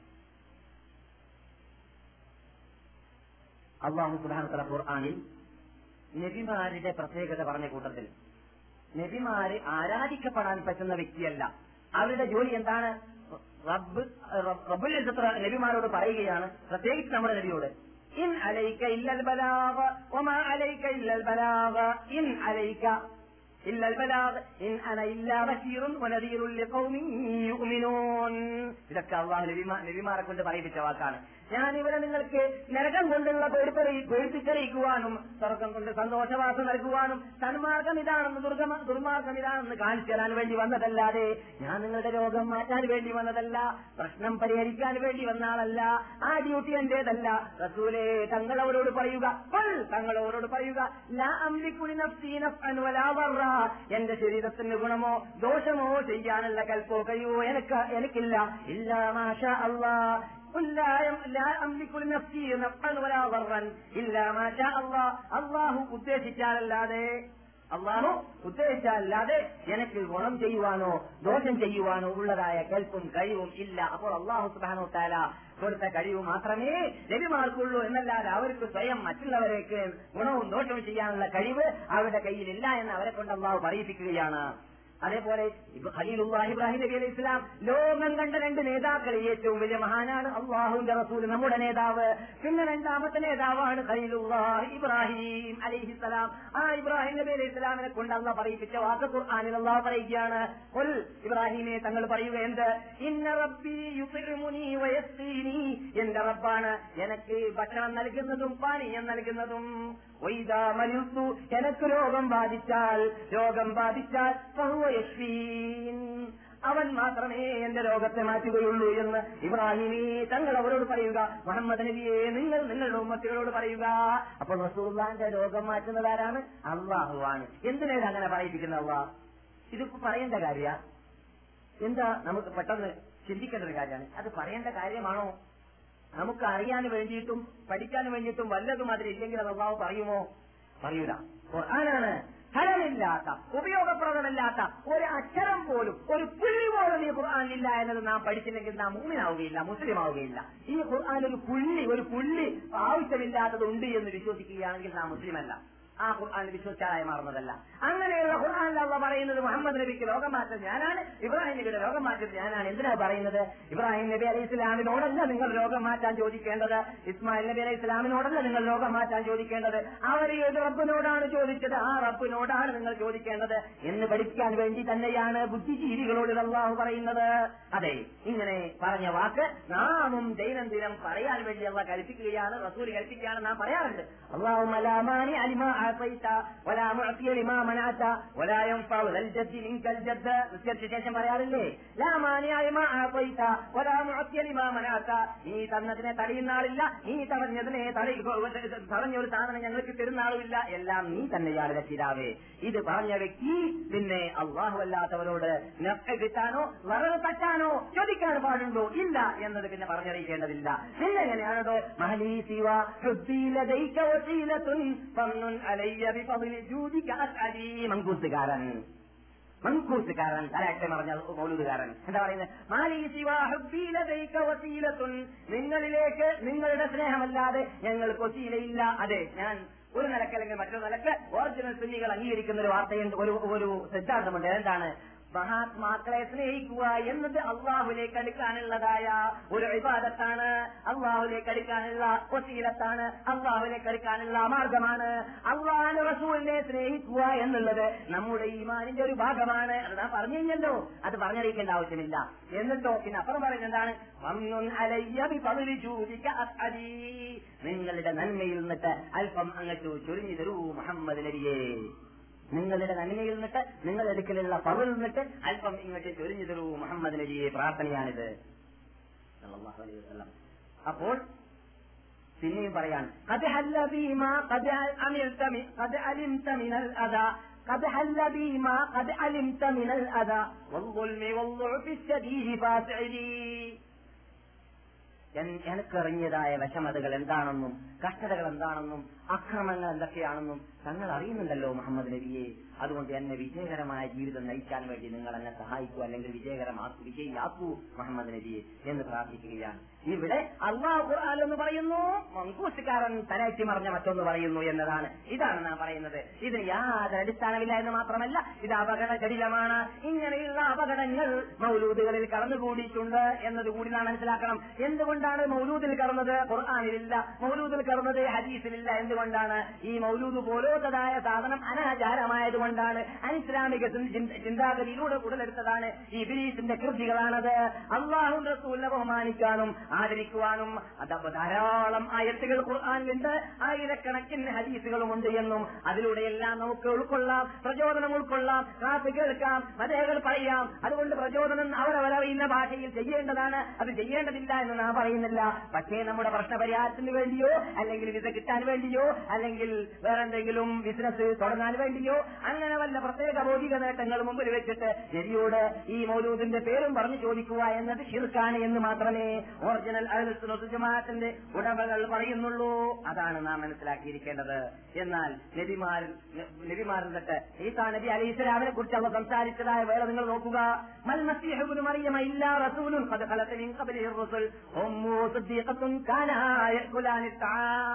അല്ലാഹു സുബ്ഹാനഹു വ തആല ഖുർആനിൽ നബിമാരുടെ പ്രത്യേകത പറഞ്ഞ കൂട്ടത്തിൽ നബിമാര് ആരാധിക്കപ്പെടാൻ പറ്റുന്ന വ്യക്തിയല്ല. അവരുടെ ജോലി എന്താണ്? റബ്ബ് റബ്ബുൽ ഇസ്സത്ത് നബിമാരോട് പറയുകയാണ്, പ്രത്യേകിച്ച് നമ്മുടെ നബിയോട്, ഇൻ അലൈക ഇല്ലൽ ബലാഗ വമാ അലൈക ഇല്ലൽ ബലാഗ ഇൻ അലൈക ഇല്ലൽ ബലാഗ് ഇൻ അന ഇല്ലാ ബശീറുൻ വനദീറുൻ ലിഖൗമിൻ യുഅ്മിനൂൻ. ഇതൊക്കെ അല്ലാഹു നബിമാരെ കൊണ്ട് പറയിപ്പിച്ച വാക്കാണ്. ഞാനിവിടെ നിങ്ങൾക്ക് നരകം കൊണ്ടുള്ള പേടിപ്പിച്ചറിയിക്കുവാനും സ്വർഗം കൊണ്ട് സന്തോഷവാസം നൽകുവാനും സന്മാർഗം ഇതാണെന്ന് ദുർഗമ ദുർമാർഗം ഇതാണെന്ന് കാണിച്ചു തരാൻ വേണ്ടി വന്നതല്ലാതെ ഞാൻ നിങ്ങളുടെ രോഗം മാറ്റാൻ വേണ്ടി വന്നതല്ല, പ്രശ്നം പരിഹരിക്കാൻ വേണ്ടി വന്ന ആളല്ല. ആ ഡ്യൂട്ടി എന്റേതല്ല. റസൂലേ, തങ്ങളവരോട് പറയുക, തങ്ങളവരോട് പറയുക, ലാ അംലികു ലിനഫ്സി നഫ്അൻ വലാ ദർറ. എന്റെ ശരീരത്തിന് ഗുണമോ ദോഷമോ ചെയ്യാനുള്ള കൽപ്പോ കഴിവോ എനിക്ക് എനിക്കില്ല. ഇല്ലാ മാഷാ അല്ലാഹ്. അള്ളാഹു ഉദ്ദേശിച്ചാലല്ലാതെ അള്ളാഹു ഉദ്ദേശിച്ചാലല്ലാതെ എനിക്ക് ഗുണം ചെയ്യുവാനോ ദോഷം ചെയ്യുവാനോ ഉള്ളതായ കൽപ്പും കഴിവും ഇല്ല. അപ്പോൾ അള്ളാഹു സുബ്ഹാനഹു വ തആല കൊടുത്ത കഴിവ് മാത്രമേ നബിമാർക്കുള്ളൂ എന്നല്ലാതെ അവർക്ക് സ്വയം മറ്റുള്ളവരേക്ക് ഗുണവും ദോഷവും ചെയ്യാനുള്ള കഴിവ് അവരുടെ കയ്യിലില്ല എന്ന് അവരെ കൊണ്ട് അള്ളാഹു പറയിപ്പിക്കുകയാണ്. അതേപോലെ ഖലീലുല്ലാഹി ഇബ്രാഹിം നബി അലൈഹി ഇസ്ലാം ലോകം കണ്ട രണ്ട് നേതാക്കളിൽ ഏറ്റവും വലിയ മഹാനാണ് അള്ളാഹുവിന്റെ റസൂൽ, നമ്മുടെ നേതാവ്. പിന്നെ രണ്ടാമത്തെ നേതാവാണ് ഖലീലുല്ലാഹി ഇബ്രാഹിം അലൈഹിസ്സലാം. ആ ഇബ്രാഹിം നബി അലൈഹി ഇസ്ലാമിനെ കൊണ്ട് അള്ളാഹ് പറയിപ്പിച്ച വാക്ക് ഖുർആനിൽ അള്ളാഹ് പറയുകയാണ്, ഖുൽ ഇബ്രാഹിമേ തങ്ങൾ പറയുക എന്ത്, ഇന്ന റബ്ബി യുത്ഇമുനി വയസ്ഖീനി, എന്റെ റബ്ബാണ് എനിക്ക് ഭക്ഷണം നൽകുന്നതും പാനീയം നൽകുന്നതും. വൈദാ മരിത്തു, എനിക്ക് രോഗം ബാധിച്ചാൽ രോഗം ബാധിച്ചാൽ ഫഹുവ യശ്ഫീൻ, അവൻ മാത്രമേ എന്റെ രോഗത്തെ മാറ്റുകയുള്ളൂ എന്ന് ഇബ്രാഹിമേ തങ്ങൾ അവരോട് പറയുക. മുഹമ്മദ് നബിയെ നിങ്ങൾ നിങ്ങളുടെ ഉമ്മത്തികളോട് പറയുക. അപ്പോൾ റസൂലുള്ളാഹിന്റെ രോഗം മാറ്റുന്നത് ആരാണ്? അല്ലാഹുവാണ്. എന്തിനാണ് അങ്ങനെ പറയിപ്പിക്കുന്നത് അല്ലാഹ്? ഇതിപ്പോ പറയേണ്ട കാര്യ എന്താ? നമുക്ക് പെട്ടെന്ന് ചിന്തിക്കേണ്ട ഒരു കാര്യമാണ്. അത് പറയേണ്ട കാര്യമാണോ? നമുക്ക് അറിയാൻ വേണ്ടിയിട്ടും പഠിക്കാൻ വേണ്ടിയിട്ടും വല്ലതും അതിലില്ലെങ്കിൽ അത് അല്ലാഹു പറയുമോ? പറയൂല. ഖുർആനാണ്. ഫലമില്ലാത്ത, ഉപയോഗപ്രദമല്ലാത്ത ഒരു അക്ഷരം പോലും, ഒരു പുള്ളി പോലും ഈ ഖുർആനിലില്ല എന്നത് നാം പഠിച്ചില്ലെങ്കിൽ നാം മുഅ്മിനാവുകയില്ല, മുസ്ലിം ആവുകയില്ല. ഈ ഖുർആനിൽ ഒരു പുള്ളി ഒരു പുള്ളി ആവശ്യമില്ലാത്തതുണ്ട് എന്ന് വിശ്വസിക്കുകയാണെങ്കിൽ നാം മുസ്ലിമല്ല, ആ ഖുർആൻ വിശ്വസിച്ചാലായി മാറുന്നതല്ല. അങ്ങനെയുള്ള ഖുർആനിൽ അല്ലാഹ് പറയുന്നത് മുഹമ്മദ് നബിക്ക് രോഗം മാറ്റം ഞാനാണ്, ഇബ്രാഹിം നബിയുടെ രോഗം മാറ്റം ഞാനാണ്. എന്തിനാ പറയുന്നത്? ഇബ്രാഹിം നബി അലൈഹി ഇസ്ലാമിനോടല്ല നിങ്ങൾ രോഗം മാറ്റാൻ ചോദിക്കേണ്ടത്, ഇസ്മായിൽ നബി അലൈഹി ഇസ്ലാമിനോടല്ല നിങ്ങൾ രോഗം മാറ്റാൻ ചോദിക്കേണ്ടത്, അവർ ഏത് റബ്ബിനോടാണ് ചോദിച്ചത്, ആ റബ്ബിനോടാണ് നിങ്ങൾ ചോദിക്കേണ്ടത് എന്ന് പഠിക്കാൻ വേണ്ടി തന്നെയാണ് ബുദ്ധിജീവികളോട് അല്ലാഹു പറയുന്നത്. അതെ, ഇങ്ങനെ പറഞ്ഞ വാക്ക് നാമും ദൈനംദിനം പറയാൻ വേണ്ടി അല്ലാഹ് കൽപ്പിക്കുകയാണ്, റസൂൽ കൽപ്പിക്കുകയാണ്, നാം പറയാറുണ്ട്. അല്ലാഹുമ്മ ലാ മാനി അലിമാ ആതൈത വലാ മുഅതി ലിമാ മനഅത വലാ യൻഫഉ ദൽ ജദ്ദി മിൻകൽ ജദ്ദ. നിസ്കരിച്ച ശേഷം പറയാറില്ലേ, ലാ മാനി അലിമാ ആതൈത വലാ മുഅതി ലിമാ മനഅത, നീ തന്നതിനെ തടയുന്ന ആളില്ല, നീ തടഞ്ഞതിനെ തടഞ്ഞൊരു സാധനം ഞങ്ങൾക്ക് തരുന്ന ആളുമില്ല, എല്ലാം നീ തന്നെയാണ് രക്ഷിതാവേ. ഇത് പറഞ്ഞ വ്യക്തി പിന്നെ അല്ലാഹു അല്ലാത്തവരോട് നഫ്അ കിട്ടാനോ വറവ് തട്ടാനോ ചോദിക്കാൻ പാടുണ്ടോ? ഇല്ല എന്നത് പിന്നെ പറഞ്ഞറിയിക്കേണ്ടതില്ല. പിന്നെ എങ്ങനെയാണോ മഹലീ സിവ ഹുദ്ദീലദൈക വസീലത്തുൻ ഫംനുൻ അലയ്യ ബിഫദ്ലി ജൂദിക അസ്അലി. മങ്കൂസുകാരൻ മങ്കൂസുകാരൻ തലക്കെ പറഞ്ഞ മൗലൂദുകാരൻ എന്താ പറയുന്നത്? മാലീ സിവാ ഹുബ്ബീലദൈക വസീലത്തുൻ, നിങ്ങളിലേക്ക് നിങ്ങളുടെ സ്നേഹമല്ലാതെ ഞങ്ങൾക്ക് വസീലയില്ല. അതെ, ഞാൻ ഒരു നിലക്ക് അല്ലെങ്കിൽ മറ്റൊരു നിലക്ക് ഒറിജിനൽ സുന്നികൾ അംഗീകരിക്കുന്ന ഒരു വാർത്തയുണ്ട്, ഒരു ഒരു സിദ്ധാന്തമുണ്ട്. എന്താണ്? മഹാത്മാക്കളെ സ്നേഹിക്കുക എന്നത് അള്ളാഹുലേക്ക് അടുക്കാനുള്ളതായ ഒരു ഇബാദത്താണ്, അള്ളാഹുലേക്ക് അടുക്കാനുള്ള വസീലത്താണ്, അള്ളാഹുലേക്ക് അടുക്കാനുള്ള മാർഗമാണ്. അള്ളാഹുവിന്റെ റസൂലിനെ സ്നേഹിക്കുക എന്നുള്ളത് നമ്മുടെ ഈമാനിന്റെ ഒരു ഭാഗമാണ്. അത് നാം പറഞ്ഞു കഴിഞ്ഞല്ലോ, അത് പറഞ്ഞറിയിക്കേണ്ട ആവശ്യമില്ല. എന്നിട്ടോ പിന്നെ അപ്പുറം പറയുന്നത് എന്താണ്? നിങ്ങളുടെ നന്മയിൽ നിന്നിട്ട് അല്പം അങ്ങോട്ട് ചൊരിഞ്ഞു തരൂ മുഹമ്മദ് നബിയെ, നിങ്ങളുടെ നന്മയിൽ നിന്നിട്ട് നിങ്ങൾ എടുക്കലുള്ള പവറിൽ നിന്നിട്ട് അല്പം ഇങ്ങോട്ട് ചൊരിഞ്ഞു തരൂ മുഹമ്മദ് നബിയെ. പ്രാർത്ഥനയാണിത്. അപ്പോൾ പിന്നെയും പറയാണ്, എനിക്കറിഞ്ഞതായ വിഷമതകൾ എന്താണെന്നും കഷ്ടതകൾ എന്താണെന്നും അക്രമങ്ങൾ എന്തൊക്കെയാണെന്നും തങ്ങൾ അറിയുന്നുണ്ടല്ലോ മുഹമ്മദ് നബിയെ. അതുകൊണ്ട് എന്നെ വിജയകരമായ ജീവിതം നയിക്കാൻ വേണ്ടി നിങ്ങൾ എന്നെ സഹായിക്കൂ, അല്ലെങ്കിൽ വിജയകരമാക്കൂ, വിജയിയാക്കൂ മുഹമ്മദ് നബിയെ എന്ന് പ്രാർത്ഥിക്കുകയാണ്. ഇവിടെ അല്ലാഹു ഖുർആൻ എന്ന് പറയുന്നു, മങ്കൂസുകാരൻ തലയറ്റി മറിഞ്ഞ മറ്റൊന്ന് പറയുന്നു എന്നതാണ്. ഇതാണ് നാം പറയുന്നത്. ഇത് യാതൊരു അടിസ്ഥാനമില്ല എന്ന് മാത്രമല്ല, ഇത് അപകട ജടിലമാണ്. ഇങ്ങനെയുള്ള അപകടങ്ങൾ മൗലൂദുകളിൽ കടന്നുകൂടിയിട്ടുണ്ട് എന്നതുകൂടി നാം മനസ്സിലാക്കണം. എന്തുകൊണ്ടാണ് മൗലൂദിൽ കടന്നത്? ഖുർആനിലില്ല. മൗലൂദിൽ കടന്നത് ഹദീസിലില്ല. എന്തുകൊണ്ടാണ്? ഈ മൗലൂദ് പോലോത്തതായ സാധനം അനാചാരമായതുകൊണ്ടാണ്, അനിസ്ലാമിക ചിന്താഗതിയിലൂടെ ഉടലെടുത്തതാണ്. ഈ ഇബ്ലീസിന്റെ കൃതികളാണത്. അല്ലാഹുവിന്റെ റസൂലിനെ ബഹുമാനിക്കാനും ആദരിക്കുവാനും ധാരാളം ആയത്തുകൾ ഖുർആനിലുണ്ട്, ആയിരക്കണക്കിന് ഹദീസുകളുമുണ്ട് എന്നും അതിലൂടെയെല്ലാം നമുക്ക് ഉൾക്കൊള്ളാം, പ്രചോദനം ഉൾക്കൊള്ളാം, ക്ലാസ് കേൾക്കാം, കഥകൾ പറയാം. അതുകൊണ്ട് പ്രചോദനം അവരവരറിയുന്ന ഭാഷയിൽ ചെയ്യേണ്ടതാണ്, അത് ചെയ്യേണ്ടതില്ല എന്ന് നാം പറയുന്നില്ല. പക്ഷേ നമ്മുടെ പ്രശ്നപരിഹാരത്തിന് വേണ്ടിയോ അല്ലെങ്കിൽ വിസ കിട്ടാൻ വേണ്ടിയോ അല്ലെങ്കിൽ വേറെന്തെങ്കിലും ബിസിനസ് തുടങ്ങാൻ വേണ്ടിയോ അങ്ങനെ വല്ല പ്രത്യേക ഭൗതിക നേട്ടങ്ങൾ മുമ്പിൽ വെച്ചിട്ട് നബിയോട് ഈ മൗലൂദിന്റെ പേരും പറഞ്ഞു ചോദിക്കുക എന്നത് ശിർക്കാണ് എന്ന് മാത്രമേ ഒറിജിനൽ അഹ്ലുസ് സുന്നത്ത് ജമാഅത്തിന്റെ ഉടമകൾ പറയുന്നുള്ളൂ. അതാണ് നാം മനസ്സിലാക്കിയിരിക്കേണ്ടത്. എന്നാൽ നബിമാർ നബിമാരിൽ തൊട്ട് ഈസാ നബി അലൈഹി സ്വലാമിനെ കുറിച്ച് അവർ സംസാരിച്ചതായ വേള നിങ്ങൾ നോക്കുക. മൽ മസീഹു ഇബ്നു മറിയം ഇല്ലാ റസൂലുൻ ഖദ് ഖലത മിൻ ഖബ്ലിഹി റുസുൽ ഉമ്മു സിദ്ദീഖത്തുൻ കാനാ യഅകുലാനി തആം.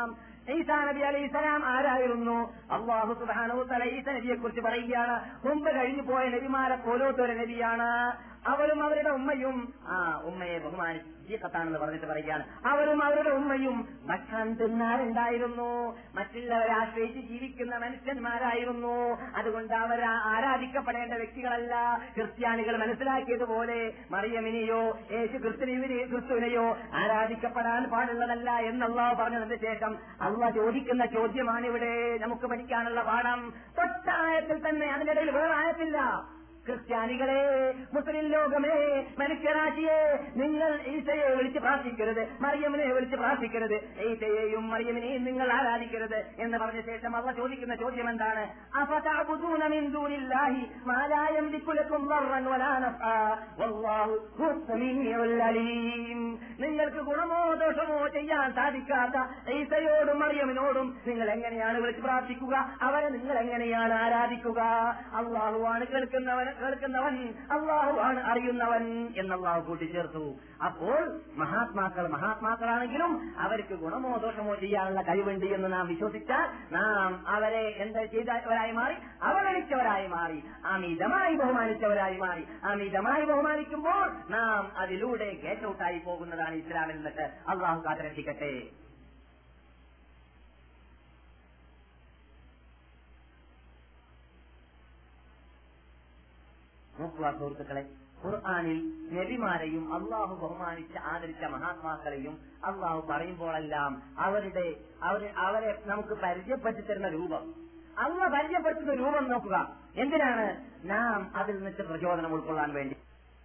ഈസാ നബി അലൈഹിസ്സലാം ആരായിരുന്നു? അല്ലാഹു സുബ്ഹാനഹു വ തആല ഈസാ നബിയെ കുറിച്ച് പറയുകയാണ്, മുമ്പ് കഴിഞ്ഞു പോയ നബിമാരെ പോലത്തൊരു നബിയാണ്. അവരും അവരുടെ ഉമ്മയും ആ ഉമ്മയെ ബഹുമാനിച്ച് ജീക്കത്താണെന്ന് പറഞ്ഞിട്ട് പറയുകയാണ്, അവരും അവരുടെ ഉമ്മയും ഭക്ഷണം തിന്നാറുണ്ടായിരുന്നു. മറ്റുള്ളവരെ ആശ്രയിച്ച് ജീവിക്കുന്ന മനുഷ്യന്മാരായിരുന്നു. അതുകൊണ്ട് അവർ ആരാധിക്കപ്പെടേണ്ട വ്യക്തികളല്ല. ക്രിസ്ത്യാനികൾ മനസ്സിലാക്കിയതുപോലെ മറിയമിനെയോ യേശു ക്രിസ്തുവിനെയോ ക്രിസ്തുവിനെയോ ആരാധിക്കപ്പെടാൻ പാടുള്ളതല്ല എന്നല്ലാഹു പറഞ്ഞതിന് ശേഷം അള്ളാഹ് ചോദിക്കുന്ന ചോദ്യമാണിവിടെ നമുക്ക് പഠിക്കാനുള്ള പാഠം. തൊട്ടായത്തിൽ തന്നെ, അതിനിടയിൽ വേറെ ആയത്തില്ല. ക്രിസ്ത്യാനികളെ, മുസ്ലിം ലോകമേ, മനുഷ്യരാശിയെ, നിങ്ങൾ ഈസയെ വിളിച്ച് പ്രാർത്ഥിക്കരുത്, മറിയമിനെ വിളിച്ച് പ്രാർത്ഥിക്കരുത്, ഈസയെയും മറിയമിനെയും നിങ്ങൾ ആരാധിക്കരുത് എന്ന് പറഞ്ഞ ശേഷം അള്ളാഹ് ചോദിക്കുന്ന ചോദ്യം എന്താണ്? അഫതഅബുദൂന മിൻ ദൂനില്ലാഹി മാ ലാ യംലികു ലക്കും ദർറൻ വലാ നഫഅ വല്ലാഹു ഹുവസ്സമീഉൽ അലീം. നിങ്ങൾക്ക് ഗുണമോ ദോഷമോ ചെയ്യാൻ സാധിക്കാത്ത ഈസയോടും മറിയമിനോടും നിങ്ങൾ എങ്ങനെയാണ് വിളിച്ച് പ്രാർത്ഥിക്കുക? അവരെ നിങ്ങൾ എങ്ങനെയാണ് ആരാധിക്കുക? അള്ളാഹുവാണ് കേൾക്കുന്നവൻ കേൾക്കുന്നവൻ അള്ളാഹുവാണ് അറിയുന്നവൻ എന്നല്ലാഹു കൂട്ടിച്ചേർത്തു. അപ്പോൾ മഹാത്മാക്കൾ മഹാത്മാക്കളാണെങ്കിലും അവർക്ക് ഗുണമോ ദോഷമോ ചെയ്യാനുള്ള കഴിവുണ്ട് എന്ന് നാം വിശ്വസിച്ചാൽ നാം അവരെ എന്താ ചെയ്തവരായി മാറി? അവഗണിച്ചവരായി മാറി, അമിതമായി ബഹുമാനിച്ചവരായി മാറി. അമിതമായി ബഹുമാനിക്കുമ്പോൾ നാം അതിലൂടെ ഗേറ്റ് ഔട്ടായി പോകുന്നതാണ് ഇസ്ലാമിൽ നിന്നിട്ട്. അള്ളാഹു കാത്തിരക്ഷിക്കട്ടെ. നോക്കുക സുഹൃത്തുക്കളെ, ഖുർആനിൽ നബിമാരെയും അള്ളാഹു ബഹുമാനിച്ച് ആദരിച്ച മഹാത്മാക്കളെയും അള്ളാഹു പറയുമ്പോഴെല്ലാം അവരുടെ അവരെ നമുക്ക് പരിചയപ്പെടുത്തി തരുന്ന രൂപം, അള്ളാഹ് പരിചയപ്പെടുത്തുന്ന രൂപം നോക്കുക. എന്തിനാണ്? നാം അതിൽ നിന്ന് പ്രചോദനം ഉൾക്കൊള്ളാൻ വേണ്ടി.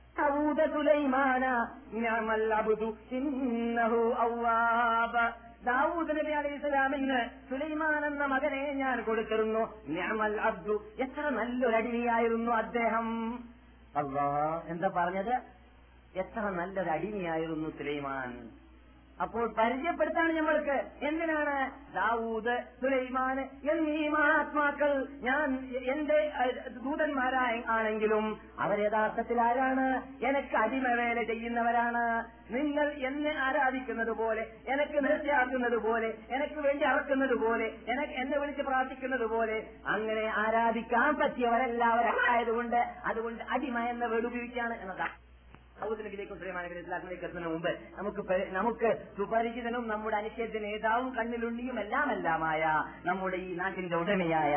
ദാവൂദ് നബി അലൈഹി സ്വലാമിന് സുലൈമാൻ എന്ന മകനെ ഞാൻ കൊടുത്തിരുന്നു. നിഅമൽ അബ്ദു, എത്ര നല്ലൊരു അടിമയായിരുന്നു അദ്ദേഹം. അല്ലാഹ് എന്താ പറഞ്ഞത്? എത്ര നല്ലൊരു അടിമയായിരുന്നു സുലൈമാൻ. അപ്പോൾ പരിചയപ്പെടുത്താണ് നമ്മൾക്ക്. എന്തിനാണ്? ദാവൂദ്, സുലൈമാൻ എന്നീ മഹാത്മാക്കൾ ഞാൻ എന്റെ ദൂതന്മാരായ ആണെങ്കിലും അവർ യഥാർത്ഥത്തിൽ ആരാണ്? എനിക്ക് അടിമവേല ചെയ്യുന്നവരാണ്. നിങ്ങൾ എന്നെ ആരാധിക്കുന്നത് പോലെ, എനിക്ക് നേർച്ചയാക്കുന്നത് പോലെ, എനിക്ക് വേണ്ടി അറക്കുന്നത് പോലെ, എനിക്ക് എന്നെ വിളിച്ച് പ്രാർത്ഥിക്കുന്നത് പോലെ അങ്ങനെ ആരാധിക്കാൻ പറ്റിയവരെല്ലാവരായതുകൊണ്ട് അതുകൊണ്ട് അടിമ എന്ന വേർഡ് ഉപയോഗിക്കുകയാണ് എന്നതാണ്. ദാവൂദിലേക്കും സുലൈമാൻ നബിയിലേക്ക് എത്തുന്നതിന് മുമ്പ് നമുക്ക് നമുക്ക് സുപരിചിതനും നമ്മുടെ അനുശേദ്യ നേതാവും കണ്ണിലുണ്ണിയും എല്ലാം എല്ലാമായ നമ്മുടെ ഈ നാട്ടിന്റെ ഉടമയായ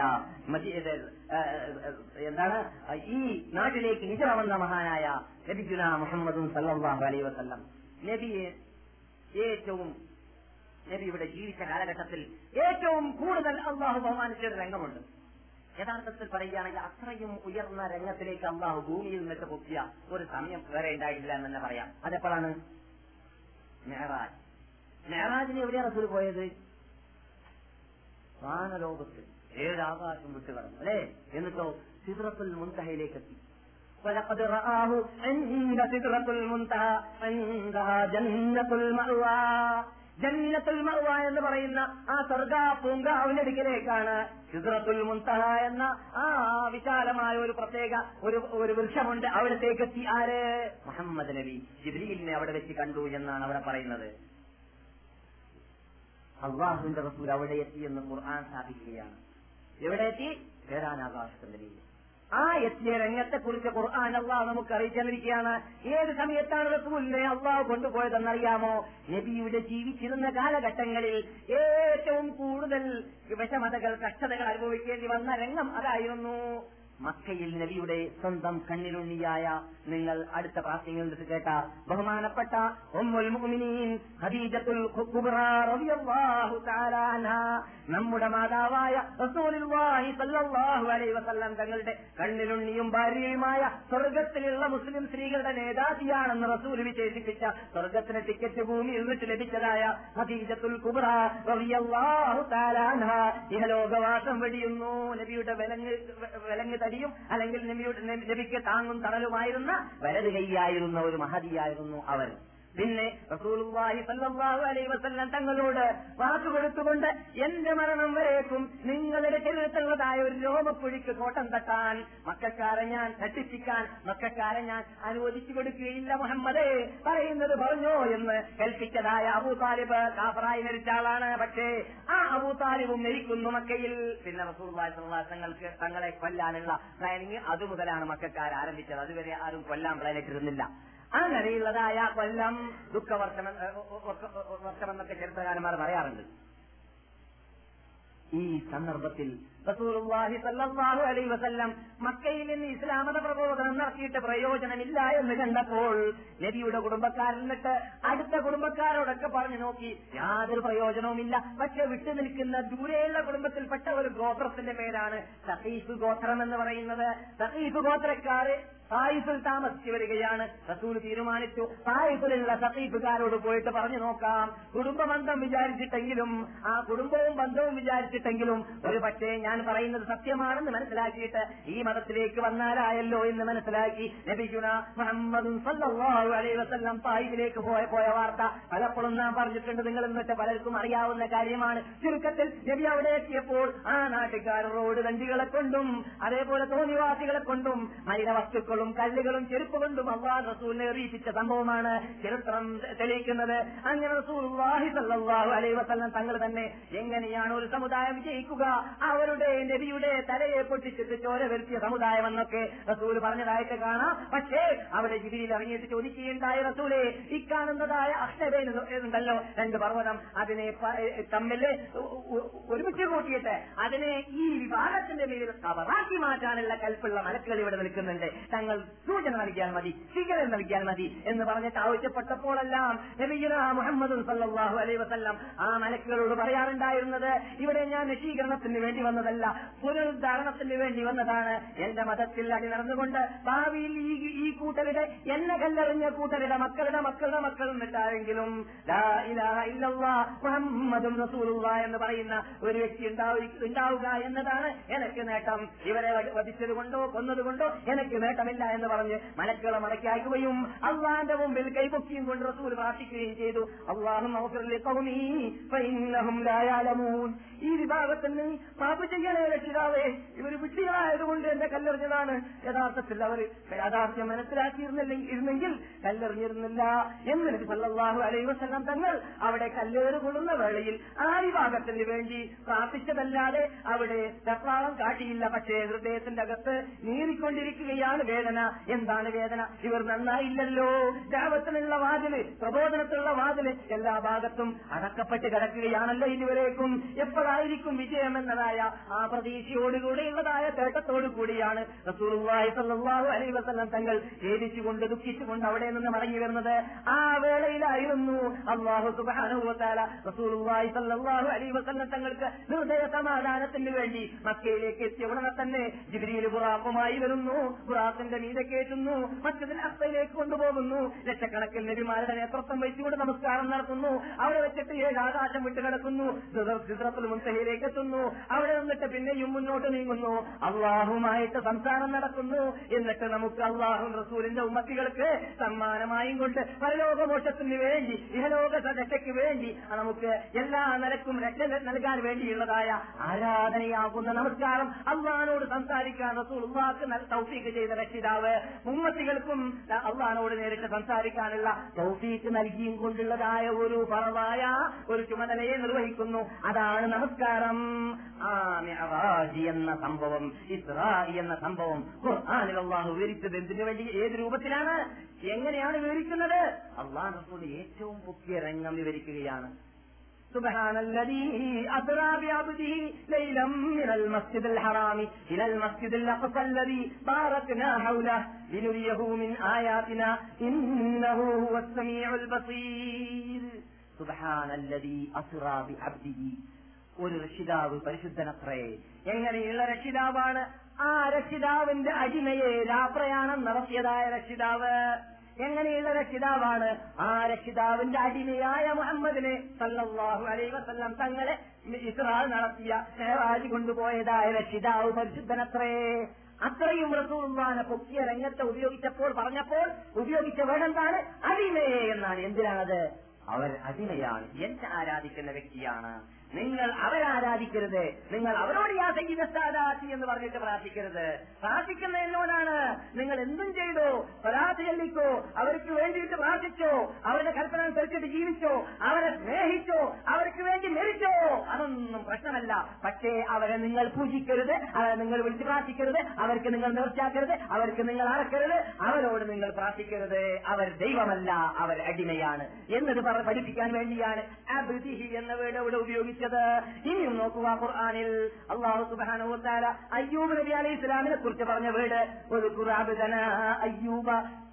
എന്താണ് ഈ നാട്ടിലേക്ക് ഹിജ്റ വന്ന മഹാനായ നബിയുനാ മുഹമ്മദും സല്ലല്ലാഹു അലൈഹി വസല്ലം നബിയെ ഏറ്റവും നബിയുടെ ജീവിച്ച കാലഘട്ടത്തിൽ ഏറ്റവും കൂടുതൽ അള്ളാഹു ബഹുമാനിച്ചൊരു രംഗമുണ്ട്. യഥാർത്ഥത്തിൽ പറയുകയാണെങ്കിൽ അത്രയും ഉയർന്ന രംഗത്തിലേക്ക് അള്ളാഹു ഭൂമിയിൽ നിന്നിട്ട് പൊക്കിയ ഒരു സമയം വേറെ ഉണ്ടായിട്ടില്ല എന്ന് തന്നെ പറയാം. അതെപ്പോഴാണ്? മെഹറാജ്. മെഹറാജിന് എവിടെയാണ് റസൂൽ പോയത്? വാനലോകത്ത് ഏഴ് ആകാശം വിട്ടുകടന്നു അല്ലേ? എന്നിട്ടോ സിദ്റത്തുൽ മുൻതഹയിലേക്ക് എത്തി. وَلَقَدْ رَآهُ عِندَ سِدْرَةِ الْمُنْتَهَى عِندَهَا جَنَّةُ الْمَأْوَى. ജന്നത്തുൽ മഅ്വ എന്ന് പറയുന്ന ആ സ്വർഗ പൂങ്കാവിനടുക്കിലേക്കാണ് സിദ്റത്തുൽ മുൻതഹ എന്ന ആ വിശാലമായ ഒരു പ്രത്യേക ഒരു ഒരു വൃക്ഷമുണ്ട്. അവിടത്തേക്ക് എത്തി ആര്? മുഹമ്മദ് നബി. ജിബ്രീലിനെ അവിടെ വെച്ച് കണ്ടു എന്നാണ് അവിടെ പറയുന്നത്. അല്ലാഹുവിന്റെ റസൂൽ അവിടെ എത്തി എന്ന് ഖുർആൻ സ്ഥാപിക്കുകയാണ്. എവിടെ എത്തി? ഏഴാനാകാശത്തിന്റെ. ആ എത്തിയ രംഗത്തെ കുറിച്ച് ഖുർആൻ അല്ലാഹു നമുക്ക് അറിയിച്ചിരിക്കുകയാണ്. ഏത് സമയത്താണ് റസൂലിനെ അല്ലാഹു കൊണ്ടുപോയതെന്നറിയാമോ? നബിയുടെ ജീവിച്ചിരുന്ന കാലഘട്ടങ്ങളിൽ ഏറ്റവും കൂടുതൽ വിഷമതകൾ കഷ്ടതകൾ അനുഭവിക്കേണ്ടി വന്ന രംഗം അതായിരുന്നു. മക്കയിൽ നബിയുടെ സ്വന്തം കണ്ണിലുണ്ണിയായ നിങ്ങൾ അടുത്ത പ്രാർത്ഥനയിൽ നിന്ന് കേട്ട ബഹുമാനപ്പെട്ട ഉമ്മുൽ മുഅ്മിനീൻ ഖദീജത്തുൽ കുബ്ര റളിയല്ലാഹു തആല അൻഹാ, നമ്മുടെ മാതാവായ റസൂലുള്ളാഹി സ്വല്ലല്ലാഹു അലൈഹി വസല്ലം തങ്ങളുടെ കണ്ണിലുണ്ണിയും ഭാര്യയുമായ സ്വർഗ്ഗത്തിലുള്ള മുസ്ലിം സ്ത്രീകളുടെ നേതാജിയാണെന്ന് റസൂൽ വിശേഷിപ്പിച്ച സ്വർഗ്ഗത്തിന് ടിക്കറ്റ് ഭൂമിയിൽ നിന്ന് ലഭിച്ചതായ ഖദീജത്തുൽ കുബ്ര റളിയല്ലാഹു തആല അൻഹാ ഇഹലോകവാസം വെടിയുന്നു. നബിയുടെ വിലങ്ങ് വിലങ്ങ് തടിയും അല്ലെങ്കിൽ നബിയുടെ നബിക്ക് താങ്ങും തണലുമായിരുന്ന വലത് കൈയായിരുന്ന ഒരു മഹതിയായിരുന്നു അവർ. പിന്നെ റസൂലുള്ളാഹി സ്വല്ലല്ലാഹു അലൈഹി വസല്ലം തങ്ങളോട് വാക്ക് കൊടുത്തുകൊണ്ട് എന്റെ മരണം വരേക്കും നിങ്ങളുടെ ചരിത്രമുള്ളതായ ഒരു രോമക്കുഴിക്ക് കോട്ടം തട്ടാൻ മക്കക്കാരെ ഞാൻ തട്ടിപ്പിക്കാൻ മക്കക്കാരെ ഞാൻ അനുവദിച്ചു കൊടുക്കുകയില്ല മുഹമ്മദേ, പറയുന്നത് പറഞ്ഞോ എന്ന് കൽപ്പിച്ചതായ അബൂ താലിബ് കാഫറായി മരിച്ച ആളാണ്. പക്ഷേ ആ അബൂ താലിബും മരിക്കുന്നു മക്കയിൽ. പിന്നെ റസൂലുള്ളാഹി സ്വല്ലല്ലാഹു അലൈഹി തങ്ങൾക്ക് തങ്ങളെ കൊല്ലാനുള്ള പ്ലാനിങ് അതുമുതലാണ് മക്കക്കാർ ആരംഭിച്ചത്. അതുവരെ ആരും കൊല്ലാൻ പ്ലാനിട്ടിരുന്നില്ല. അങ്ങനെയുള്ളതായ കൊല്ലം ദുഃഖവർഷം വർഷമെന്നൊക്കെ ചരിത്രകാരന്മാർ പറയാറുണ്ട്. ഈ സന്ദർഭത്തിൽ റസൂലുള്ളാഹി സ്വല്ലല്ലാഹു അലൈഹി വസല്ലം മക്കയിൽ നിന്ന് ഇസ്ലാമത പ്രബോധനം നടത്തിയിട്ട് പ്രയോജനമില്ല എന്ന് കണ്ടപ്പോൾ നബിയുടെ കുടുംബക്കാരിൽ നിന്നിട്ട് അടുത്ത കുടുംബക്കാരോടൊക്കെ പറഞ്ഞു നോക്കി, യാതൊരു പ്രയോജനവുമില്ല. പക്ഷെ വിട്ടു നിൽക്കുന്ന ദൂരെയുള്ള കുടുംബത്തിൽപ്പെട്ട ഒരു ഗോത്രത്തിന്റെ പേരാണ് സഖീഫ് ഗോത്രം എന്ന് പറയുന്നത്. സഖീഫ് ഗോത്രക്കാര് തായിഫിൽ താമസിച്ചു വരികയാണ്. റസൂൽ തീരുമാനിച്ചു തായിഫിലുള്ള സഖീഫുകാരോട് പോയിട്ട് പറഞ്ഞു നോക്കാം. കുടുംബബന്ധം വിചാരിച്ചിട്ടെങ്കിലും ആ കുടുംബവും ബന്ധവും വിചാരിച്ചിട്ടെങ്കിലും ഒരു പക്ഷേ ഞാൻ പറയുന്നത് സത്യമാണെന്ന് മനസ്സിലാക്കിയിട്ട് ഈ മതത്തിലേക്ക് വന്നാലായല്ലോ എന്ന് മനസ്സിലാക്കി നബിയുനാ മുഹമ്മദ് സല്ലല്ലാഹു അലൈഹി വസല്ലം തായിഫിലേക്ക് പോയ പോയ വാർത്ത പലപ്പോഴും നാം പറഞ്ഞിട്ടുണ്ട്. നിങ്ങൾ എന്നിട്ട് പലർക്കും അറിയാവുന്ന കാര്യമാണ്. ചുരുക്കത്തിൽ നബി അവിടെ എത്തിയപ്പോൾ ആ നാട്ടുകാർ റോഡ് വണ്ടികളെ കൊണ്ടും അതേപോലെ തോന്നിവാസികളെ കൊണ്ടും മലിന വസ്തുക്കൾ കല്ലുകളും ചെരുപ്പ് കൊണ്ടും അല്ലാഹു റസൂലിനെ എറിയിപ്പിച്ച സംഭവമാണ് ചരിത്രം തെളിയിക്കുന്നത്. അങ്ങനെ റസൂലുള്ളാഹി സ്വല്ലല്ലാഹു അലൈഹി വസല്ലം തങ്ങൾ തന്നെ എങ്ങനെയാണ് ഒരു സമുദായം വിജയിക്കുക, അവരുടെ നബിയുടെ തലയെ പൊട്ടിച്ചിട്ട് ചോര വരുത്തിയ സമുദായം എന്നൊക്കെ റസൂൽ പറഞ്ഞതായിട്ട് കാണാം. പക്ഷേ അവിടെ ജിബ്രീൽ ഇറങ്ങിയിട്ട് ചോദിക്കുകയുണ്ടായ റസൂലെ, ഇക്കാണുന്നതായ അക്ഷബേൻ ഉണ്ടല്ലോ രണ്ട് പർവ്വതം, അതിനെ തമ്മിൽ ഒരുമിച്ച് കൂട്ടിയിട്ട് അതിനെ ഈ വിഭാഗത്തിന്റെ മേലിൽ കബറാക്കി മാറ്റാനുള്ള കൽപ്പുള്ള മലക്കുകൾ ഇവിടെ നിൽക്കുന്നുണ്ട്, തങ്ങൾ സൂചന നൽകിയാൽ മതി, സ്വീകരണം നൽകിയാൽ മതി എന്ന് പറഞ്ഞിട്ട് ആവശ്യപ്പെട്ടപ്പോഴെല്ലാം നബിയുനാ മുഹമ്മദ് സല്ലല്ലാഹു അലൈഹി വസല്ലം ആ മലക്കുകളോട് പറയാറുണ്ടായിരുന്നത്, ഇവിടെ ഞാൻ നശീകരണത്തിന് വേണ്ടി വന്നതല്ല, പുനരുദ്ധാരണത്തിന് വേണ്ടി വന്നതാണ്. എന്റെ മതത്തിൽ അടി നടന്നുകൊണ്ട് ഭാവിയിൽ ഈ ഈ കൂട്ടരുടെ എന്നെ കല്ലെറിഞ്ഞ കൂട്ടരുടെ മക്കളുടെ മക്കളുടെ മക്കൾ എന്നിട്ടാരെങ്കിലും ലാ ഇലാഹ ഇല്ലല്ലാഹ് മുഹമ്മദുർ റസൂലുള്ളാഹ് എന്ന് പറയുന്ന ഒരു വ്യക്തി ഉണ്ടാവുക എന്നതാണ് എനിക്ക് നേട്ടം. ഇവരെ വധിച്ചത് കൊണ്ടോ കൊന്നതുകൊണ്ടോ എനിക്ക് നേട്ടമില്ല എന്ന് പറഞ്ഞ് മലക്കുകളെ മടക്കി അയക്കുകയും അള്ളാന്റെ മുമ്പിൽ കൈപൊക്കിയും കൊണ്ട് റസൂൽ പ്രാർത്ഥിക്കുകയും ചെയ്തു. അല്ലാഹുമ്മ ഗ്ഫിർ ലിഖൗമി ഫഇന്നഹും ലാ യഅലമൂൻ. ഈ വിഭാഗത്തിന് പാപം ചെയ്യണേ രക്ഷിതാവേ, ഇവർ വിട്ടികളായതുകൊണ്ട് എന്റെ കല്ലെറിഞ്ഞതാണ്. യഥാർത്ഥത്തിൽ അവർ യാഥാർത്ഥ്യം മനസ്സിലാക്കിയിരുന്നെങ്കിൽ കല്ലെറിഞ്ഞിരുന്നില്ല എന്ന് നബി സല്ലല്ലാഹു അലൈഹി വസല്ലം തങ്ങൾ അവിടെ കല്ലേറ് കൊള്ളുന്ന വേളയിൽ ആ വിഭാഗത്തിന് വേണ്ടി പ്രാർത്ഥിച്ചതല്ലാതെ അവിടെ വെപ്രാളം കാട്ടിയില്ല. പക്ഷേ ഹൃദയത്തിന്റെ അകത്ത് നീറിക്കൊണ്ടിരിക്കുകയാണ് വേദന. എന്താണ് വേദന? ഇവർ നന്നായില്ലല്ലോ. ദഅവത്തിനുള്ള വാതില്, പ്രബോധനത്തിലുള്ള വാതില് എല്ലാ ഭാഗത്തും അടക്കപ്പെട്ട് കിടക്കുകയാണല്ലോ ഇതുവരേക്കും. എപ്പോഴായിരിക്കും വിജയമെന്നതായ ആ പ്രതീക്ഷയോടുകൂടിയുള്ളതായ തേട്ടത്തോടു കൂടിയാണ് റസൂലുള്ളാഹി സ്വല്ലല്ലാഹു അലൈഹി വസല്ലം തങ്ങൾ ഖേദിച്ചുകൊണ്ട് ദുഃഖിച്ചുകൊണ്ട് അവിടെ നിന്ന് മടങ്ങി വരുന്നത്. ആ വേളയിലായിരുന്നു അല്ലാഹു സുബ്ഹാനഹു വ തആല റസൂലുള്ളാഹി സ്വല്ലല്ലാഹു അലൈഹി വസല്ലം തങ്ങൾക്ക് ഹൃദയ സമാധാനത്തിന് വേണ്ടി മക്കയിലേക്ക് എത്തിയ ഉടനെ തന്നെ ജിബ്രീൽ ബുറാഖുമായി വരുന്നു, ബുറാഖിന്റെ മീതെ കയറ്റുന്നു, മസ്ജിദുൽ അഖ്സയിലേക്ക് കൊണ്ടുപോകുന്നു. ലക്ഷക്കണക്കിന് നബിമാരുടെ നേതൃത്വം വെച്ചുകൊണ്ട് നമസ്കാരം നടത്തുന്നു. അവിടെ വെച്ചിട്ട് ഏഴ് ആകാശം വിട്ടുകിടക്കുന്നു, സിദ്റത്തുൽ മുൻതഹയിലേക്ക് എത്തുന്നു. അവിടെ നിന്നിട്ട് പിന്നെയും മുന്നോട്ട് നീങ്ങുന്നു, അള്ളാഹുമായിട്ട് സംസാരം നടക്കുന്നു. എന്നിട്ട് നമുക്ക് അള്ളാഹു റസൂലിന്റെ ഉമ്മത്തികൾക്ക് സമ്മാനമായും കൊണ്ട് പരലോകമോക്ഷത്തിന് വേണ്ടി ഇഹലോക രക്ഷയ്ക്ക് വേണ്ടി നമുക്ക് എല്ലാ നിലക്കും രക്ഷ നൽകാൻ വേണ്ടിയുള്ളതായ ആരാധനയാകുന്ന നമസ്കാരം അള്ളാഹിനോട് സംസാരിക്കാൻ റസൂലുള്ളാഹിക്ക് തൗഫീഖ് ചെയ്ത രക്ഷിതാവ് ഉമ്മത്തികൾക്കും അള്ളാഹിനോട് നേരിട്ട് സംസാരിക്കാനുള്ള തൗഫീഖ് നൽകിയും കൊണ്ടുള്ളതായ ഒരു ഫർളായ ഒരു ചുമതലയെ നിർവഹിക്കുന്നു. അതാണ് നമസ്കാരം. ആ മിഅ്റാജ് എന്ന സംഭവം, ഇസ്രാഇ എന്ന സംഭവം ഖുർആനിൽ അല്ലാഹു വിവരിച്ചത് എന്തിനു വേണ്ടി, ഏത് രൂപത്തിലാണ്, എങ്ങനെയാണ് വിവരിക്കുന്നത്? അല്ലാഹു റസൂൽ ഏറ്റവും പൊക്കിയ രംഗം വിവരിക്കുകയാണ്. سبحان الذي أسرى بعبده ليلا من المسجد الحرام إلى المسجد الأقصى الذي باركنا حوله لنريه من آياتنا إنه هو السميع البصير. سبحان الذي أسرى بعبده. ഒരു രക്ഷിതാവ് പരിശുദ്ധനത്രേ. എങ്ങനെയുള്ള രക്ഷിതാവാണ്? ആ രക്ഷിതാവിന്റെ അടിമയെ രാപ്രയാണം നടത്തിയതായ രക്ഷിതാവ്. എങ്ങനെയുള്ള രക്ഷിതാവാണ്? ആ രക്ഷിതാവിന്റെ അടിമയായ മുഹമ്മദിനെ സല്ലല്ലാഹു അലൈഹി വസല്ലം തങ്ങളെ ഇസ്രാ നടത്തിയ മേറാജ് കൊണ്ടുപോയതായ രക്ഷിതാവ് പരിശുദ്ധനത്രേ. അത്രയും റസൂലുള്ളാഹിനെ പൊക്കിയ രംഗത്തെ ഉപയോഗിച്ചപ്പോൾ പറഞ്ഞപ്പോൾ ഉപയോഗിച്ച വേടെന്താണ്? അടിമയെ എന്നാണ്. അടിമയാണ്. എന്തിനാണത്? അവർ അടിമയാണ്, എന്നെ ആരാധിക്കുന്ന വ്യക്തിയാണ്. നിങ്ങൾ അവരെ ആരാധിക്കരുത്, നിങ്ങൾ അവരോട് യാ സയ്യിദ സാദാത്തി എന്ന് പറഞ്ഞിട്ട് പ്രാർത്ഥിക്കരുത്. പ്രാർത്ഥിക്കുന്ന എന്നോടാണ്. നിങ്ങൾ എന്തും ചെയ്തോ, സ്വലാത്ത് ചൊല്ലിക്കോ, അവർക്ക് വേണ്ടിയിട്ട് പ്രാർത്ഥിച്ചോ, അവരുടെ കൽപ്പന അനുസരിച്ചിട്ട് ജീവിച്ചോ, അവരെ സ്നേഹിച്ചോ, അവർക്ക് വേണ്ടി മരിച്ചോ, അതൊന്നും പ്രശ്നമല്ല. പക്ഷേ അവരെ നിങ്ങൾ പൂജിക്കരുത്, അവരെ നിങ്ങൾ വിളിച്ച് പ്രാർത്ഥിക്കരുത്, അവർക്ക് നിങ്ങൾ നേർച്ചാക്കരുത്, അവർക്ക് നിങ്ങൾ അറക്കരുത്, അവരോട് നിങ്ങൾ പ്രാർത്ഥിക്കരുത്. അവർ ദൈവമല്ല, അവർ അടിമയാണ് എന്നത് പഠിപ്പിക്കാൻ വേണ്ടിയാണ് അബ്ദിഹി എന്ന വേർഡ് അവിടെ ഉപയോഗിച്ചത്. ഇനിയും നോക്കുക, ഖുർആനിൽ അല്ലാഹു സുബ്ഹാനഹു വ തആല അയ്യൂബ് നബി അലൈഹി സ്വലാമിനെ കുറിച്ച് പറഞ്ഞ വേർഡ് ഉദ്കുർ അബ്ദനാ അയ്യൂബ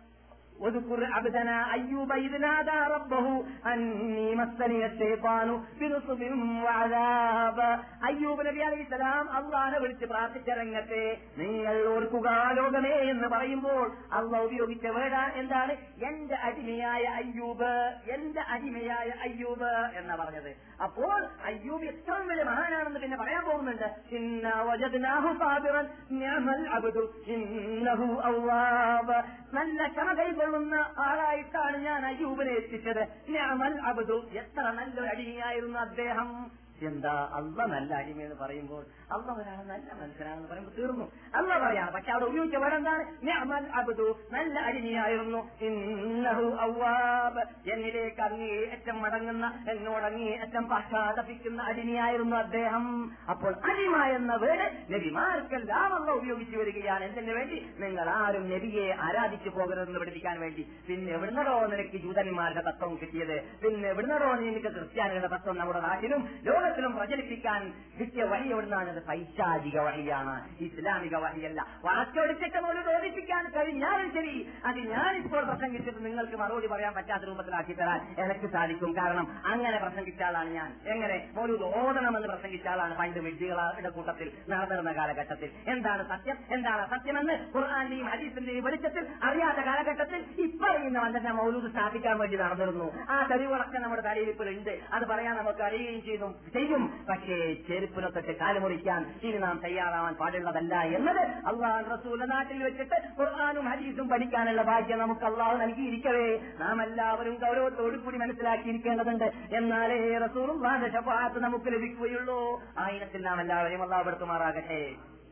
واذكر عبدنا أيوب إذ نادى ربه أني مسني الشيطان بنصب وعذاب. അയ്യൂബ് നബി അലൈഹി സ്വലാം അള്ളാഹനെ വിളിച്ച് പ്രാർത്ഥിച്ച രംഗത്തെ നിങ്ങൾ ഓർക്കുക ലോകമേ എന്ന് പറയുമ്പോൾ അള്ളാഹ് ഉപയോഗിച്ച വേർഡ് എന്താണ്? എന്റെ അടിമയായ അയ്യൂബ്, എന്റെ അടിമയായ അയ്യൂബ് എന്നാ പറഞ്ഞത്. അപ്പോൾ അയ്യൂബ് ഏറ്റവും വലിയ മഹാനാണെന്ന് പിന്നെ പറയാൻ പോകുന്നുണ്ട്. ഇന്നാ വജദ്നാഹു സാബിറൻ നിഅമൽ അബ്ദു ഇന്നഹു അവ്വാബ്. നല്ല ക്ഷമ കൈകൊള്ളുന്ന ആളായിട്ടാണ് ഞാൻ അയ്യൂബിനെ എത്തിച്ചത്. നിഅമൽ അബ്ദു, എത്ര നല്ലൊരു അടിമയായിരുന്നു അദ്ദേഹം. എന്താ അള്ള നല്ല അടിമയെന്ന് പറയുമ്പോൾ അള്ള ഒരാൾ നല്ല മനുഷ്യനാണെന്ന് പറയുമ്പോൾ തീർന്നു. അള്ള പറയാണ്. പക്ഷെ അവിടെ ഉപയോഗിച്ച വേർഡ് എന്താണ്? നിഅമൽ അബ്ദു, നല്ല അടിമയായിരുന്നു. ഇന്നഹു അവ്വാബ്, എന്നിലേക്ക് അങ്ങേയറ്റം മടങ്ങുന്ന, എന്നോട് അങ്ങേയറ്റം പശ്ചാത്തപിക്കുന്ന അടിമയായിരുന്നു അദ്ദേഹം. അപ്പോൾ അടിമ എന്ന വേർഡ് നബിമാർക്കെല്ലാം അള്ള ഉപയോഗിച്ചു വരികയാണ്. എന്തിനു വേണ്ടി? നിങ്ങൾ ആരും നബിയെ ആരാധിച്ചു പോകരുതെന്ന് പഠിപ്പിക്കാൻ വേണ്ടി. പിന്നെ എവിടുന്നോ നിനക്ക് ജൂതന്മാരുടെ തത്വം കിട്ടിയത്? പിന്നെ എവിടുന്നോ നിനക്ക് ക്രിസ്ത്യാനികളുടെ തത്വം നമ്മുടെ നാട്ടിലും ലോക ത്തിലും പ്രചരിപ്പിക്കാൻ കിട്ടിയ വഴി എവിടുന്നാണ്? അത് പൈശാചിക വഴിയാണ്, ഇസ്ലാമിക വഴിയല്ല. വാച്ചോടിച്ചിട്ട് പോലും ബോധിപ്പിക്കാൻ കഴിഞ്ഞാലും ശരി, അത് ഞാനിപ്പോൾ പ്രസംഗിച്ചിട്ട് നിങ്ങൾക്ക് മറുപടി പറയാൻ പറ്റാത്ത രൂപത്തിലാക്കി തരാൻ എനിക്ക് സാധിക്കും. കാരണം അങ്ങനെ പ്രസംഗിച്ച ആളാണ് ഞാൻ. എങ്ങനെ മൗലൂദ് ഓതണമെന്ന് പ്രസംഗിച്ച ആളാണ് പണ്ട് വിഡ്ഢികളുടെ കൂട്ടത്തിൽ നടന്നിരുന്ന കാലഘട്ടത്തിൽ. എന്താണ് സത്യം, എന്താണ് സത്യമെന്ന് ഖുർആന്റെയും ഹദീസിന്റെയും വെളിച്ചത്തിൽ അറിയാത്ത കാലഘട്ടത്തിൽ ഇപ്പറയുന്ന വന്നിട്ട് മൗലൂദ് സ്ഥാപിക്കാൻ വേണ്ടി നടന്നിരുന്നു. ആ തെളിവുകളൊക്കെ നമ്മുടെ തലയിൽ ഇപ്പോൾ ഉണ്ട്. അത് പറയാൻ നമുക്ക് അറിയുകയും ചെയ്തു ചെയ്യും. പക്ഷേ ചെരുപ്പിനൊക്കെ കാലുമുറിക്കാൻ ഇനി നാം തയ്യാറാവാൻ പാടുള്ളതല്ല എന്നത് അള്ളാഹു റസൂലിന്റെ നാട്ടിൽ വെച്ചിട്ട് ഖുർആനും ഹദീസും പഠിക്കാനുള്ള ഭാഗ്യം നമുക്ക് അള്ളാഹു നൽകിയിരിക്കവേ നാം എല്ലാവരും ഗൗരവത്തോടു കൂടി മനസ്സിലാക്കിയിരിക്കേണ്ടതുണ്ട്. എന്നാലേ റസൂലുള്ളാഹിന്റെ ശഫാഅത്ത് നമുക്ക് ലഭിക്കുകയുള്ളൂ. ആയിരത്തിൽ നാം എല്ലാവരെയും അള്ളാഹു പെടുത്തുമാറാകട്ടെ.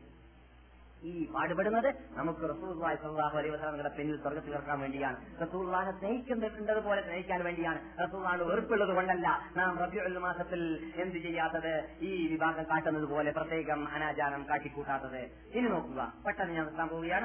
ഈ പാടുപെടുന്നത് നമുക്ക് റസൂലുള്ളാഹി സ്വല്ലല്ലാഹു അലൈഹി വസല്ലമയുടെ പിന്നിൽ സ്വർഗ്ഗത്തിൽ ചേർക്കാൻ വേണ്ടിയാണ്. റസൂലുള്ളാഹിനെ സ്നേഹിക്കേണ്ടത് പോലെ സ്നേഹിക്കാൻ വേണ്ടിയാണ്. റസൂലുള്ളാഹിനെ വെറുപ്പുള്ളത് കൊണ്ടല്ല നാം റബീഉൽ മാസത്തിൽ എന്ത് ചെയ്യാത്തത്? ഈ വിഭാഗം കാട്ടുന്നത് പോലെ പ്രത്യേകം അനാചാരം കാട്ടിക്കൂട്ടാത്തത്. ഇനി നോക്കുക, പെട്ടെന്ന് ഞാൻ നിർത്താൻ പോവുകയാണ്.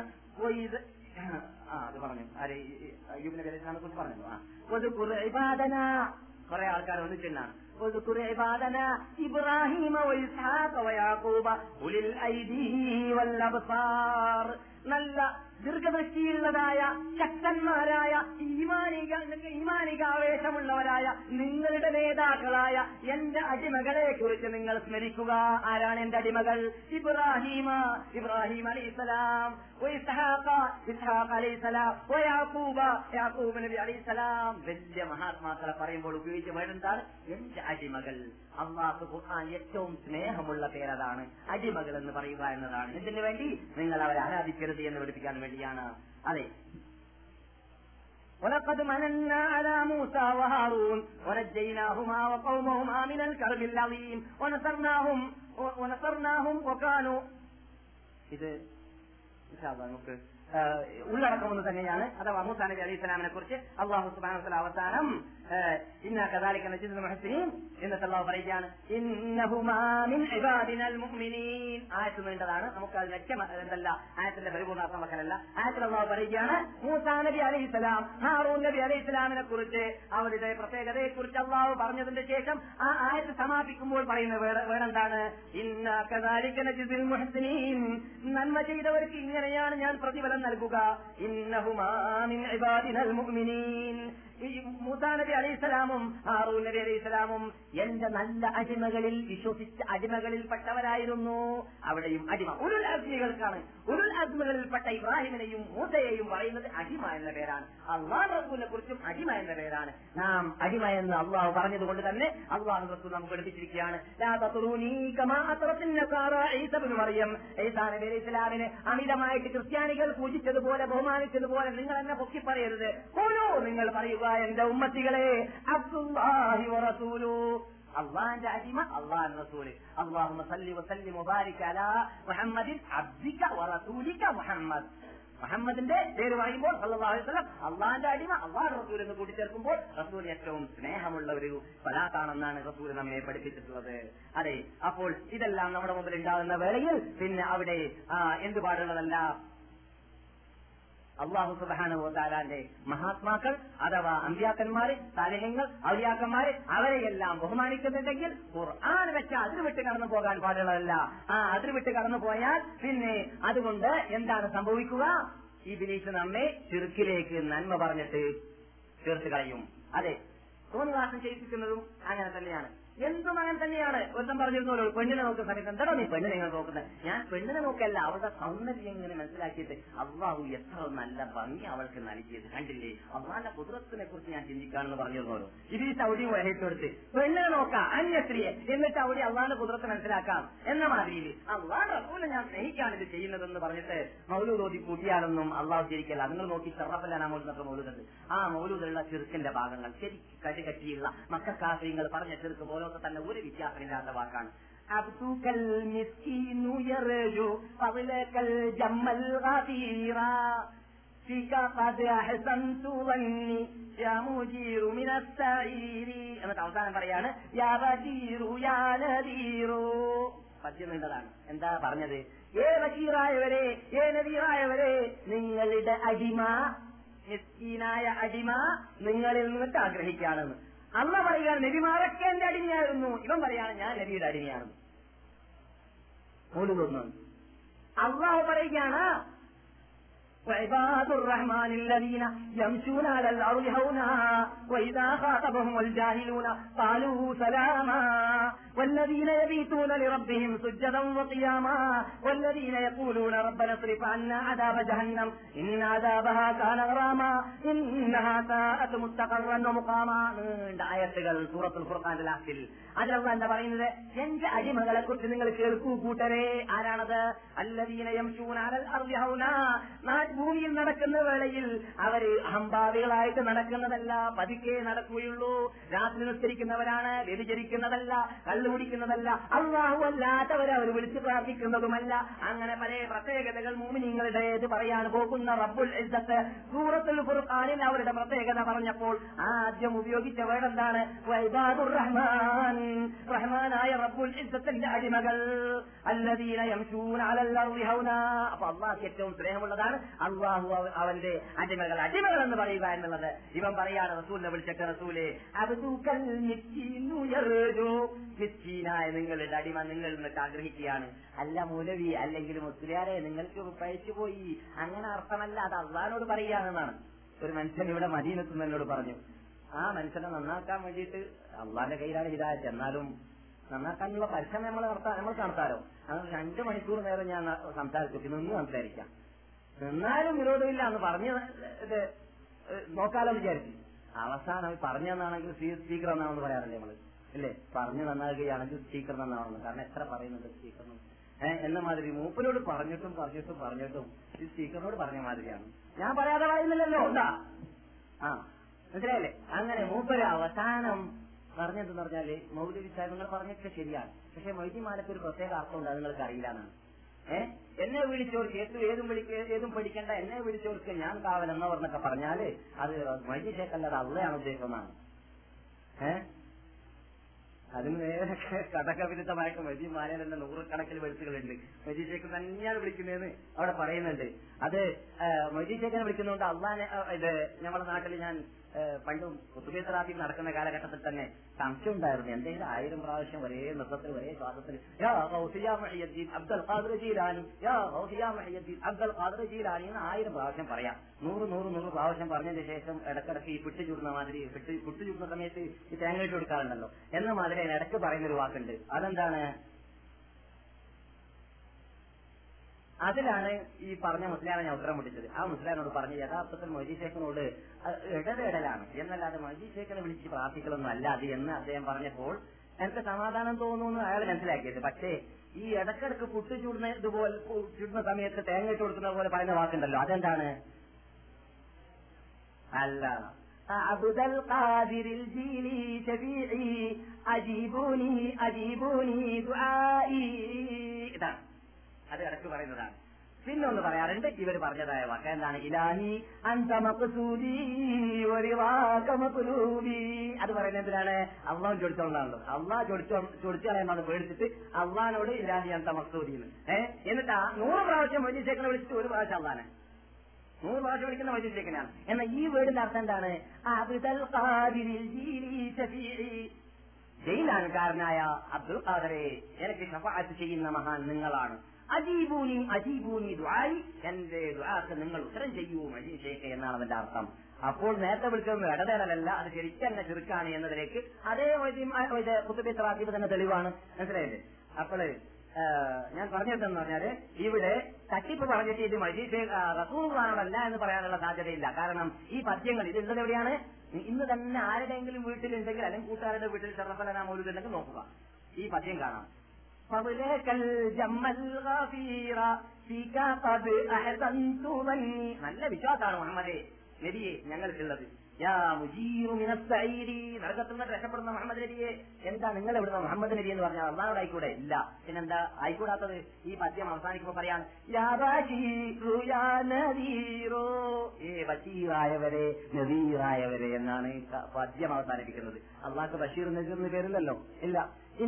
ആ അത് പറഞ്ഞു ആരെ അയ്യൂബ് നബി അലൈഹി സ്വലാമിനെ കുറിച്ച് പറഞ്ഞു. ആ വദ്കുർ ഇബാദനാ, കുറെ ആൾക്കാർ വന്നിട്ടുണ്ടാണ്. واذكر عبادنا إبراهيم وإسحاق ويعقوب أولي الأيدي والأبصار. നല്ല ദീർഘദൃഷ്ടിയുള്ളതായ ശക്തന്മാരായ ഈമാനിക ഈമാനികാവേശമുള്ളവരായ നിങ്ങളുടെ നേതാക്കളായ എന്റെ അടിമകളെ കുറിച്ച് നിങ്ങൾ സ്മരിക്കുക. ആരാണ് എന്റെ അടിമകൾ? ഇബ്രാഹിമ, ഇബ്രാഹിം അലൈഹിസ്സലാം, ഇസ്ഹാഖ, ഇസ്ഹാഖ് അലൈഹിസ്സലാം, യാക്കൂബ, യാക്കൂബ് നബി അലൈഹിസ്സലാം. വലിയ മഹാത്മാക്കളെ പറയുമ്പോൾ ഉപയോഗിച്ച വേടെന്താണ്? എന്റെ അടിമകൾ. അല്ലാഹു ഖുർആൻ ഏറ്റവും സ്നേഹമുള്ള പേരതാണ് അടിമകൾ എന്ന് പറയുക എന്നതാണ്. ഇതിനു വേണ്ടി നിങ്ങൾ അവരെ ആരാധിക്കരുത് എന്ന് പഠിപ്പിക്കാൻ വേണ്ടിയാണ്. അതെ, ولقد مننا على موسى وهارون ونجيناهما وقومهما من الكرب العظيم ونصرناهم ونصرناهم وكانوا. ഇത് ഇൻഷാ അല്ലാഹ് നമുക്ക് ഉള്ളടക്കം ഒന്ന് തന്നെയാണ്. അഥവാ മൂസാ നബി അലൈഹി സ്വലാമിനെ കുറിച്ച് അല്ലാഹു സുബ്ഹാനഹു വ തആല അവസാനം ഇന്നാ കദാലിക നജ്സിൽ മുഹ്സിനീൻ എന്നിട്ട് അല്ലാഹു പറയുകയാണ് ഇന്നഹുമാ മിൻ ഇബാദിനൽ മുഅ്മിനീൻ. ആയത്ത് നീണ്ടതാണ്, നമുക്ക് അത് ലക്ഷ്യം എന്തല്ല ആയത്തിന്റെ പരിപൂർണ്ണാർത്ഥം വെക്കലല്ല. ആയത്തിൽ അല്ലാഹു പറയുകയാണ് മൂസാ നബി അലൈഹി സ്വലാം, ഹാറൂൻ നബി അലൈഹി സ്വലാമിനെ കുറിച്ച് അവരുടെ പ്രത്യേകതയെ കുറിച്ച് അല്ലാഹു പറഞ്ഞതിന്റെ ശേഷം ആ ആയത്ത് സമാപിക്കുമ്പോൾ പറയുന്ന വേടെന്താണ്? ഇന്നാ കദാലിക നജ്സിൽ മുഹ്സിനീൻ, നന്മ ചെയ്തവർക്ക് ഇങ്ങനെയാണ് ഞാൻ പ്രതിഫലം നൽകുക. ഇന്നഹുമാ മിൻ ഇബാദിനൽ മുഅ്മിനീൻ. മൂസാ നബി അലൈഹിസ്സലാമും ഹാറൂൻ നബി അലൈഹിസ്സലാമും എന്റെ നല്ല അടിമകളിൽ വിശ്വസിച്ച അടിമകളിൽപ്പെട്ടവരായിരുന്നു. അവിടെയും അടിമ ഉലുൽ അസ്മികൾക്കാണ്. ഉലുൽ അസ്മികളിൽപ്പെട്ട ഇബ്രാഹിമിനെയും മൂസയെയും പറയുന്നത് അടിമ എന്ന പേരാണ്. അല്ലാഹു റസൂലിനെ കുറിച്ചും അടിമ എന്ന പേരാണ്. നാം അടിമ എന്ന് അള്ളാഹു പറഞ്ഞതുകൊണ്ട് തന്നെ അള്ളാഹു റസൂൽ നമുക്ക് പഠിപ്പിച്ചിരിക്കുകയാണ്. ലാ തത്റൂനി കമാ അത്റത്തിൻ നസാറ ഈസ ഇബ്നു മറിയം. ഈസാ നബി അലൈഹിസ്സലാമിനെ അമിതമായിട്ട് ക്രിസ്ത്യാനികൾ പൂജിച്ചതുപോലെ ബഹുമാനിച്ചതുപോലെ നിങ്ങൾ എന്നെ പൊക്കി പറയരുത്. ഓരോ നിങ്ങൾ പറയുക കേൾക്കുക എന്റെ ഉമ്മത്തികളെ, അബ്ദുല്ലാഹി വറസൂലു, അള്ളാന്റെ അടിമ, അള്ളാഹുവിന്റെ റസൂല്. അല്ലാഹുമ്മ സല്ലി വസല്ലിം വബാരിക് അലാ മുഹമ്മദിൻ അബ്ദിക വറസൂലിക മുഹമ്മദ്. മുഹമ്മദിന്റെ പേര് പറയുമ്പോൾ സല്ലല്ലാഹു അലൈഹി വസല്ലം അള്ളാന്റെ അടിമ, അള്ളാഹുവിന്റെ റസൂൽ എന്ന് കൂട്ടിച്ചേർക്കുമ്പോൾ റസൂൽ ഏറ്റവും സ്നേഹമുള്ള ഒരു സ്വലാത്താണെന്നാണ് റസൂൽ നമ്മെ പഠിപ്പിച്ചിട്ടുള്ളത്. അതെ, അപ്പോൾ ഇതെല്ലാം നമ്മുടെ മുമ്പിൽ ഉണ്ടാകുന്ന വേളയിൽ പിന്നെ അവിടെ എന്ത് പാടുള്ളതല്ല, അല്ലാഹു സുബ്ഹാനഹു വ തആലാന്റെ മഹാത്മാക്കൾ അഥവാ അമ്പിയാക്കന്മാര്, സാലിഹ്യങ്ങൾ, ഔലിയാക്കന്മാര് അവരെയെല്ലാം ബഹുമാനിക്കുന്നുണ്ടെങ്കിൽ ഖുർആൻ വെച്ച് അതിര് വിട്ട് കടന്നു പോകാൻ പാടുള്ളതല്ല. ആ അതിര് വിട്ട് കടന്നു പോയാൽ പിന്നെ അതുകൊണ്ട് എന്താണ് സംഭവിക്കുക? ഇബ്ലീസ് നമ്മെ ശിർക്കിലേക്ക് നന്മ പറഞ്ഞിട്ട് ചേർത്ത് കളയും. അതെ, തോന്നിവാസം ചെയ്യിപ്പിക്കുന്നതും അങ്ങനെ തന്നെയാണ്. എന്തും അങ്ങനെ തന്നെയാണ്. ഒരുത്തം പറഞ്ഞിരുന്നല്ലോ, പെണ്ണിനെ നോക്കുന്ന സമയത്ത് എന്താണോ നീ പെണ്ണിനെ നിങ്ങൾ നോക്കുന്നത്? ഞാൻ പെണ്ണിനെ നോക്കല്ല, അവളുടെ സൗന്ദര്യം ഇങ്ങനെ മനസ്സിലാക്കിയിട്ട് അള്ളാഹു എത്ര നല്ല ഭംഗി അവൾക്ക് നൽകിയത് കണ്ടില്ലേ, അള്ളാന്റെ കുതിരത്തിനെ കുറിച്ച് ഞാൻ ചിന്തിക്കാണെന്ന് പറഞ്ഞിരുന്നല്ലോ. ഇത് സൗദി വഹിച്ചെടുത്ത് പെണ്ണിനെ നോക്കാം അന്യസ്ത്രീയെ, എന്നിട്ട് അവിടെ അള്ളാന്റെ കുതിരത്തെ മനസ്സിലാക്കാം എന്ന മാതിരിയിൽ അള്ളാന്റെ റസൂലിനെ ഞാൻ സ്നേഹിക്കാണ് ഇത് ചെയ്യുന്നതെന്ന് പറഞ്ഞിട്ട് മൗലൂദ് ഓതി കൂട്ടിയാലൊന്നും അള്ളാഹു ശരിക്കല്ല. നിങ്ങൾ നോക്കി ചെറപ്പല്ലാനാ മൗലൂദ് മൗലൂദുണ്ട്. ആ മൗലൂദുള്ള ചെറുക്കിന്റെ ഭാഗങ്ങൾ ശരി കടികട്ടിയുള്ള മക്കക്കാഫിങ്ങൾ പറഞ്ഞ ചെറുക്ക് പോലെ തന്നെ ഒരു വ്യത്യാസമില്ലാത്ത വാക്കാണ്. അബ്ദുകൽ മിസ്കീനു യർജു ഫളകൽ ജമ്മൽ ഗഫീറ ഫിക ഖദ് അഹ്സൻതു വന്നി യാ മുജീറു മിനസ് സഈരി. എന്നിട്ട് അവസാനം പറയാണ് യാ ബദീറു യാ നദീറു. പദ്യം വേണ്ടതാണ്. എന്താ പറഞ്ഞത്? ഏ ബശീറായവരെ, ഏ നദീറായവരെ, നിങ്ങളുടെ അടിമ, മിസ്കീനായ അടിമ നിങ്ങളിൽ നിന്നിട്ട് ആഗ്രഹിക്കുകയാണെന്ന്. അള്ള പറയുകയാണ് നബിമാരൊക്കെ എന്റെ അടിമയായിരുന്നു. ഇവൻ പറയാണ് ഞാൻ നബിയുടെ അടിമയാണെന്ന്. അള്ളാഹു പറയുകയാണ് وعباد الرحمن الذين يمشون على الأرض هونا وإذا خاطبهم الجاهلون قالوا سلاما والذين يبيتون لربهم سجدا وقياما والذين يقولون ربنا اصرف عنا عذاب جهنم إن عذابها كان غراما إنها ساءت مستقرا ومقاما. ആയത്തുകൾ സൂറത്തുൽ ഖുർആനിൽ ആഖിൽ അതിലല്ലാഹു എന്താ പറയുന്നത്? എന്റെ അടിമകളെ കുറിച്ച് നിങ്ങൾ കേൾക്കൂ കൂട്ടരെ. ആരാണത്? അല്ലദീന യംശൂന അലൽ അർളി ഹൗനാ, ഭൂമിയിൽ നടക്കുന്ന വേളയിൽ അവര് അഹംഭാവികളായിട്ട് നടക്കുന്നതല്ല, പതുക്കെ നടക്കുകയുള്ളൂ. രാത്രി നിസ്കരിക്കുന്നവരാണ്, വ്യഭിചരിക്കുന്നതല്ല, കള്ളുകുടിക്കുന്നതല്ല, അല്ലാഹു അല്ലാത്തവരെ അവർ വിളിച്ചു പ്രാർത്ഥിക്കുന്നതുമല്ല. അങ്ങനെ പല പ്രത്യേകതകൾ മുഅ്മിനീങ്ങളുടേത് പറയാൻ പോകുന്ന റബ്ബുൽ ഇസ്സത്ത് സൂറത്തുൽ ഖുർആനിൽ അവരുടെ പ്രത്യേകത പറഞ്ഞപ്പോൾ ആദ്യം ഉപയോഗിച്ച വേർഡ് എന്താണ്? വഇബാദുർ റഹ്മാൻ, റഹ്മാനായ റബ്ബുൽ ഇസ്സത്തിന്റെ അടിമകൾ. അല്ലദീന യംശൂന അലൽ അർളി ഹൗനാ. അപ്പൊ അല്ലാഹു ഏറ്റവും സ്നേഹമുള്ളതാണ് അള്ളാഹു അവന്റെ അടിമകൾ. അടിമകൾ എന്ന് പറയുക എന്നുള്ളത് ഇവൻ പറയാണ് റസൂലിനെ വിളിച്ചിട്ട്, റസൂലെ അബ്ദുകൽ മിസ്കീനു യർജു, മിസ്കീനായ നിങ്ങളുടെ അടിമ നിങ്ങൾ നിന്നിട്ട് ആഗ്രഹിക്കുകയാണ്. അല്ല മൗലവി, അല്ലെങ്കിൽ മുസ്ലിയാരെ നിങ്ങൾക്ക് പഴിച്ചുപോയി, അങ്ങനെ അർത്ഥമല്ല, അത് അള്ളാഹിനോട് പറയുകയാണെന്നാണ്. ഒരു മനുഷ്യൻ ഇവിടെ മദീനത്ത് എന്നോട് പറഞ്ഞു, ആ മനുഷ്യനെ നന്നാക്കാൻ വേണ്ടിയിട്ട് അള്ളാന്റെ കയ്യിലാണ് ഹിദായത്ത്, എന്നാലും നന്നാക്കാനുള്ള പരിശ്രമം നമ്മൾ നടത്താൻ നമ്മൾ നടത്താലോ. അങ്ങനെ രണ്ടു മണിക്കൂർ നേരം ഞാൻ സംസാരിച്ചു, പിന്നെ ഒന്നും സംസാരിക്കാം, എന്നാലും വിരോധമില്ല എന്ന് പറഞ്ഞ് ഇത് നോക്കാലോ വിചാരിച്ചു. അവസാനം പറഞ്ഞു തന്നാണെങ്കിൽ സ്പീക്കർ എന്നാണെന്ന് പറയാറില്ലേ നമ്മള്, അല്ലേ? പറഞ്ഞു നന്നാകുകയാണെങ്കിൽ സ്പീക്കർ നന്നാവണം. കാരണം എത്ര പറയുന്നുണ്ട് സ്പീക്കർ ഏഹ് എന്ന മാതിരി മൂപ്പരോട് പറഞ്ഞിട്ടും പറഞ്ഞിട്ടും പറഞ്ഞിട്ടും ഈ സ്പീക്കറിനോട് പറഞ്ഞ മാതിരിയാണ്. ഞാൻ പറയാതെ പറയുന്നില്ലല്ലോ, ഉണ്ടാ ആ മനസ്സിലായില്ലേ? അങ്ങനെ മൂപ്പര് അവസാനം പറഞ്ഞെന്തെന്ന് പറഞ്ഞാല്, മൗലവി സാഹിബ് നിങ്ങൾ പറഞ്ഞൊക്കെ ശരിയാണ്, പക്ഷെ മൊയ്തിമാലക്ക് ഒരു പ്രത്യേക അർത്ഥമുണ്ട്, അത് നിങ്ങൾക്ക് അറിയില്ല എന്നാണ്. ഏഹ് എന്നെ വിളിച്ചോർക്ക് ഏതും ഏതും വിളിക്ക ഏതും പഠിക്കേണ്ട, എന്നെ വിളിച്ചോർക്ക് ഞാൻ കാവൽ എന്നവർന്നൊക്കെ പറഞ്ഞാല് അത് മൈജി ഷേഖല്ലാതെ അള്ളയാണ് ഉദ്ദേശമെന്നാണ്. ഏഹ് അതിന് നേരെ കഥകവിരുദ്ധമായിട്ട് മജീദ് മാലയിൽ തന്നെ നൂറുകണക്കിൽ വെളുത്തുകളുണ്ട്. മജീദ് ഷേഖ് തന്നെയാണ് വിളിക്കുന്നതെന്ന് അവിടെ പറയുന്നുണ്ട്. അത് മജീദ് ഷേഖിനെ വിളിക്കുന്നതുകൊണ്ട് അള്ളാനെ ഇത് നമ്മുടെ നാട്ടിൽ ഞാൻ പണ്ടും കുത്തുബി തറാഫി നടക്കുന്ന കാലഘട്ടത്തിൽ തന്നെ സംശയം ഉണ്ടായിരുന്നു. എന്തെങ്കിലും ആയിരം പ്രാവശ്യം ഒരേ നൃത്തത്തിൽ ഒരേ ശ്വാസത്തിൽ യാ ഗൗസിയാ മുഹയ്യദ്ദീൻ അബ്ദുൽ ഖാദിർ ജീലാനി, യാ ഗൗസിയാ മുഹയ്യദ്ദീൻ അബ്ദുൽ ഖാദിർ ജീലാനി എന്ന് ആയിരം പ്രാവശ്യം പറയാം. നൂറ് നൂറ് നൂറ് പ്രാവശ്യം പറഞ്ഞതിന് ശേഷം ഇടക്കിടക്ക് ഈ പിട്ട് ചുടുന്ന മാതിരി പിട്ട് പുട്ട് ചുടുന്ന സമയത്ത് ഈ തേങ്ങ ഇട്ട് കൊടുക്കാറുണ്ടല്ലോ എന്ന മാതിരി ഇടയ്ക്ക് പറയുന്നൊരു വാക്കുണ്ട്. അതെന്താണ്? അതിലാണ് ഈ പറഞ്ഞ മുസ്ലിയാനെ ഞാൻ ഉത്തരം മുട്ടിച്ചത്. ആ മുസ്ലിയാനോട് പറഞ്ഞ് യഥാർത്ഥത്തിൽ മൊയ്തീൻ ഷേഖിനോട് ഇടതിടലാണ് എന്നല്ലാതെ മൊയ്തീൻ ഷേഖിനെ വിളിച്ച് പ്രാർത്ഥിക്കലൊന്നും അല്ലാതെ എന്ന് അദ്ദേഹം പറഞ്ഞപ്പോൾ എനിക്ക് സമാധാനം തോന്നുന്നു അയാൾ മനസ്സിലാക്കിയത്. പക്ഷേ ഈ ഇടക്കിടക്ക് പുട്ട് ചൂടുന്ന ഇതുപോലെ ചുടുന്ന സമയത്ത് തേങ്ങ ഇട്ട് കൊടുക്കുന്ന പോലെ പറയുന്ന വാക്കുണ്ടല്ലോ, അതെന്താണ്? അല്ല, അബ്ദുൽ ഖാദിറിൽ ജീലി ശഫീഇ അജീബൂനി അജീബൂനി ദുആഇ. ഇതാണ് അത് ഇടയ്ക്ക് പറയുന്നതാണ്. പിന്നെ ഒന്ന് പറയാറുണ്ട് ഇവർ പറഞ്ഞതായ വാക്ക് എന്താണ്? ഇലാഹി അൻത മഖ്സൂദി വറിവാക മത്ലൂബി. അത് പറയുന്നത് എന്തിനാണ്? അള്ളാഹു ചോദിച്ചോണ്ടാണല്ലോ. അള്ളാഹ് ചോദിച്ചോ ചോദിച്ചു കളയാൻ പേടിച്ചിട്ട് അള്ളാഹിനോട് ഇലാഹി അൻത മഖ്സൂദി എന്ന് ഏഹ് എന്നിട്ട് നൂറ് പ്രാവശ്യം മൊയ്തീൻ വിളിച്ചിട്ട് ഒരു പ്രാവശ്യം അള്ളാനെ നൂറ് പ്രാവശ്യം വിളിക്കുന്ന മൊയ്തീൻ. എന്നാൽ ഈ വീടിന്റെ അർത്ഥം എന്താണ്? അബ്ദുൽ ഖാദിറിൽ ജീലി ശഫീഇ, ജയിലാൻകാരനായ അബ്ദുൽ ഖാദറെ എനിക്ക് ശഫാഅത്ത് ചെയ്യുന്ന മഹാൻ നിങ്ങളാണ്. അജീബൂനി അജീബൂനി ദുആഇ, എന്റെ ദുആക്ക് നിങ്ങൾ ഉത്തരം ചെയ്യൂ മജീദ് ശൈഖ് എന്നാണ് അതിന്റെ അർത്ഥം. അപ്പോൾ നേരത്തെ വിളിക്കുന്നത് ഇടതേടലല്ല, അത് ശരിക്കും തന്നെ ചുരുക്കാണ് എന്നതിലേക്ക് അതേ കുത്തുബി റാത്തീബ് തന്നെ തെളിവാണ്. മനസ്സിലായില്ലേ? അപ്പോള് ഞാൻ പറഞ്ഞിട്ടെന്ന് പറഞ്ഞാല് ഇവിടെ തട്ടിപ്പ് പറഞ്ഞിട്ട് ഇത് മജീദ് ശൈഖ് റസൂലുള്ളാഹിനോടല്ല എന്ന് പറയാനുള്ള സാധ്യതയില്ല. കാരണം ഈ പദ്യങ്ങൾ ഇതുള്ളത് എവിടെയാണ്? ഇന്ന് തന്നെ ആരുടെയെങ്കിലും വീട്ടിലുണ്ടെങ്കിൽ അല്ലെങ്കിൽ കൂട്ടുകാരുടെ വീട്ടിൽ ഷറഫലന മൗലൂദ് ഉണ്ടെങ്കിൽ നോക്കുക, ഈ പദ്യം കാണാം. നല്ല വിശ്വാസമാണ് മുഹമ്മദേ നബിയെ ഞങ്ങൾക്കുള്ളത്. നരകത്തിൽ നിന്ന് രക്ഷപ്പെടുന്ന മുഹമ്മദ് നബിയെ. എന്താ നിങ്ങൾ എവിടുന്ന മുഹമ്മദ് നബി എന്ന് പറഞ്ഞാൽ അള്ളാഹുടെ ആയിക്കൂടെ? ഇല്ല. പിന്നെന്താ ആയിക്കൂടാത്തത്? ഈ പദ്യം അവസാനിക്കുമ്പോൾ പറയാണ് ഏ ബഷീറായവരെ നദീറായവരെ എന്നാണ് പദ്യം അവസാനിപ്പിക്കുന്നത്. അള്ളാഹ്ക്ക് ബഷീർ നദീർ എന്ന് പേരില്ലല്ലോ. ഇല്ല.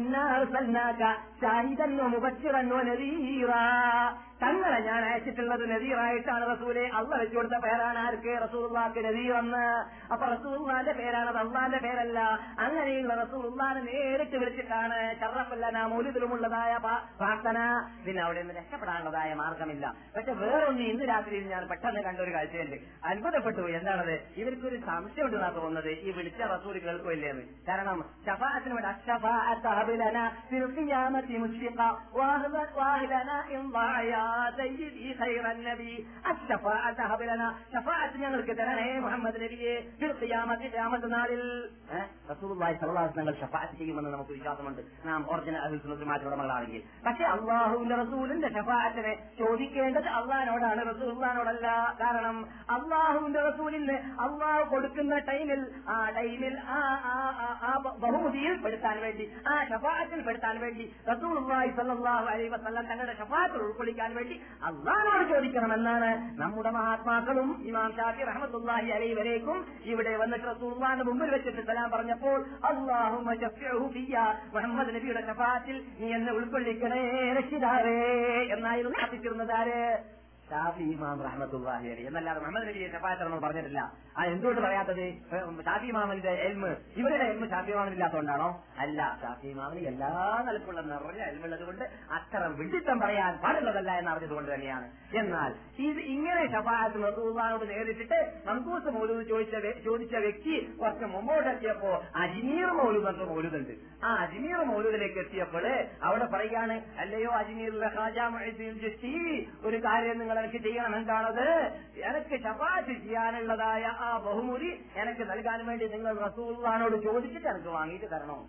തങ്ങളെ ഞാൻ അയച്ചിട്ടുള്ളത് നദീറായിട്ടാണ് റസൂലെ. അള്ളാഹ് വെച്ചു കൊടുത്ത പേരാണ് ആർക്ക്? റസൂലുള്ളാഹിക്ക് നദീർ എന്ന്. അപ്പൊ റസൂലുള്ളാഹിന്റെ പേരാണത്, അള്ളാഹിന്റെ പേരല്ല. അങ്ങനെയുള്ള റസൂലുള്ളാഹിനെ നേരിട്ട് വിളിച്ചിട്ടാണ് ശറഫലന മൗലിദിലുമുള്ളതായ പ്രാർത്ഥന. പിന്നെ അവിടെ നിന്ന് രക്ഷപ്പെടാനുള്ളതായ മാർഗമില്ല. പക്ഷെ വേറൊന്ന് ഇന്ന് രാത്രിയിൽ ഞാൻ പെട്ടെന്ന് കണ്ടൊരു കാഴ്ചയുണ്ട്, അത്ഭുതപ്പെട്ടു. എന്താണത്? ഇവർക്കൊരു സംശയം ഉണ്ടെന്നാ തോന്നുന്നത് ഈ വിളിച്ച റസൂൽ കേൾക്കുമില്ലെന്ന്. കാരണം ശഫാഅത്തിന് വേണ്ടി അശ്ശഫാഅത്ത് ഹബലന ഫിൽ ഖിയാമത്തി മുശ്ഫിഖ വാഹിലന ഇൻ ളഅയാ സയ്യിദി ഖൈറൻ നബി. അശ്ശഫാഅത്ത് ഹബലന, ശഫാഅത്ത് ഞങ്ങൾക്ക് തരണേ മുഹമ്മദ് നബിയെ ഫിൽ ഖിയാമത്തി ഖിയാമത്ത് നാളിൽ. റസൂലുള്ളാഹി സ്വല്ലല്ലാഹു അലൈഹി വസല്ലം ശഫാഅത്ത് ചെയ്യുമെന്ന് നമുക്ക് വിശ്വാസമുണ്ട്, നാം ഒറിജിനൽ അഹ്ലുൽ സുന്നത്ത് വൽ ഉടമകളാണെങ്കിൽ. പക്ഷെ അള്ളാഹുവിന്റെ റസൂലിന്റെ ശഫാഅത്തിനെ ചോദിക്കേണ്ടത് അള്ളാഹിനോടാണ്, റസൂലുള്ളാഹിനോടല്ല. കാരണം അള്ളാഹുവിന്റെ റസൂലിന് അള്ളാഹു കൊടുക്കുന്ന ടൈമിൽ ആ ടൈമിൽ ആ ആ ബഹുമതിയിൽ പെടുത്താൻ വേണ്ടി, ആ ശഫാഅത്തിൽ പെടുത്താൻ വേണ്ടി റസൂലുള്ളാഹി സ്വല്ലല്ലാഹു അലൈഹി വസല്ലം തങ്ങളുടെ ശഫാഅത്തിൽ ഉൾക്കൊള്ളിക്കാൻ വേണ്ടി അള്ളാഹിനോട് ചോദിക്കണമെന്നാണ് നമ്മുടെ മഹാത്മാക്കളും ഇമാം ഷാഫി റഹ്മത്തുള്ളാഹി അലൈഹി വരേക്കും ഇവിടെ വന്നിട്ട് റസൂലുള്ളാഹിന്റെ മുമ്പിൽ വെച്ചിട്ട് സലാം പറഞ്ഞപ്പോൾ അല്ലാഹുമ്മ ശഫിഉഹു ഫിയ്യ, മുഹമ്മദ് നബിയുടെ ശഫാഅത്തിൽ നീ എന്നെ ഉൾക്കൊള്ളിക്കണേ രക്ഷിതാവേ എന്നായിരുന്നു പ്രാർത്ഥിച്ചിരുന്നത്. ആര്? ഷാഫി ഇമാം റഹ്മത്തുള്ളാഹി അലൈഹി. എന്നല്ലാതെ മുഹമ്മദ് നബിയെ ശഫാഅത്ത് നമ്മൾ പറഞ്ഞിട്ടില്ല. ആ എന്തുകൊണ്ട് പറയാത്തത്? ഷാഫി ഇമാമിന്റെ എൽമ്, ഇവരുടെ എൽമ് ഷാഫി ഇമാമിനില്ലാത്തതുകൊണ്ടാണോ? അല്ല, ഷാഫി ഇമാമിന് എല്ലാ നിലക്കുള്ള നിറഞ്ഞ എൽമുള്ളത് കൊണ്ട് അത്തരം വിഡിത്തം പറയാൻ പാടുള്ളതല്ല എന്ന് അറിഞ്ഞതുകൊണ്ട് തന്നെയാണ്. എന്നാൽ ഇത് ഇങ്ങനെ ശഫാഅത്ത് റസൂലുള്ളാഹിയോട് നേരിട്ടിട്ട് മൻകൂസ് മൗലൂദ് ചോദിച്ച ചോദിച്ച വ്യക്തി കുറച്ച് മുമ്പോട്ടെത്തിയപ്പോ അജ്മീർ മൗലൂദ് എന്ന മൗലൂദുണ്ട്. ആ അജ്മീർ മൗലൂദിലേക്ക് എത്തിയപ്പോൾ അവിടെ പറയുകയാണ്, അല്ലയോ അജ്മീറിലെ ഖാജ മുഈദ്ദീൻ ചിശ്തി, ഒരു കാര്യം നിങ്ങൾ എനിക്ക് ചെയ്യണം. എന്താണത്? എനിക്ക് ശഫാഅത്ത് ചെയ്യാനുള്ളതായ ആ ബഹുമതി എനിക്ക് നൽകാൻ വേണ്ടി നിങ്ങൾ റസൂലുള്ളാഹിനോട് ചോദിച്ചിട്ട് എനിക്ക് വാങ്ങിയിട്ട് തരണോ?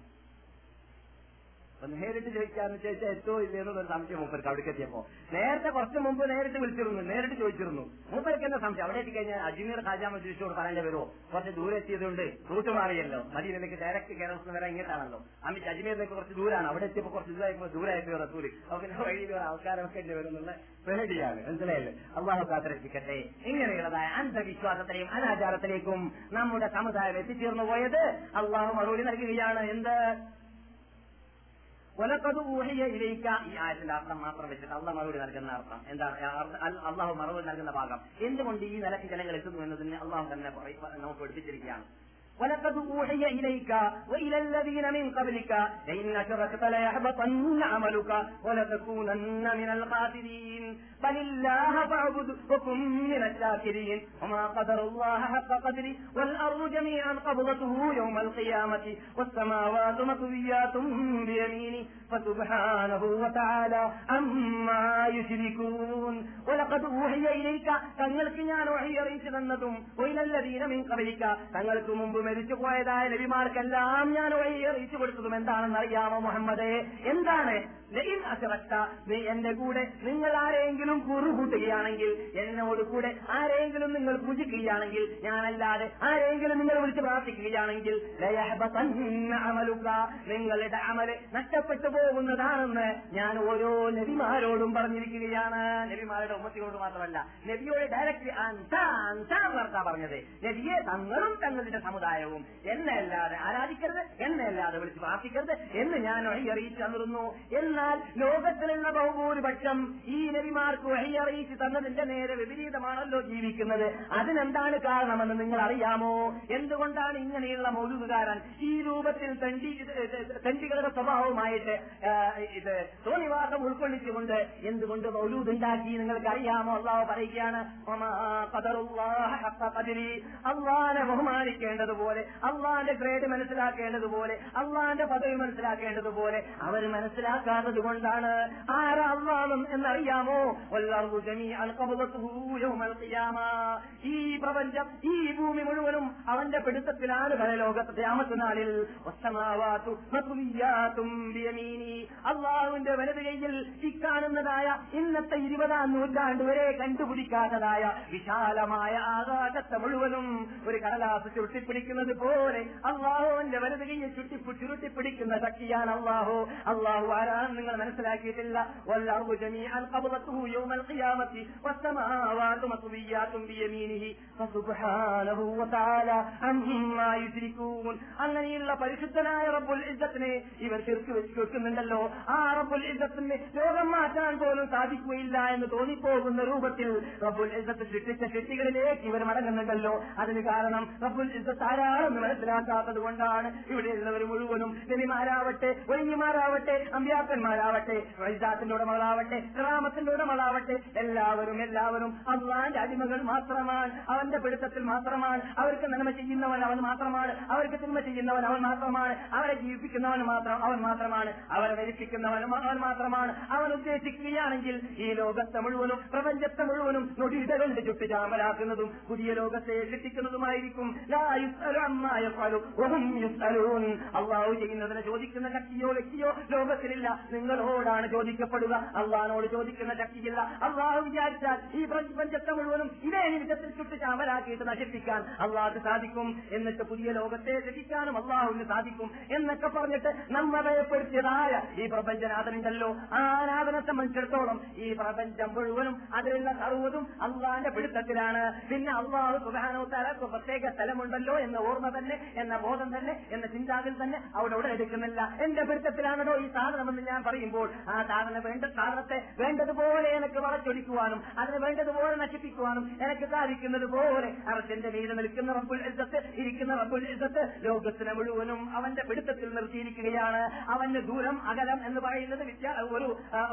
നേരിട്ട് ചോദിക്കാന്ന് ചോദിച്ചാൽ എത്തോ ഇല്ലെന്നൊരു സംശയം മൂപ്പർക്ക് അവിടേക്ക് എത്തിയപ്പോ. നേരത്തെ കുറച്ച് മുമ്പ് നേരിട്ട് വിളിച്ചിരുന്നു, നേരിട്ട് ചോദിച്ചിരുന്നു. മൂപ്പർക്ക് എന്താ സംശയം? അവിടെ എത്തിക്കഴിഞ്ഞാൽ അജ്മീർ ഖാജ മജ്ലിസിനോട് പറയേണ്ടി വരുമോ? കുറച്ച് ദൂരെ എത്തിയതുകൊണ്ട് റൂട്ട് മാറിയല്ലോ. മദീനയിലേക്ക് ഡയറക്റ്റ് കേരളത്തിൽ വരെ ഇങ്ങോട്ടാണല്ലോ. അമിത് അജ്മീറിലേക്ക് കുറച്ച് ദൂരാണ്. അവിടെ എത്തിയപ്പോ കുറച്ച് ദൂരമായപ്പോ ദൂരമായപ്പോ റസൂല് അപ്പൊ പിന്നെ വഴിയിൽ ആൾക്കാരൊക്കെ വരുന്നുള്ള പേടിയാണ്. മനസ്സിലായില്ലേ? അള്ളാഹു കാത്തിരക്ഷിക്കട്ടെ. ഇങ്ങനെയുള്ളതായ അന്ധവിശ്വാസത്തിലെയും അനാചാരത്തിലേക്കും നമ്മുടെ സമുദായം എത്തിച്ചേർന്നു പോയത് അള്ളാഹു മറുപടി നൽകുകയാണ്. എന്ത്? വലഖദ് ഊഹിയ ഇലൈക, ഈ ആയത്തിന്റെ അർത്ഥം മാത്രം വെച്ചിട്ട് അള്ളാഹ് മറുപടി നൽകുന്ന അർത്ഥം എന്താണ്? അള്ളാഹു മറുപടി നൽകുന്ന ഭാഗം എന്തുകൊണ്ട് ഈ നിലയ്ക്ക് ജനങ്ങൾ എത്തുന്നു എന്നതിന് അള്ളാഹു തന്നെ നമുക്ക് പഠിപ്പിച്ചിരിക്കുകയാണ്. ولقد أوحي إليك وإلى الذين من قبلك لئن أشركت ليحبطن عملك ولتكونن من الخاسرين بل الله فاعبد وكن من الشاكرين وما قدر الله حق قدره والأرض جميعا قبضته يوم القيامة والسماوات مطويات بيمينه فسبحانه وتعالى عما يشركون. ولقد أوحي إليك തങ്ങൾക്ക് ഞാൻ വഹി അറിയിച്ചു തന്നതും وإلى الذين من قبلك തങ്ങൾക്ക് മുമ്പ് മരിച്ചു പോയതായ നബിമാർക്കെല്ലാം ഞാൻ വഴി അറിയിച്ചു കൊടുത്തതും എന്താണെന്ന് അറിയാമോ മുഹമ്മദേ? എന്താണ്? ലഇൻ അശ്റക്ത, നീ എന്റെ കൂടെ നിങ്ങൾ ആരെങ്കിലും കുറുകൂട്ടുകയാണെങ്കിൽ, എന്നോട് കൂടെ ആരെങ്കിലും നിങ്ങൾ പൂജിക്കുകയാണെങ്കിൽ, ഞാനല്ലാതെ ആരെങ്കിലും നിങ്ങൾ വിളിച്ച് പ്രാർത്ഥിക്കുകയാണെങ്കിൽ, ലയഹ്ബതന്ന അമലുക, നിങ്ങളുടെ അമല് നഷ്ടപ്പെട്ടു പോകുന്നതാണെന്ന് ഞാൻ ഓരോ നബിമാരോടും പറഞ്ഞിരിക്കുകയാണ്. നബിമാരുടെ ഉമ്മത്തിനോട് മാത്രമല്ല, നബിയോട് ഡയറക്റ്റ് അൻസാ പറഞ്ഞത്. നബിയെ തങ്ങളും തങ്ങളുടെ സമുദായവും എന്നല്ലാതെ ആരാധിക്കരുത്, എന്നല്ലാതെ വിളിച്ച് പ്രാർത്ഥിക്കരുത് എന്ന് ഞാൻ വഴി അറിയിച്ചു തന്നിരുന്നു. എന്നാൽ ലോകത്തിലുള്ള ബഹുഭൂരിപക്ഷം ഈ നബിമാർക്ക് വഴി അറിയിച്ചു തന്നതിന്റെ നേരെ വിപരീതമാണല്ലോ ജീവിക്കുന്നത്. അതിനെന്താണ് കാരണമെന്ന് നിങ്ങൾ അറിയാമോ? എന്തുകൊണ്ടാണ് ഇങ്ങനെയുള്ള മൗലൂദുകാരൻ ഈ രൂപത്തിൽ തണ്ടി തണ്ടികളുടെ സ്വഭാവമായിട്ട് ഇത് തോന്നിവാസം ഉൾക്കൊള്ളിച്ചുകൊണ്ട് എന്തുകൊണ്ട് മൗലൂദ് ഉണ്ടാക്കി നിങ്ങൾക്കറിയാമോ? അള്ളാഹു പറയുകയാണ്, അള്ളാനെ ബഹുമാനിക്കേണ്ടതുപോലെ, അള്ളാന്റെ ഗ്രേഡ് മനസ്സിലാക്കേണ്ടതുപോലെ, അള്ളാന്റെ പദവി മനസ്സിലാക്കേണ്ടതുപോലെ അവർ മനസ്സിലാക്കാത്തത് കൊണ്ടാണ്. ആരാ അള്ളാഹ് എന്നറിയാമോ? ഈ പ്രപഞ്ചം, ഈ ഭൂമി മുഴുവനും അവന്റെ പിടുത്തത്തിലാണ് പരലോകത്തെ ഖിയാമത്ത് നാളിൽ. അള്ളാഹുവിന്റെ വലത് കൈയിൽ ഇക്കാണുന്നതായ ഇന്നത്തെ ഇരുപതാം നൂറ്റാണ്ട് വരെ കണ്ടുപിടിക്കാത്തതായ വിശാലമായ ആകാശത്തെ മുഴുവനും ഒരു കടലാസ് ചുരുട്ടിപ്പിടിക്കുന്നത് പോലെ അള്ളാഹുവിന്റെ വലത് കൈയിൽ ചുട്ടി ചുരുട്ടിപ്പിടിക്കുന്ന ശക്തിയാണ് അള്ളാഹു. അള്ളാഹു ആരാണെന്ന് നിങ്ങൾ മനസ്സിലാക്കിയിട്ടില്ല. അങ്ങനെയുള്ള പരിശുദ്ധനായ റബ്ബുൽ ഇസ്സത്തിനെ ഇവർ ശിർക്ക് വെച്ച് വെക്കുന്നുണ്ടല്ലോ. ആ റബ്ബുൽ ഇസ്സത്തിന് രോഗം മാറ്റാൻ പോലും സാധിക്കുകയില്ല എന്ന് തോന്നിപ്പോകുന്ന രൂപത്തിൽ റബ്ബുൽ ഇസ്സത്ത് സൃഷ്ടിച്ച സൃഷ്ടികളിലേക്ക് ഇവർ മടങ്ങുന്നുണ്ടല്ലോ. അതിന് കാരണം റബ്ബുൽ ഇസ്സത്ത് ആരാണെന്ന് മനസ്സിലാക്കാത്തത് കൊണ്ടാണ്. ഇവിടെയുള്ളവർ മുഴുവനും നബിമാരാവട്ടെ, വൈന്യമാരാവട്ടെ, അമ്പ്യാക്കന്മാരാവട്ടെ, വൈദാത്തിന്റെ ഉടമകളാവട്ടെ, റാമത്തിന്റെ ഉടമകളാവട്ടെ, എല്ലാവരും എല്ലാവരും അള്ളാന്റെ അടിമകൾ മാത്രമാണ്. അവന്റെ പിടുത്തത്തിൽ മാത്രമാണ്. അവർക്ക് നന്മ ചെയ്യുന്നവൻ അവൻ മാത്രമാണ്, അവർക്ക് തിന്മ ചെയ്യുന്നവൻ അവൻ മാത്രമാണ്, അവരെ ജീവിപ്പിക്കുന്നവൻ മാത്രം അവൻ മാത്രമാണ്, അവരെ മരിപ്പിക്കുന്നവനും അവൻ മാത്രമാണ്. അവൻ ഉദ്ദേശിക്കുകയാണെങ്കിൽ ഈ ലോകത്തെ മുഴുവനും പ്രപഞ്ചത്തെ മുഴുവനും നൊടിയിടകളുടെ ചുട്ട് ചാമ്പലാക്കുന്നതും പുതിയ ലോകത്തെ സൃഷ്ടിക്കുന്നതുമായിരിക്കും. അള്ളാഹു ചെയ്യുന്നതിനെ ചോദിക്കുന്ന ശക്തിയോ വ്യക്തിയോ ലോകത്തിലില്ല. നിങ്ങളോടാണ് ചോദിക്കപ്പെടുക, അള്ളാഹിനോട് ചോദിക്കുന്ന ശക്തിയില്ല. അള്ളാഹു വിചാരിച്ചാൽ ഈ പ്രപഞ്ചത്തെ മുഴുവനും ഇതേ വിധത്തിൽ ചുട്ട് ചാമ്പലാക്കിയിട്ട് നശിപ്പിക്കാൻ അള്ളാഹ് സാധിക്കും. എന്നിട്ട് പുതിയ ലോകത്തെ രക്ഷിക്കാനും അള്ളാഹുവിന് സാധിക്കും എന്നൊക്കെ പറഞ്ഞിട്ട് നമ്മെ ഭയപ്പെടുത്തിയതായ ഈ പ്രപഞ്ചനാഥനുണ്ടല്ലോ, ആ നാഥനെ സംബന്ധിച്ചിടത്തോളം ഈ പ്രപഞ്ചം മുഴുവനും അതിലുള്ള സർവ്വതും അള്ളാഹിന്റെ പിടുത്തത്തിലാണ്. പിന്നെ അള്ളാഹു സുബ്ഹാനഹു വ തആല പ്രത്യേക സ്ഥലമുണ്ടല്ലോ എന്ന ഓർമ്മ തന്നെ, എന്ന ബോധം തന്നെ, എന്ന ചിന്താവിൽ തന്നെ അവിടെ അവിടെ എടുക്കുന്നില്ല. എന്റെ പിടുത്തത്തിലാണല്ലോ ഈ സാധനമെന്ന് ഞാൻ പറയുമ്പോൾ ആ സാധനം വേണ്ട സാധനത്തെ വേണ്ടതുപോലെ എനിക്ക് വളച്ചൊടിക്കുവാനും അതിന് വേണ്ടതുപോലെ നശിപ്പിക്കുവാനും എനിക്ക് സാധിക്കുന്നത് പോലെ അർശന്റെ മീതെ നിൽക്കുന്ന റബ്ബുൽ ഇസ്സത്ത്, ഇരിക്കുന്ന റബ്ബുൽ ഇസ്സത്ത് ലോകത്തിനെ മുഴുവനും അവന്റെ പിടുത്തത്തിൽ നിർത്തിയിരിക്കുകയാണ്. അവന്റെ ദൂരം അകലം എന്ന് പറയുന്നത് വിദ്യ ഒരു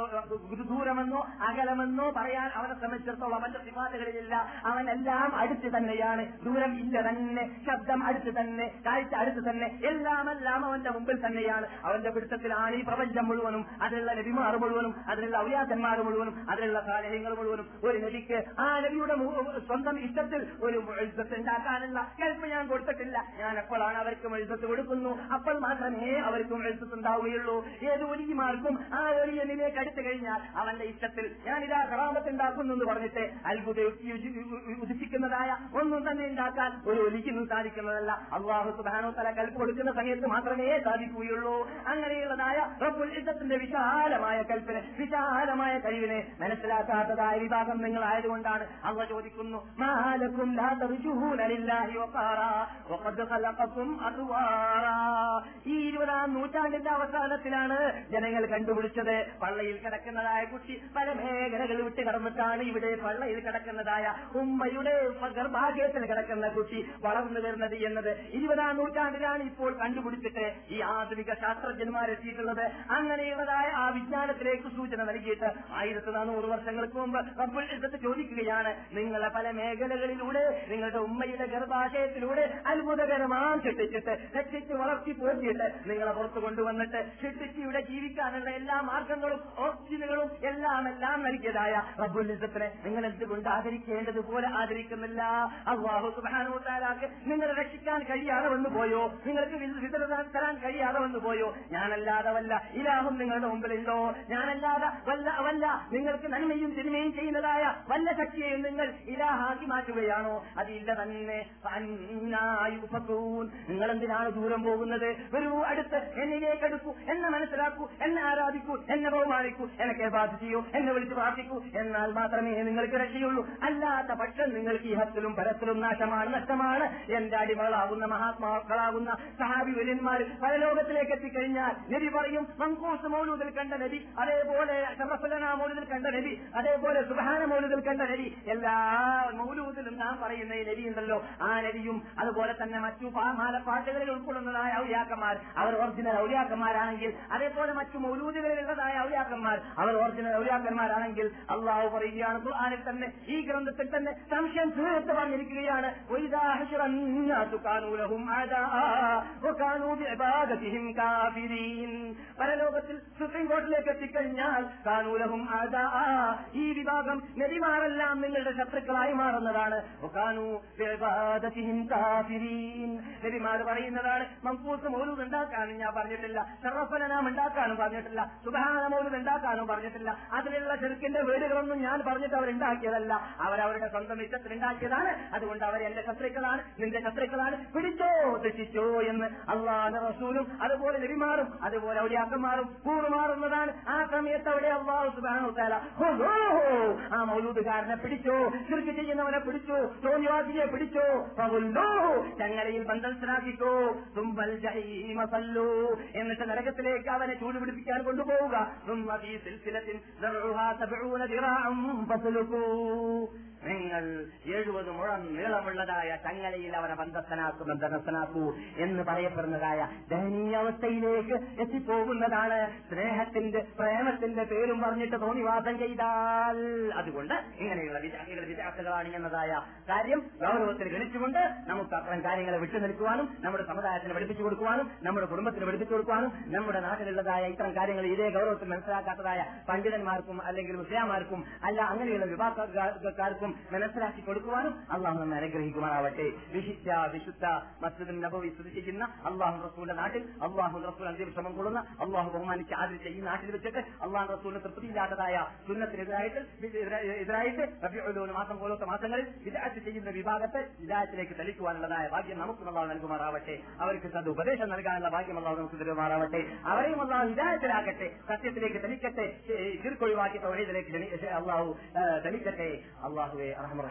ദൂരമെന്നോ അകലമെന്നോ പറയാൻ അവനെ സംബന്ധിച്ചിടത്തോളം അവന്റെ സിഫാത്തുകളിലില്ല. അവനെല്ലാം അടുത്ത് തന്നെയാണ്. ദൂരം ഇല്ല തന്നെ, ശബ്ദം അടുത്ത് തന്നെ, കാഴ്ച അടുത്ത് തന്നെ, എല്ലാം എല്ലാം അവന്റെ മുമ്പിൽ തന്നെയാണ്. അവന്റെ പിടുത്തത്തിലാണ് ഈ പ്രപഞ്ചം മുഴുവനും, അതിലുള്ള നബിമാർ മുഴുവനും, അതിലുള്ള ഔലിയാക്കന്മാർ മുഴുവനും, അതിലുള്ള സാലിഹ്യങ്ങൾ മുഴുവനും. ഒരു നബിക്ക് ആ നബിയുടെ സ്വന്തം ഇഷ്ടത്തിൽ ഒരു മുഅ്ജിസത്ത് ഉണ്ടാക്കാനുള്ള കൽപ്പ് ഞാൻ കൊടുത്തിട്ടില്ല. ഞാൻ എപ്പോഴാണ് അവർക്ക് മുഅ്ജിസത്ത് കൊടുക്കുന്നു അപ്പോൾ മാത്രമേ അവർക്ക് മുഅ്ജിസത്ത് ഉണ്ടാവുകയുള്ളൂ. ഏത് വലിയമാർക്കും ആ വലിയനിലേക്ക് അടുത്തു കഴിഞ്ഞാൽ അവന്റെ ഇഷ്ടത്തിൽ ഞാനിതാ കറാമത്ത് ഉണ്ടാക്കുന്നു എന്ന് പറഞ്ഞിട്ട് അത്ഭുത ഉദിപ്പിക്കുന്നതായ ഒന്നും തന്നെ ഉണ്ടാക്കാൻ ഒരു ഒലിക്കൊന്നും സാധിക്കുന്നതല്ല. അല്ലാഹു സുബ്ഹാനഹു വ തആല കൽപ്പ് കൊടുക്കുന്ന സമയത്ത് മാത്രമേ സാധിക്കുകയുള്ളൂ. അങ്ങനെയുള്ളതായ റബ്ബുൽ ഇസ്സത്തിന്റെ വിശാലമായ കൽപ്പിനെ, വിശാലമായ കഴിവിനെ മനസ്സിലാക്കാത്തതായ വിഭാഗം നിങ്ങളായതുകൊണ്ടാണ് അല്ലാഹു ചോദിക്കുന്നു, മാലക്കും ലാ തർജൂന ലില്ലാഹി വഖാറാ വഖദ് ഖലഖകും അത്വാറാ. ഈ ഇരുപതാം നൂറ്റാണ്ടിന്റെ അവസാനത്തിലാണ് ജനങ്ങൾ കണ്ടുപിടിച്ചത് പള്ളയിൽ കിടക്കുന്നതായ കുട്ടി പല മേഖലകൾ വിട്ട് കടന്നിട്ടാണ് ഇവിടെ പള്ളയിൽ കിടക്കുന്നതായ ഉമ്മയുടെ ഗർഭാശയത്തിൽ കിടക്കുന്ന കുട്ടി വളർന്നു വരുന്നത് എന്നത് ഇരുപതാം നൂറ്റാണ്ടിൽ വിജ്ഞാനത്തിലാണ് ഇപ്പോൾ കണ്ടുപിടിച്ചിട്ട് ഈ ആധുനിക ശാസ്ത്രജ്ഞന്മാരെത്തിയിട്ടുള്ളത്. അങ്ങനെയുള്ളതായ ആ വിജ്ഞാനത്തിലേക്ക് സൂചന നൽകിയിട്ട് ആയിരത്തി നാനൂറ് വർഷങ്ങൾക്ക് മുമ്പ് റബ്ബുൽ ഇസ്സത്ത് ചോദിക്കുകയാണ്, നിങ്ങളെ പല മേഖലകളിലൂടെ നിങ്ങളുടെ ഉമ്മയുടെ ഗർഭാശയത്തിലൂടെ അത്ഭുതകരമാം ശിക്ഷിച്ചിട്ട് രക്ഷിച്ച് വളർത്തി പോറ്റിയിട്ട് നിങ്ങളെ പുറത്തു കൊണ്ടുവന്നിട്ട് ശിക്ഷിച്ച് ഇവിടെ ജീവിക്കാനുള്ള എല്ലാ മാർഗങ്ങളും ഓപ്ഷനുകളും എല്ലാം എല്ലാം നൽകിയതായ റബ്ബുൽ ഇസ്സത്തിനെ നിങ്ങൾ എന്തുകൊണ്ട് ആദരിക്കേണ്ടതുപോലെ ആദരിക്കുന്നില്ല? അല്ലാഹു സുബ്ഹാനഹു വ തആലക്ക് നിങ്ങളെ രക്ഷിക്കാൻ കഴിയാതെ വന്നു പോയോ? നിങ്ങൾക്ക് വിതരണം തരാൻ കഴിയാതെ വന്നു പോയോ? ഞാനല്ലാതെ വല്ല ഇലാഹും നിങ്ങളുടെ മുമ്പിലുണ്ടോ? ഞാനല്ലാതെ വല്ല വല്ല നിങ്ങൾക്ക് നന്മയും തിന്മയും ചെയ്യുന്നതായ വല്ല ശക്തിയെയും നിങ്ങൾ ഇലാഹാക്കി മാറ്റുകയാണോ? അതില്ല തന്നെ. നിങ്ങൾ എന്തിനാണ് ദൂരം പോകുന്നത്? വരൂ, അടുത്ത് എന്നിലേക്ക് അടുക്കൂ, എന്നെ മനസ്സിലാക്കൂ, എന്നെ ആരാധിക്കൂ, എന്നെ ബഹുമാനിക്കൂ, എന്നെ ബാധിക്കൂ, എന്നെ വിളിച്ച് പ്രാർത്ഥിക്കൂ. എന്നാൽ മാത്രമേ നിങ്ങൾക്ക് രക്ഷയുള്ളൂ. അല്ലാത്ത പക്ഷം നിങ്ങൾക്ക് ഇഹത്തിലും പരത്തിലും നാശമാണ്, നഷ്ടമാണ്. എന്റെ അടിമകളാകുന്ന മഹാത്മാക്കളാകുന്ന സഹാബി വര്യന്മാർ പരലോകത്തിലേക്ക് എത്തിക്കഴിഞ്ഞാൽ നബി പറയും, മങ്കൂസ് മൗലൂദിൽ കണ്ട നബി, അതേപോലെ ശറഫലന മൗലൂദിൽ കണ്ട നബി, അതേപോലെ സുബ്ഹാന മൗലൂദിൽ കണ്ട നബി, എല്ലാ മൗലൂദിലും നാം പറയുന്ന ഈ നബി ഉണ്ടല്ലോ, ആ നബിയും അതുപോലെ തന്നെ മറ്റു പാട്ടുകളിൽ ഉൾക്കൊള്ളുന്നതായ ഔലിയാക്കന്മാർ അവർ ഒറിജിനൽ ഔലിയാക്കന്മാരാണെങ്കിൽ, അതേപോലെ മറ്റു മൗലൂദുകളിലുള്ളതായ ഔലിയാക്കന്മാർ അവർ ഒറിജിനൽ ഔലിയാക്കന്മാരാണെങ്കിൽ അള്ളാഹു പറയുകയാണ് ഖുർആനിൽ തന്നെ, ഈ ഗ്രന്ഥത്തിൽ തന്നെ സംശയം തീർത്ത് പറഞ്ഞിരിക്കുകയാണ്, പരലോകത്തിൽ സുപ്രീം കോർട്ടിലേക്ക് എത്തിക്കഴിഞ്ഞാൽ കാനൂലഹും ആദാ, ഈ വിഭാഗം നബിമാരെല്ലാം നിങ്ങളുടെ ശത്രുക്കളായി മാറുന്നതാണ്. നബിമാർ പറയുന്നതാണ്, മങ്കൂസ് മൗലൂദ് ഉണ്ടാക്കാനും ഞാൻ പറഞ്ഞിട്ടില്ല, ശറഫലനാം ഉണ്ടാക്കാനും പറഞ്ഞിട്ടില്ല, സുബ്ഹാന മൗലൂദ് ഉണ്ടാക്കാനും പറഞ്ഞിട്ടില്ല. അതിലുള്ള ശിർക്കിന്റെ വീടുകളൊന്നും ഞാൻ പറഞ്ഞിട്ട് അവരുണ്ടാക്കിയതല്ല, അവരവരുടെ സ്വന്തം ഇഷ്ടത്തിലുണ്ടാക്കിയതാണ്. അതുകൊണ്ട് അവർ എന്റെ ശത്രുക്കളാണ്, നിന്റെ ശത്രുക്കളാണ്, പിടിച്ചോ തെറ്റിച്ചോ എന്ന് അള്ളാഹുവിന്റെ റസൂലും അതുപോലെ നബിമാരും അതുപോലെ ഔലിയാക്കന്മാരും കൂറുമാറുന്നതാണ്. ആ സമയത്ത് അവിടെ അല്ലാഹു സുബ്ഹാനഹു വ തആല ആ മൗലൂദുകാരനെ പിടിച്ചോ, ശിർക്ക് ചെയ്യുന്നവനെ പിടിച്ചോ, തോന്നിവാസിയെ പിടിച്ചോ, ചങ്ങലയിൽ ബന്ധനസ്ഥനാക്കിക്കോ, തുമ്പൽ ജഹീമ സല്ലൂ, എന്നിട്ട് നരകത്തിലേക്ക് അവനെ ചൂടുപിടിപ്പിക്കാൻ കൊണ്ടുപോവുക. നിങ്ങൾ എഴുപത് മുഴം നീളമുള്ളതായ ചങ്ങലയിൽ അവനെ ബന്ധസ്ഥനാക്കൂ ബന്ധനസ്ഥനാക്കൂ എന്ന് പറയപ്പെടുന്നതായ ദയനീയാവസ്ഥയിലേക്ക് എത്തിപ്പോകുന്നതാണ് സ്നേഹത്തിന്റെ പ്രേമത്തിന്റെ പേരും പറഞ്ഞിട്ട് തോന്നിവാസം ചെയ്താൽ. അതുകൊണ്ട് ഇങ്ങനെയുള്ള വിദ്യാർത്ഥികൾ വിദ്യാർത്ഥികളാണ് എന്നതായ കാര്യം ഗൗരവത്തിൽ ഗണിച്ചുകൊണ്ട് നമുക്ക് അത്തരം കാര്യങ്ങളെ വിട്ടു നിൽക്കുവാനും നമ്മുടെ സമുദായത്തിന് പഠിപ്പിച്ചു കൊടുക്കുവാനും നമ്മുടെ കുടുംബത്തിന് പഠിപ്പിച്ചു കൊടുക്കുവാനും നമ്മുടെ നാട്ടിലുള്ളതായ ഇത്തരം കാര്യങ്ങൾ ഇതേ ഗൗരവത്തിൽ മനസ്സിലാക്കാത്തതായ പണ്ഡിതന്മാർക്കും അല്ലെങ്കിൽ മുസ്ലിംമാർക്കും അല്ല അങ്ങനെയുള്ള വിഭാഗക്കാർക്കും മനസ്സിലാക്കി കൊടുക്കുവാനും അള്ളാഹു നമ്മെ അനുഗ്രഹിക്കുമാറാവട്ടെ. വിശിഷ്ട വിശുദ്ധ മസ്ജിദുൻ നബവി സ്ഥിതി ചെയ്യുന്ന അള്ളാഹു റസൂലിന്റെ നാട്ടിൽ അള്ളാഹു റസൂൽ അന്ത്യവിശ്രമം കൊള്ളുന്ന അള്ളാഹു ബഹുമാനിച്ച് ആദരിച്ച ഈ നാട്ടിൽ വെച്ചിട്ട് അള്ളാഹു റസൂലിന് തൃപ്തിയില്ലാത്തതായ സുന്നത്തിനെതിരായിട്ട് എതിരായിട്ട് റബീഉൽ മാസം പോലത്തെ മാസങ്ങളിൽ വിദഅത്ത് ചെയ്യുന്ന വിഭാഗത്തെ വിദഅത്തിലേക്ക് തെളിക്കുവാനുള്ളതായ ഭാഗ്യം നമുക്ക് അള്ളാഹു നൽകുമാറാവട്ടെ. അവർക്ക് അത് ഉപദേശം നൽകാനുള്ള ഭാഗ്യം അള്ളാഹു നമുക്ക് തരുമാറാവട്ടെ. അവരെയും അള്ളാഹു വിദഅത്തിലാക്കട്ടെ, സത്യത്തിലേക്ക് തെളിക്കട്ടെ, ശിർക്ക് ഒഴിവാക്കി തൗഹീദിലേക്ക് അള്ളാഹു തെളിക്കട്ടെ. അള്ളാഹുവേ അർഹമർ